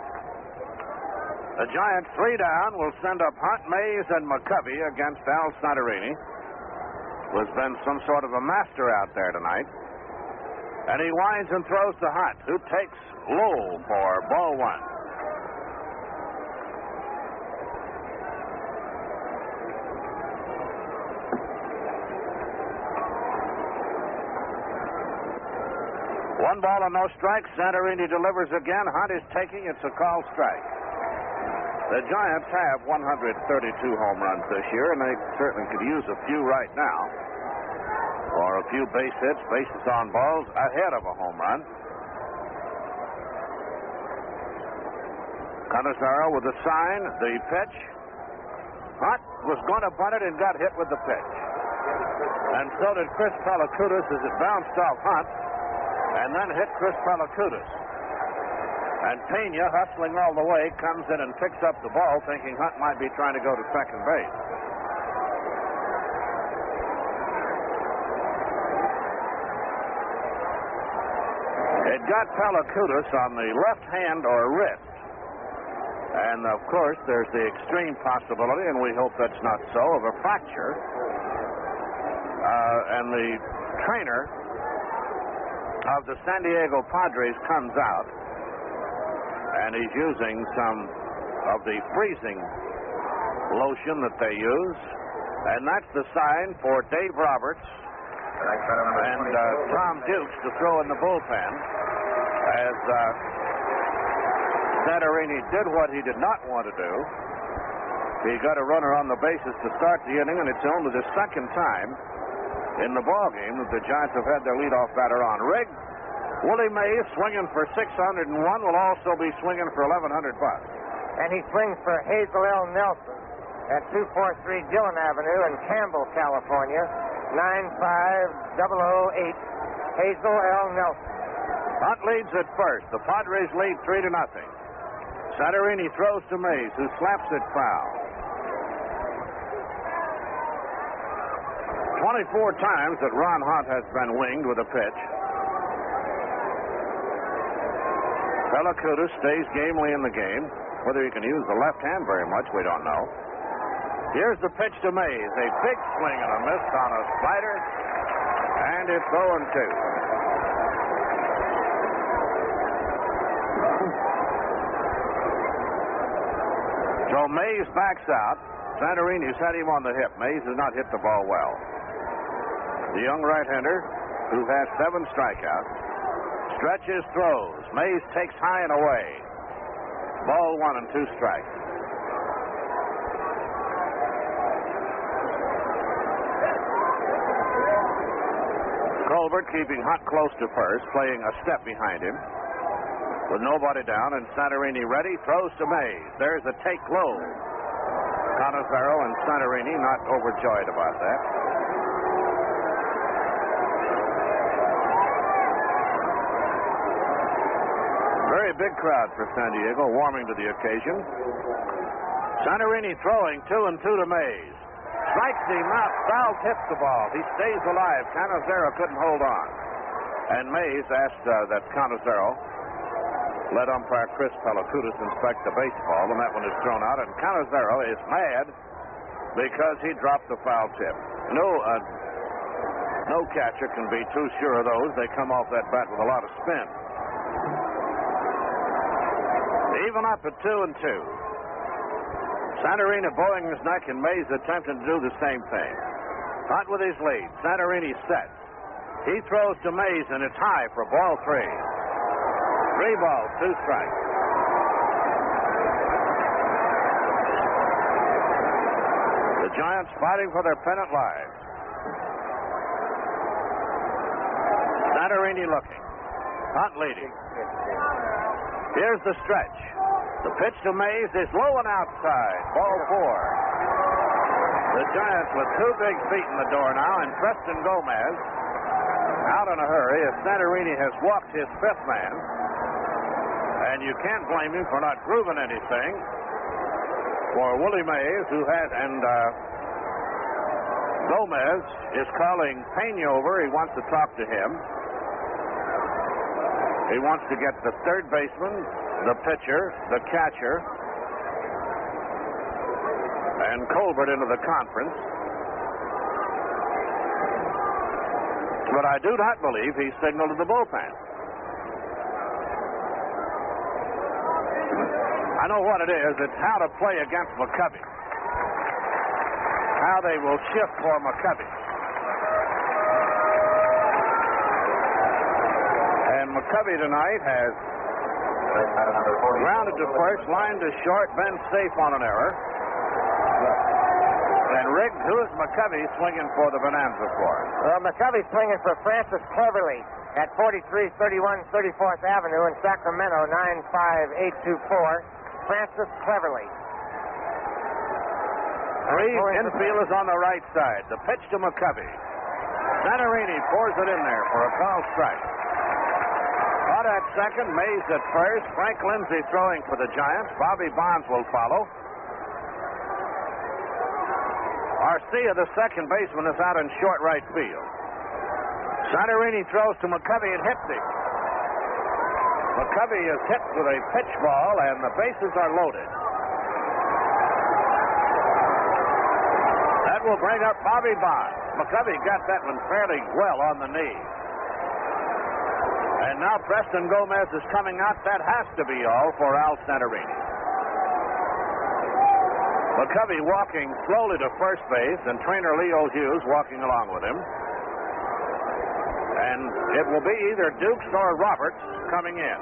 The Giants, three down, will send up Hunt, Mays, and McCovey against Al Santorini, who has been some sort of a master out there tonight. And he winds and throws to Hunt, who takes low for ball one. One ball and no strikes. Santorini delivers again. Hunt is taking. It's a call strike. The Giants have one hundred thirty-two home runs this year, and they certainly could use a few right now. Or a few base hits, bases on balls, ahead of a home run. Canizaro with the sign, the pitch. Hunt was going to bunt it and got hit with the pitch. And so did Chris Palacutis as it bounced off Hunt and then hit Chris Palacutis. And Pena, hustling all the way, comes in and picks up the ball, thinking Hunt might be trying to go to second base. It got Palacutis on the left hand or wrist. And, of course, there's the extreme possibility, and we hope that's not so, of a fracture. Uh, and the trainer of the San Diego Padres comes out, and he's using some of the freezing lotion that they use, and that's the sign for Dave Roberts and uh, Tom Dukes to throw in the bullpen, as uh, Santorini did what he did not want to do. He got a runner on the bases to start the inning, and it's only the second time in the ballgame that the Giants have had their leadoff batter on. Rig, Willie Mays, swinging for six hundred one, will also be swinging for eleven hundred bucks. And he swings for Hazel L. Nelson at two forty-three Dillon Avenue in Campbell, California, nine five zero zero eight. Hazel L. Nelson. Hunt leads at first. The Padres lead three to nothing. Santorini throws to Mays, who slaps it foul. twenty-four times that Ron Hunt has been winged with a pitch. Palacutis stays gamely in the game. Whether he can use the left hand very much, we don't know. Here's the pitch to Mays. A big swing and a miss on a slider, and it's oh and two. So Mays backs out. Santorini's had him on the hip. Mays has not hit the ball well. The young right-hander, who has seven strikeouts, stretches, throws. Mays takes high and away. Ball one and two strikes. Colbert keeping Hunt close to first, playing a step behind him. With nobody down and Santorini ready, throws to Mays. There's a take low. Canizaro and Santorini not overjoyed about that. Very big crowd for San Diego, warming to the occasion. Santorini throwing two and two to Mays. Strikes him out, foul tips the ball. He stays alive. Canizaro couldn't hold on. And Mays asked uh, that Canizaro let umpire Chris Palacutis inspect the baseball, and that one is thrown out. And Canizaro is mad because he dropped the foul tip. No, uh, no catcher can be too sure of those. They come off that bat with a lot of spin. Even up at two and two. Santorini bowing his neck, and Mays attempting to do the same thing. Hunt with his lead. Santorini set. He throws to Mays, and it's high for ball three. Three balls, two strikes. The Giants fighting for their pennant lives. Santorini looking. Hunt leading. Here's the stretch. The pitch to Mays is low and outside. Ball four. The Giants with two big feet in the door now, and Preston Gomez out in a hurry as Santorini has walked his fifth man. And you can't blame him for not proving anything. For Willie Mays, who had, and uh, Gomez is calling Pena over. He wants to talk to him. He wants to get the third baseman, the pitcher, the catcher, and Colbert into the conference. But I do not believe he signaled to the bullpen. I know what it is. It's how to play against McCovey. How they will shift for McCovey. And McCovey tonight has grounded to first, lined to short, been safe on an error. And Rick, who is McCovey swinging for the Bonanza for? Well, McCovey's swinging for Francis Cleverly at forty-three thirty-one thirty-fourth Avenue in Sacramento, nine five eight two four. Francis Cleverly. Three infielders on the right side. The pitch to McCovey. Santorini pours it in there for a foul strike. Out at second, Mays at first. Frank Lindsay throwing for the Giants. Bobby Bonds will follow. Arcia, the second baseman, is out in short right field. Santorini throws to McCovey and hits him. McCovey is hit with a pitch ball, and the bases are loaded. That will bring up Bobby Bonds. McCovey got that one fairly well on the knee. And now Preston Gomez is coming out. That has to be all for Al Santorini. McCovey walking slowly to first base, and trainer Leo Hughes walking along with him. And it will be either Dukes or Roberts coming in.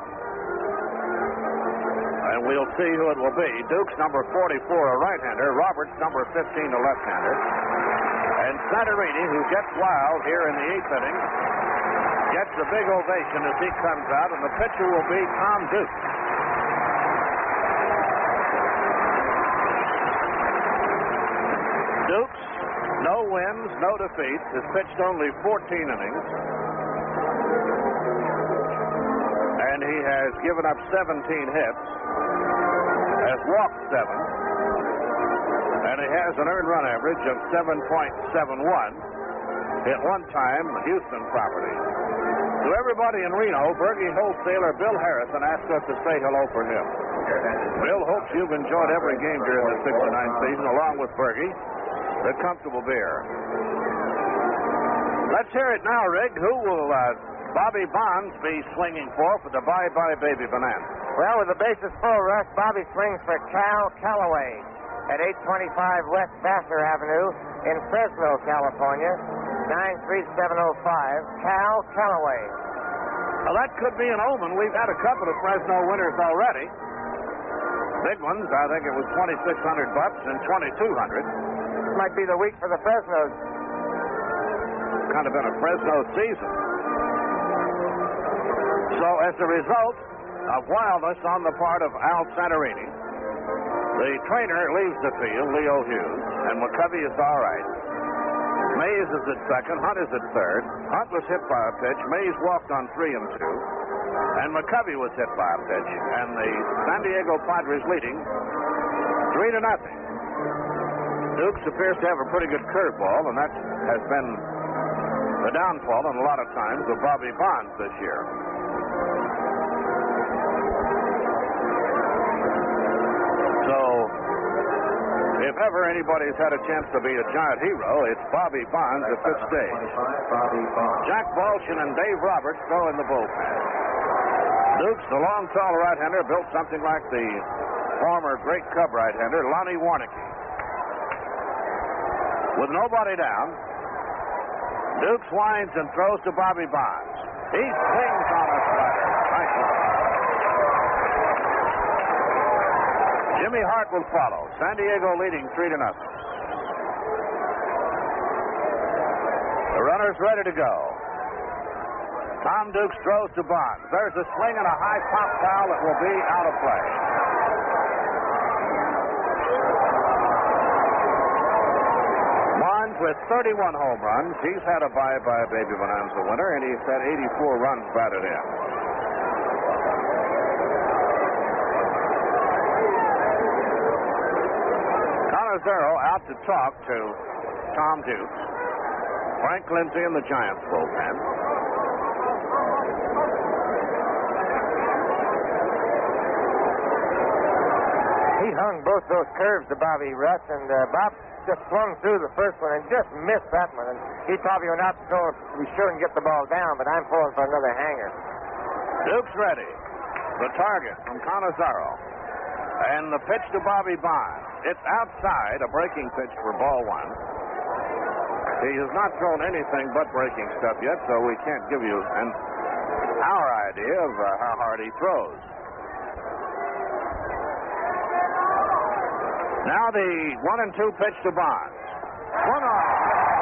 And we'll see who it will be. Dukes, number forty-four, a right-hander. Roberts, number fifteen, a left-hander. And Santorini, who gets wild here in the eighth inning, gets the big ovation as he comes out, and the pitcher will be Tom Dukes. Dukes, no wins, no defeats, has pitched only fourteen innings. And he has given up seventeen hits, has walked seven, and he has an earned run average of seven point seven one. At one time, Houston property. To everybody in Reno, Bergie wholesaler Bill Harrison asked us to say hello for him. Bill hopes you've enjoyed every game during the sixty-nine season, along with Bergie. The comfortable beer. Let's hear it now, Rig. Who will uh, Bobby Bonds be swinging for for the Bye Bye Baby Bonanza? Well, with the bases full, Russ, Bobby swings for Cal Callaway at eight twenty-five West Vassar Avenue in Fresno, California, nine three seven oh five. Cal Callaway. Well, that could be an omen. We've had a couple of Fresno winners already. Big ones. I think it was twenty-six hundred bucks and twenty-two hundred. Might be the week for the Fresnos. Kind of been a Fresno season. So as a result of wildness on the part of Al Santorini, the trainer leaves the field, Leo Hughes, and McCovey is all right. Mays is at second, Hunt is at third. Hunt was hit by a pitch. Mays walked on three and two. And McCovey was hit by a pitch. And the San Diego Padres leading three to nothing. Dukes appears to have a pretty good curveball, and that has been the downfall in a lot of times of Bobby Bonds this year. So, if ever anybody's had a chance to be a Giant hero, it's Bobby Bonds at this stage. Jack Balchin and Dave Roberts throw in the bullpen. Dukes, the long, tall right-hander, built something like the former great Cub right-hander, Lonnie Warneke. With nobody down, Dukes winds and throws to Bobby Bonds. He swings on a slider. Nice one. Jimmy Hart will follow. San Diego leading three to nothing. The runner's ready to go. Tom Dukes throws to Bonds. There's a swing and a high pop foul that will be out of play. Bonds with thirty-one home runs. He's had a bye-bye Baby Bonanza winner, and he's had eighty-four runs batted in. Conazero out to talk to Tom Dukes. Frank Lindsay in the Giants bullpen. He hung both those curves to Bobby Russ, and uh, Bob just swung through the first one and just missed that one. And he probably went out to go be sure and get the ball down, but I'm pulling for another hanger. Dukes ready. The target from Conazero. And the pitch to Bobby Bonds. It's outside, a breaking pitch for ball one. He has not thrown anything but breaking stuff yet, so we can't give you an our idea of uh, how hard he throws. Now the one and two pitch to Bonds. One off.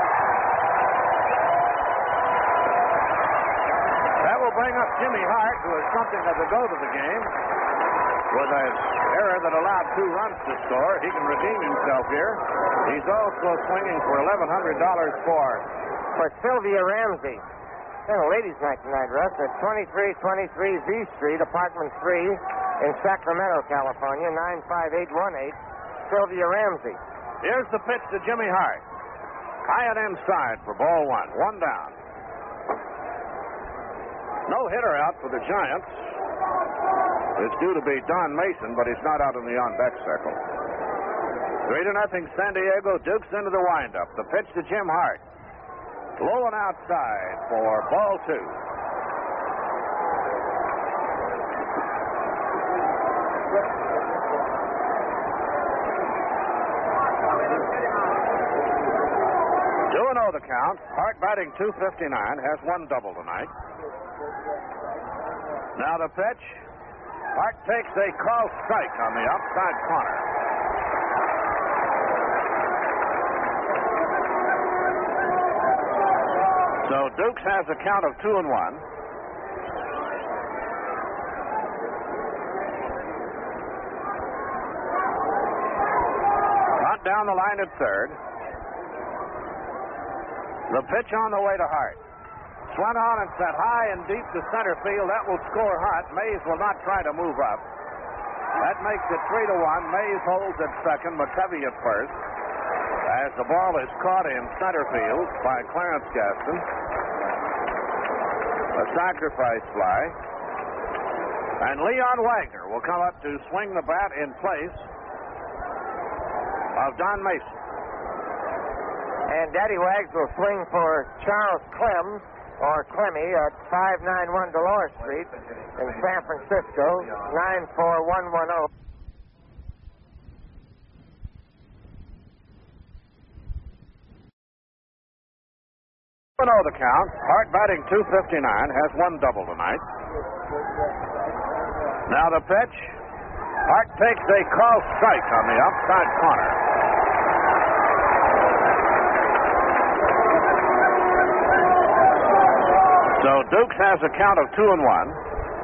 That will bring up Jimmy Hart, who is something of the goat of the game. With an error that allowed two runs to score, he can redeem himself here. He's also swinging for eleven hundred dollars for for Sylvia Ramsey. And a ladies' night tonight, Russ, at twenty-three twenty-three V Street, Apartment three in Sacramento, California, nine five eight one eight. Sylvia Ramsey. Here's the pitch to Jimmy Hart. High and inside for ball one. One down. No hitter out for the Giants. It's due to be Don Mason, but he's not out in the on-deck circle. Three to nothing, San Diego. Dukes into the windup. The pitch to Jim Hart. Low and outside for ball two. two and oh the count. Hart batting two fifty-nine, has one double tonight. Now the pitch. Hart takes a call strike on the outside corner. So Dukes has a count of two and one. Hunt down the line at third. The pitch on the way to Hart. Swung on and set high and deep to center field. That will score Hart. Mays will not try to move up. That makes it three to one. Mays holds at second, McCovey at first. As the ball is caught in center field by Clarence Gaston. A sacrifice fly. And Leon Wagner will come up to swing the bat in place of Don Mason. And Daddy Wags will swing for Charles Clem, or Clemmy, at five ninety-one Dolores Street in San Francisco, nine four one one zero. one oh the count. Hart batting two fifty-nine, has one double tonight. Now the pitch. Hart takes a call strike on the outside corner. So Dukes has a count of two and one.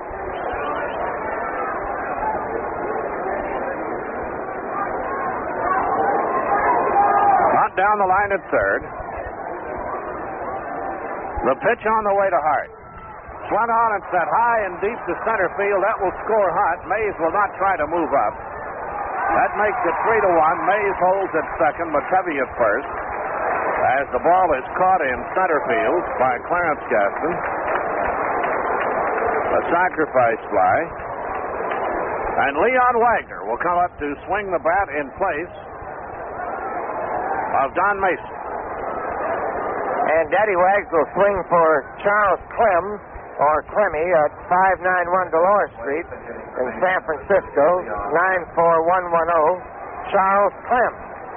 Not down the line at third. The pitch on the way to Hart. Swung on and set high and deep to center field. That will score Hart. Mays will not try to move up. That makes it three to one. Mays holds at second, McCovey at first. As the ball is caught in center field by Clarence Gaston. A sacrifice fly. And Leon Wagner will come up to swing the bat in place of Don Mason. And Daddy Wags will swing for Charles Clem, or Clemmy, at five ninety-one Dolores Street in San Francisco, nine four one one zero. Charles Clem.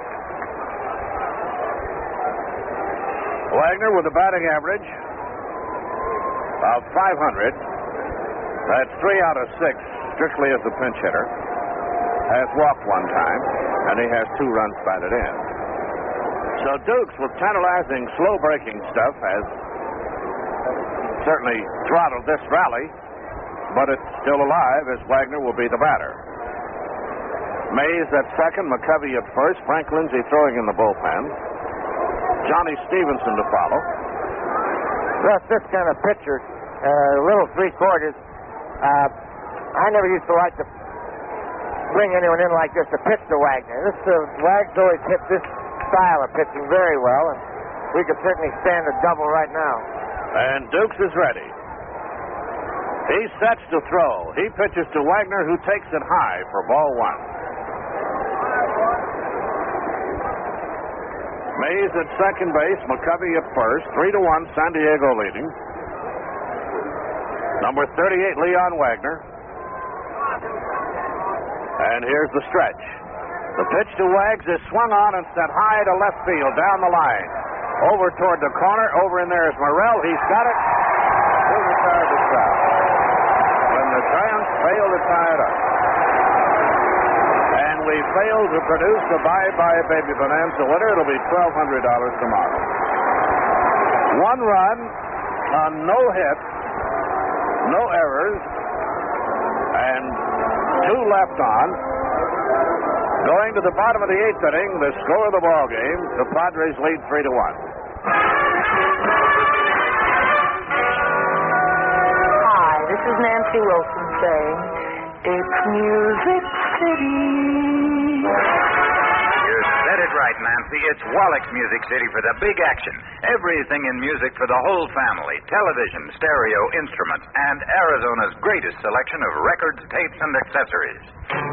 Wagner with a batting average of five hundred. That's three out of six, strictly as a pinch hitter. Has walked one time, and he has two runs batted in. So Dukes, with tantalizing, slow-breaking stuff, has certainly throttled this rally, but it's still alive as Wagner will be the batter. Mays at second, McCovey at first, Frank Lindsay throwing in the bullpen, Johnny Stevenson to follow. Russ, this kind of pitcher, uh, little three-quarters, uh, I never used to like to bring anyone in like this to pitch to Wagner. This uh, Wags always hit this style of pitching very well, and we could certainly stand a double right now. And Dukes is ready. He sets to throw. He pitches to Wagner, who takes it high for ball one. Mays at second base, McCovey at first. Three to one, San Diego leading. Number thirty-eight, Leon Wagner. And here's the stretch. The pitch to Wags is swung on and sent high to left field, down the line. Over toward the corner. Over in there is Morrell. He's got it. He'll retire the crowd. When the Giants fail to tie it up. And we fail to produce a bye-bye Baby Bonanza winner, it'll be twelve hundred dollars tomorrow. One run on no hits, no errors, and two left on. Going to the bottom of the eighth inning, the score of the ball game, the Padres lead three to one. Hi, this is Nancy Wilson saying, it's Music City. You said it right, Nancy. It's Wallach's Music City for the big action. Everything in music for the whole family. Television, stereo, instruments, and Arizona's greatest selection of records, tapes, and accessories.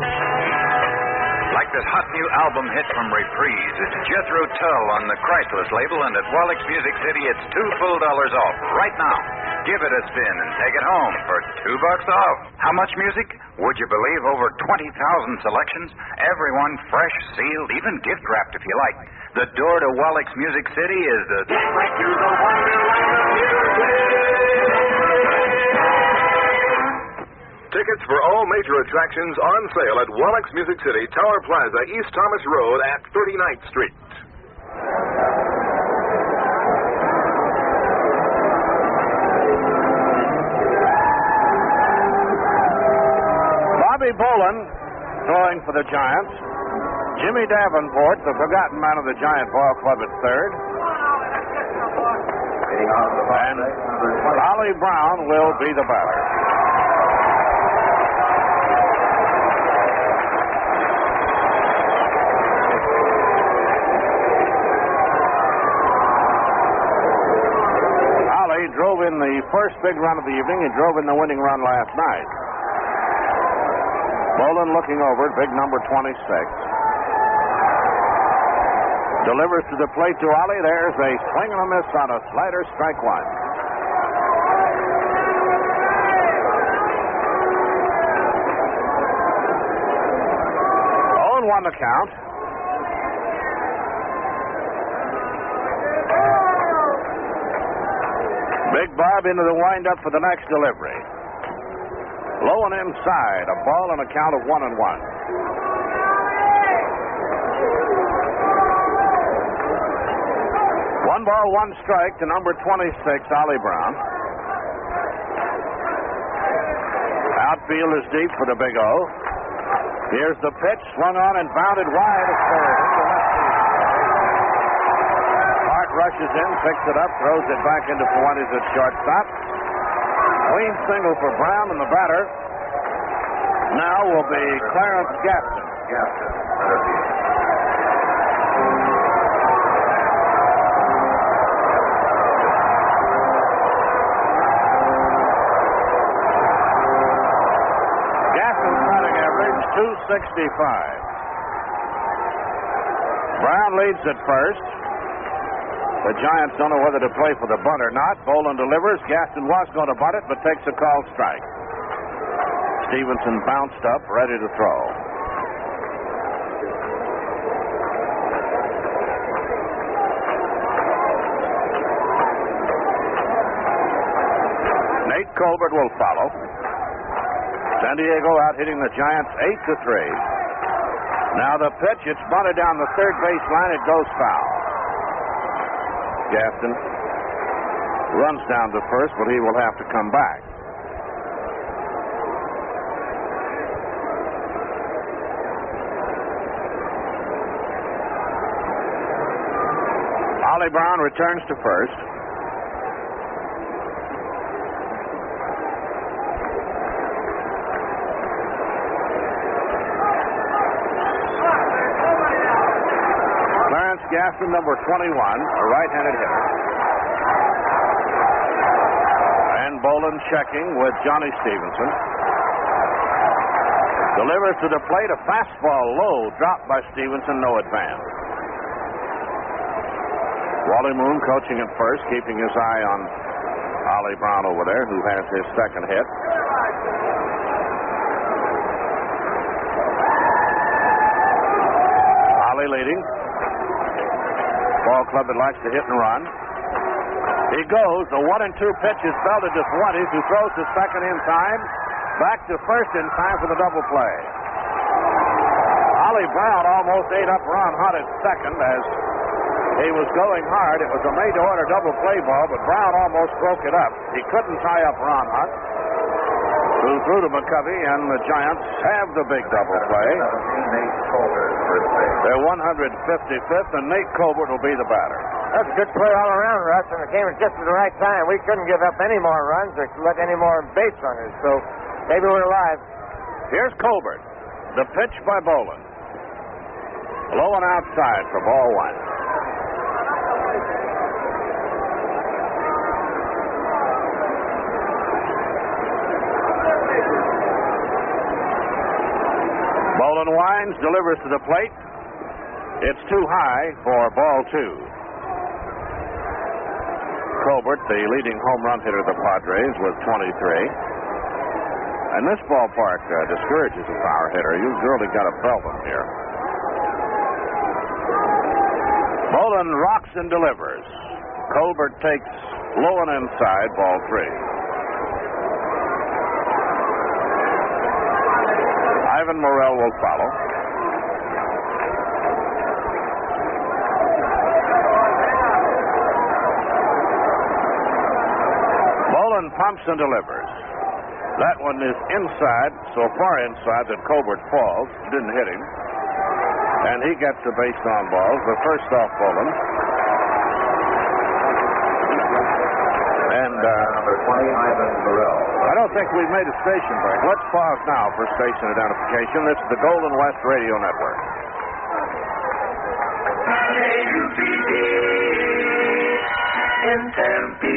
Like this hot new album hit from Reprise. It's Jethro Tull on the Christless label, and at Wallach's Music City, it's two full dollars off right now. Give it a spin and take it home for two bucks off. How much music? Would you believe over twenty thousand selections? Everyone fresh, sealed, even gift wrapped if you like. The door to Wallach's Music City is the... Like you the wonderland of music. Tickets for all major attractions on sale at Wallach's Music City, Tower Plaza, East Thomas Road at thirty-ninth Street. Bobby Bolin throwing for the Giants. Jimmy Davenport, the forgotten man of the Giant Ball Club, at third. And Ollie Brown will be the batter. Ollie drove in the first big run of the evening. He drove in the winning run last night. Bolin looking over at big number twenty-six. Delivers to the plate to Ollie. There's a swing and a miss on a slider, strike one. oh and one to count. Big Bob into the windup for the next delivery. Low and inside, a ball and a count of one and one. One ball, one strike to number twenty-six, Ollie Brown. Outfield is deep for the Big O. Here's the pitch, swung on and bounded wide at third. Hart rushes in, picks it up, throws it back into Fuentes at shortstop. Clean single for Brown, and the batter now will be Clarence Gaston. Gaston. Gaston's batting average, two sixty-five. Brown leads at first. The Giants don't know whether to play for the bunt or not. Bolin delivers. Gaston was going to bunt it, but takes a called strike. Stevenson bounced up, ready to throw. Nate Colbert will follow. San Diego out hitting the Giants eight to three. Now the pitch, it's bunted down the third base line. It goes foul. Gaston runs down to first, but he will have to come back. Ollie Brown returns to first. Clarence Gaston, number twenty-one, a right-handed hitter. And Boland checking with Johnny Stevenson. Delivers to the plate, a fastball low, dropped by Stevenson, no advance. Wally Moon coaching at first, keeping his eye on Ollie Brown over there, who has his second hit. Ollie leading. Ball club that likes to hit and run. He goes. The one and two pitch is belted to Fuentes, who throws to second in time. Back to first in time for the double play. Ollie Brown almost ate up Ron Hunt at second as he was going hard. It was a made-to-order double play ball, but Brown almost broke it up. He couldn't tie up Ron Hunt, who threw to McCovey, and the Giants have the big double play. They're one hundred fifty-fifth, and Nate Colbert will be the batter. That's a good play all around, Russ, and it came at just at the right time. We couldn't give up any more runs or let any more base runners, so maybe we're alive. Here's Colbert. The pitch by Boland. Low and outside for ball one. Boland winds, delivers to the plate. It's too high for ball two. Colbert, the leading home run hitter of the Padres, with twenty-three. And this ballpark uh, discourages a power hitter. You've really got to belt him here. Boland rocks and delivers. Colbert takes low and inside, ball three. Ivan Morrell will follow. Boland pumps and delivers. That one is inside, so far inside that Colbert falls. Didn't hit him. And he gets the base on balls. The first off Boland. And uh, number twenty, Ivan Morrell. I don't think we've made a station break. Let's pause now for station identification. This is the Golden West Radio Network. In Tempe.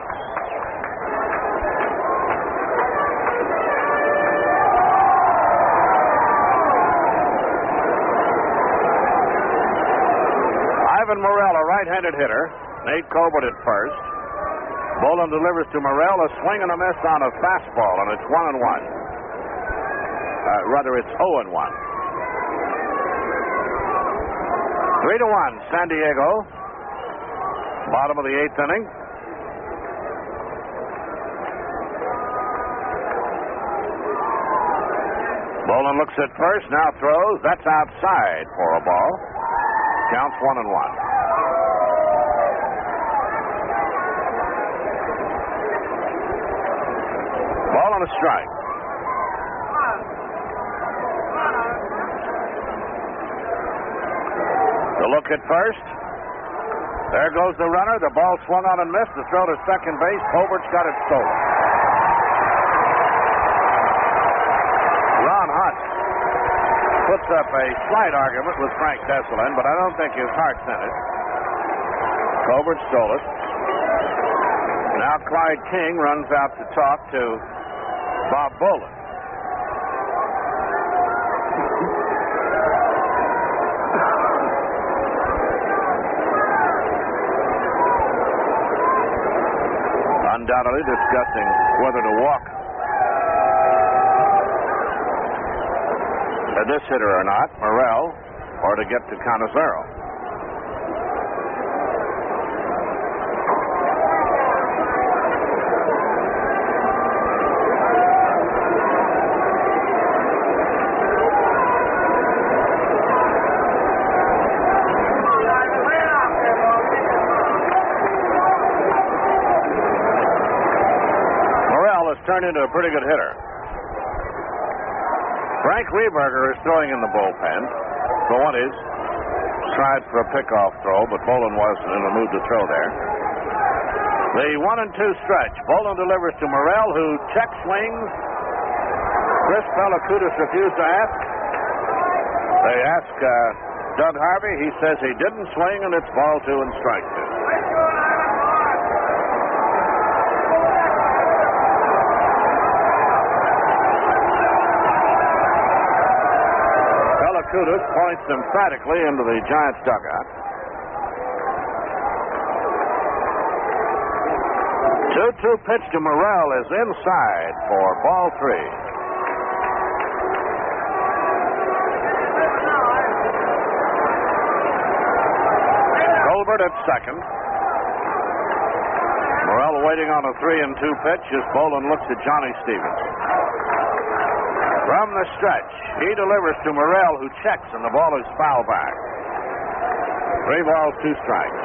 Ivan Morrell, a right-handed hitter. Nate Colbert at first. Boland delivers to Morrell, a swing and a miss on a fastball, and it's one and one. Uh, rather, it's oh and one. Three to one, San Diego. Bottom of the eighth inning. Boland looks at first, now throws. That's outside for a ball. Counts one and one. Ball on a strike. The look at first. There goes the runner. The ball swung on and missed. The throw to second base. Colbert's got it stolen. Ron Hunt puts up a slight argument with Frank Desselin, but I don't think his heart's in it. Colbert stole it. Now Clyde King runs out to talk to Bob Boland. Undoubtedly discussing whether to walk this hitter or not, Morrell, or to get to Canizero. turned into a pretty good hitter. Frank Rehberger is throwing in the bullpen. Fuentes tried for a pickoff throw, but Bolin wasn't in the mood to throw there. The one and two stretch. Bolin delivers to Morrell, who check swings. Chris Pellicudis refused to ask. They ask uh, Doug Harvey. He says he didn't swing, and it's ball two and strike two. Pellicudis points emphatically into the Giants' dugout. two two pitch to Morrell is inside for ball three. Colbert at second. Morrell waiting on a three and two pitch as Bolin looks at Johnny Stevens. From the stretch, he delivers to Morrell, who checks, and the ball is foul back. Three balls, two strikes.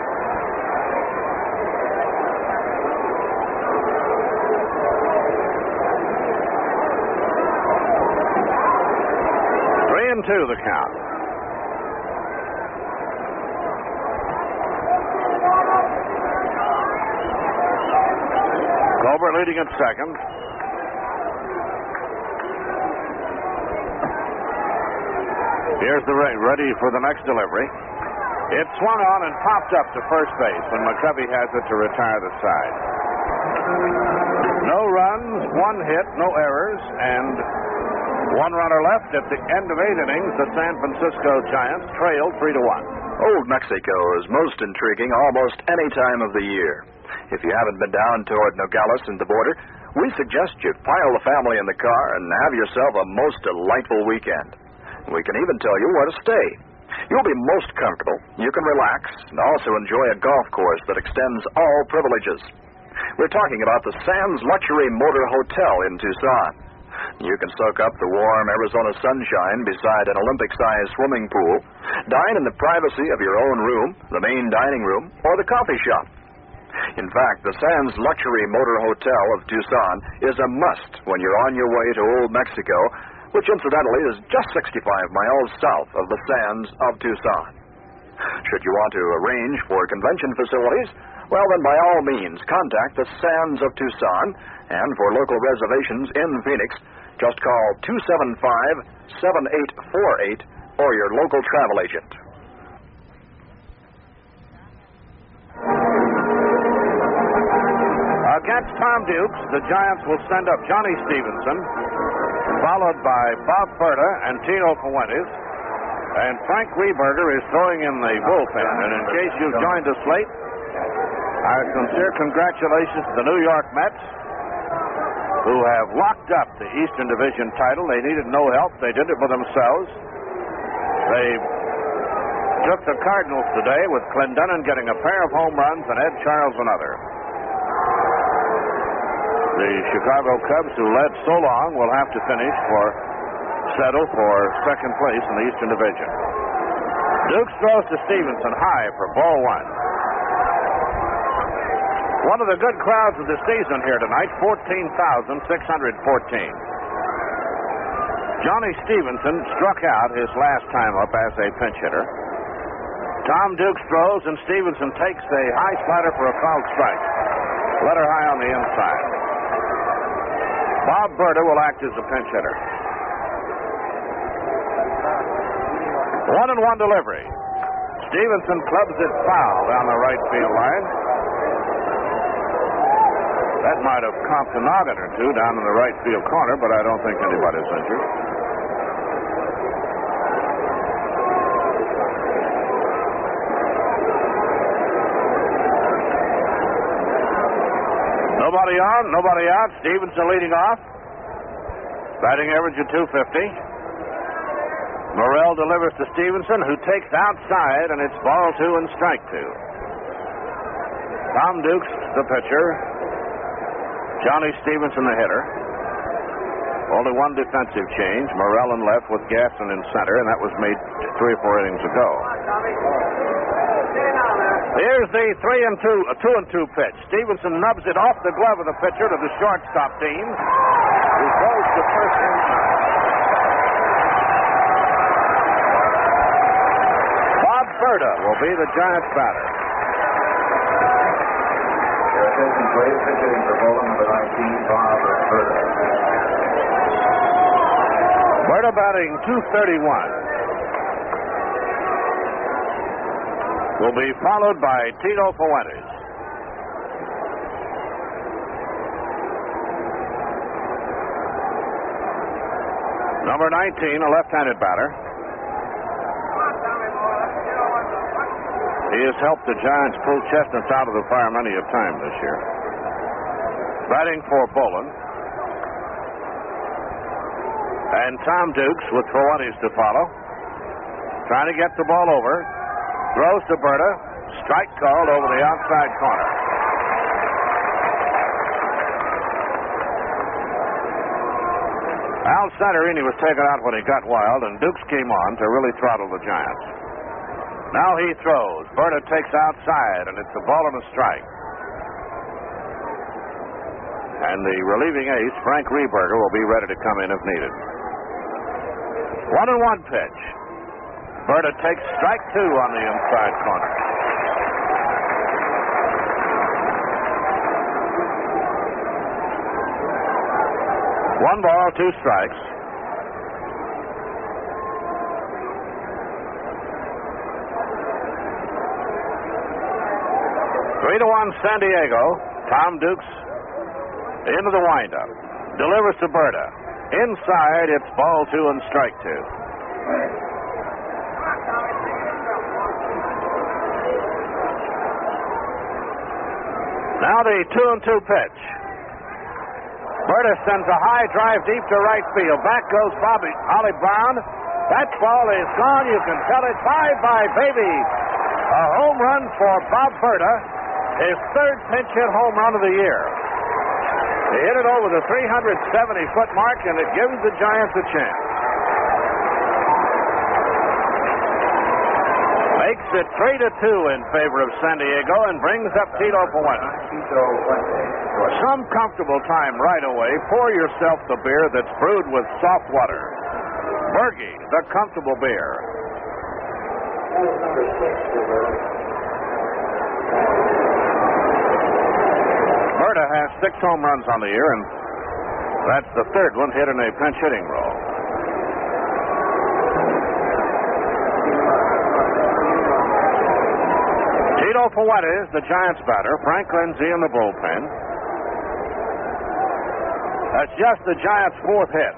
Three and two, the count. Colbert leading at second. Here's the ring, ready for the next delivery. It swung on and popped up to first base when McCovey has it to retire the side. No runs, one hit, no errors, and one runner left. At the end of eight innings, the San Francisco Giants trailed three to one. Old Mexico is most intriguing almost any time of the year. If you haven't been down toward Nogales and the border, we suggest you pile the family in the car and have yourself a most delightful weekend. We can even tell you where to stay. You'll be most comfortable. You can relax and also enjoy a golf course that extends all privileges. We're talking about the Sands Luxury Motor Hotel in Tucson. You can soak up the warm Arizona sunshine beside an Olympic-sized swimming pool, dine in the privacy of your own room, the main dining room, or the coffee shop. In fact, the Sands Luxury Motor Hotel of Tucson is a must when you're on your way to Old Mexico, which incidentally is just sixty-five miles south of the Sands of Tucson. Should you want to arrange for convention facilities, well, then by all means contact the Sands of Tucson, and for local reservations in Phoenix, just call two seven five, seven eight four eight or your local travel agent. Against Tom Dukes, the Giants will send up Johnny Stevenson, followed by Bob Berta and Tino Fuentes. And Frank Rehberger is throwing in the bullpen. And in case you've joined us late, our sincere congratulations to the New York Mets, who have locked up the Eastern Division title. They needed no help. They did it for themselves. They took the Cardinals today with Clendenon getting a pair of home runs and Ed Charles another. The Chicago Cubs, who led so long, will have to finish for settle for second place in the Eastern Division. Dukes throws to Stevenson high for ball one. One of the good crowds of the season here tonight, fourteen thousand six hundred fourteen. Johnny Stevenson struck out his last time up as a pinch hitter. Tom Dukes throws, and Stevenson takes a high slider for a foul strike. Letter high on the inside. Bob Berta will act as a pinch hitter. One and one delivery. Stevenson clubs it foul down the right field line. That might have comped a noggin or two down in the right field corner, but I don't think anybody's injured. Nobody on, nobody out. Stevenson leading off. Batting average of two fifty. Morrell delivers to Stevenson, who takes outside, and it's ball two and strike two. Tom Dukes, the pitcher. Johnny Stevenson, the hitter. Only one defensive change. Morrell in left with Gaston in center, and that was made three or four innings ago. Here's the three and two, a two and two pitch. Stevenson nubs it off the glove of the pitcher to the shortstop team. the first in time. Bob Berta will be the Giants' batter. Your attention, please. Pitch hitting for bowler number nineteen, Bob Berta. Berta batting two thirty-one. Will be followed by Tito Fuentes. Number nineteen, a left-handed batter. He has helped the Giants pull chestnuts out of the fire many a time this year. Batting for Bolin. And Tom Dukes with Fuentes to follow. Trying to get the ball over. Throws to Berta. Strike called over the outside corner. Al Santorini was taken out when he got wild, and Dukes came on to really throttle the Giants. Now he throws. Berta takes outside, and it's a ball and a strike. And the relieving ace, Frank Rehberger, will be ready to come in if needed. One and one pitch. Berta takes strike two on the inside corner. One ball, two strikes. Three to one, San Diego. Tom Dukes into the windup. Delivers to Berta. Inside, it's ball two and strike two. Now the two and two pitch. Berta sends a high drive deep to right field. Back goes Bobby Ollie Brown. That ball is gone. You can tell it. Bye-bye, baby. A home run for Bob Berta. His third pinch hit home run of the year. He hit it over the three hundred seventy foot mark, and it gives the Giants a chance. Makes it three to two in favor of San Diego and brings up Tito Fuentes. Some comfortable time right away. Pour yourself the beer that's brewed with soft water. Bergie, the comfortable beer. Berta has six home runs on the year, and that's the third one hit in a pinch hitting role. Tito Fuentes, the Giants batter. Frank Lindsay in the bullpen. That's just the Giants' fourth hit.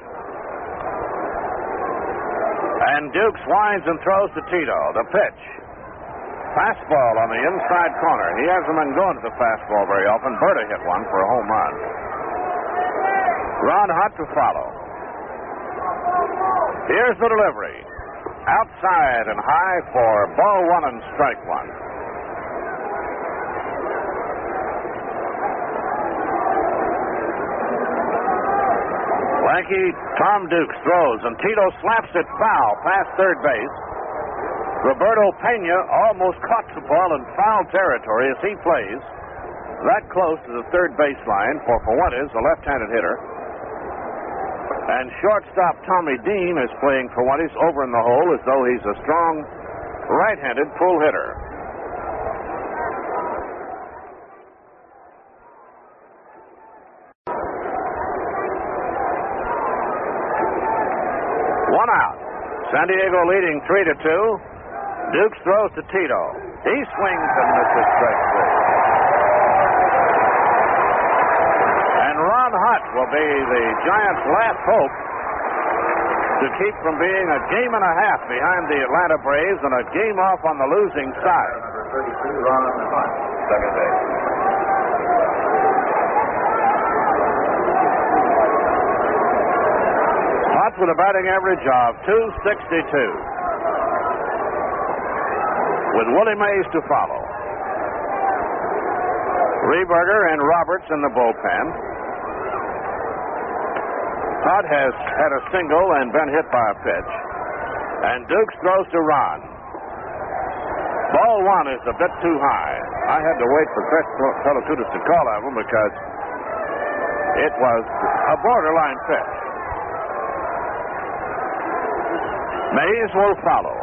And Dukes winds and throws to Tito. The pitch. Fastball on the inside corner. He hasn't been going to the fastball very often. Berta hit one for a home run. Ron Hunt to follow. Here's the delivery. Outside and high for ball one and strike one. Lanky Tom Dukes throws, and Tito slaps it foul past third base. Roberto Pena almost caught the ball in foul territory as he plays that close to the third baseline for Fuentes, a left-handed hitter. And shortstop Tommy Dean is playing Fuentes over in the hole as though he's a strong right-handed pull hitter. One out. San Diego leading three to two. Dukes throws to Tito. He swings and misses strike three. And Ron Hunt will be the Giants' last hope to keep from being a game and a half behind the Atlanta Braves and a game off on the losing side. Number thirty-two, Ron Hunt, second base. Hunt with a batting average of two sixty-two. With Willie Mays to follow. Rehberger and Roberts in the bullpen. Todd has had a single and been hit by a pitch. And Dukes throws to Ron. Ball one is a bit too high. I had to wait for Chris Pelotudis to call of him because it was a borderline pitch. Mays will follow.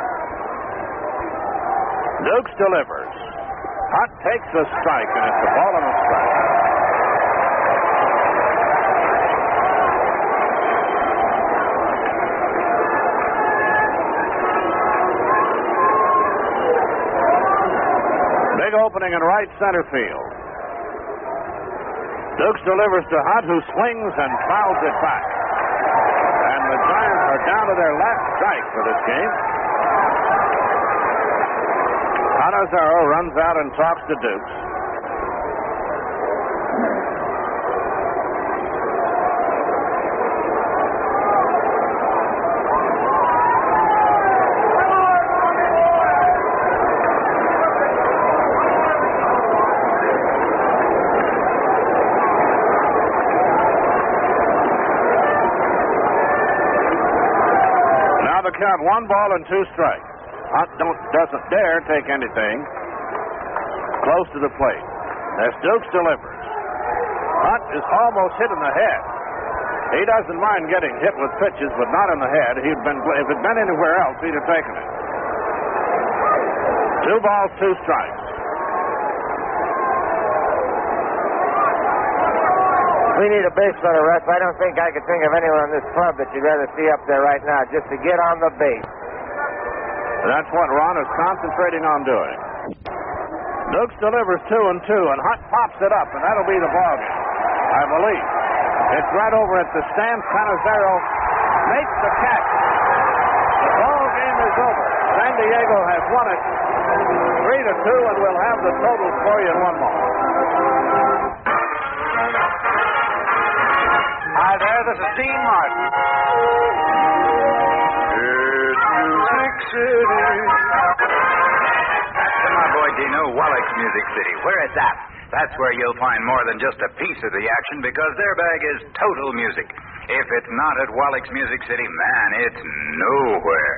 Dukes delivers. Hunt takes a strike, and it's a ball and a strike. Big opening in right center field. Dukes delivers to Hunt, who swings and fouls it back. And the Giants are down to their last strike for this game. Canizaro runs out and talks to Dukes. Now the count, one ball and two strikes. Hunt don't, doesn't dare take anything close to the plate as Dukes delivers. Hunt is almost hit in the head. He doesn't mind getting hit with pitches, but not in the head. He'd been, if it had been anywhere else, he'd have taken it. Two balls, two strikes. We need a base runner, Russ. I don't think I could think of anyone in this club that you'd rather see up there right now just to get on the base. That's what Ron is concentrating on doing. Dukes delivers two and two, and Hunt pops it up, and that'll be the ball game, I believe. It's right over at the stand. Canizaro makes the catch. The ball game is over. San Diego has won it three to two, and we'll have the totals for you in one moment. Hi there, this is Dean Martin. Music City. That's to my boy Dino, Wallach's Music City. Where it's at, that's where you'll find more than just a piece of the action, because their bag is total music. If it's not at Wallach's Music City, man, it's nowhere.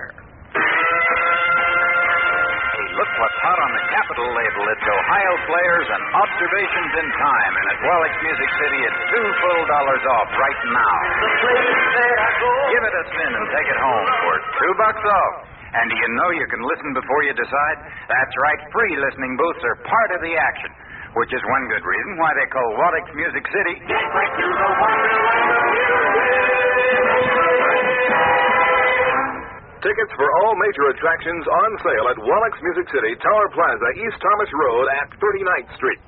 Hey, look what's hot on the Capitol label. It's Ohio Players and Observations in Time. And at Wallach's Music City, it's two full dollars off right now. Give it a spin and take it home for two bucks off. And do you know you can listen before you decide? That's right, free listening booths are part of the action, which is one good reason why they call Wallach's Music City. Tickets for all major attractions on sale at Wallach's Music City, Tower Plaza, East Thomas Road at thirty-ninth Street.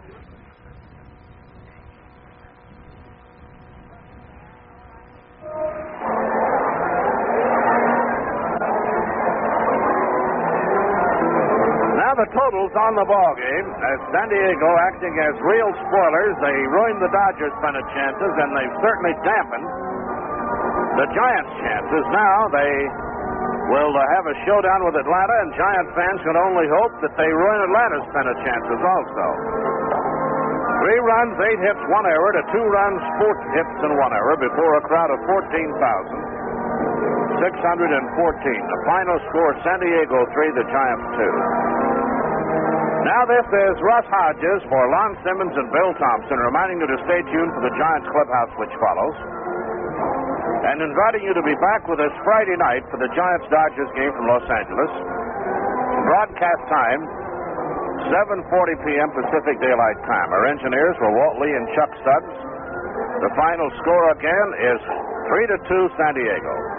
Now the totals on the ball game. As San Diego acting as real spoilers, they ruined the Dodgers' pennant chances, and they've certainly dampened the Giants' chances. Now they will uh, have a showdown with Atlanta, and Giant fans can only hope that they ruin Atlanta's pennant chances also. Three runs, eight hits, one error to two runs, four hits, and one error before a crowd of fourteen thousand six hundred fourteen. The final score, San Diego three, the Giants two. Now this is Russ Hodges for Lon Simmons and Bill Thompson, reminding you to stay tuned for the Giants clubhouse, which follows, and inviting you to be back with us Friday night for the Giants-Dodgers game from Los Angeles. Broadcast time, seven forty p.m. Pacific Daylight Time. Our engineers were Walt Lee and Chuck Stubbs. The final score again is three to two San Diego.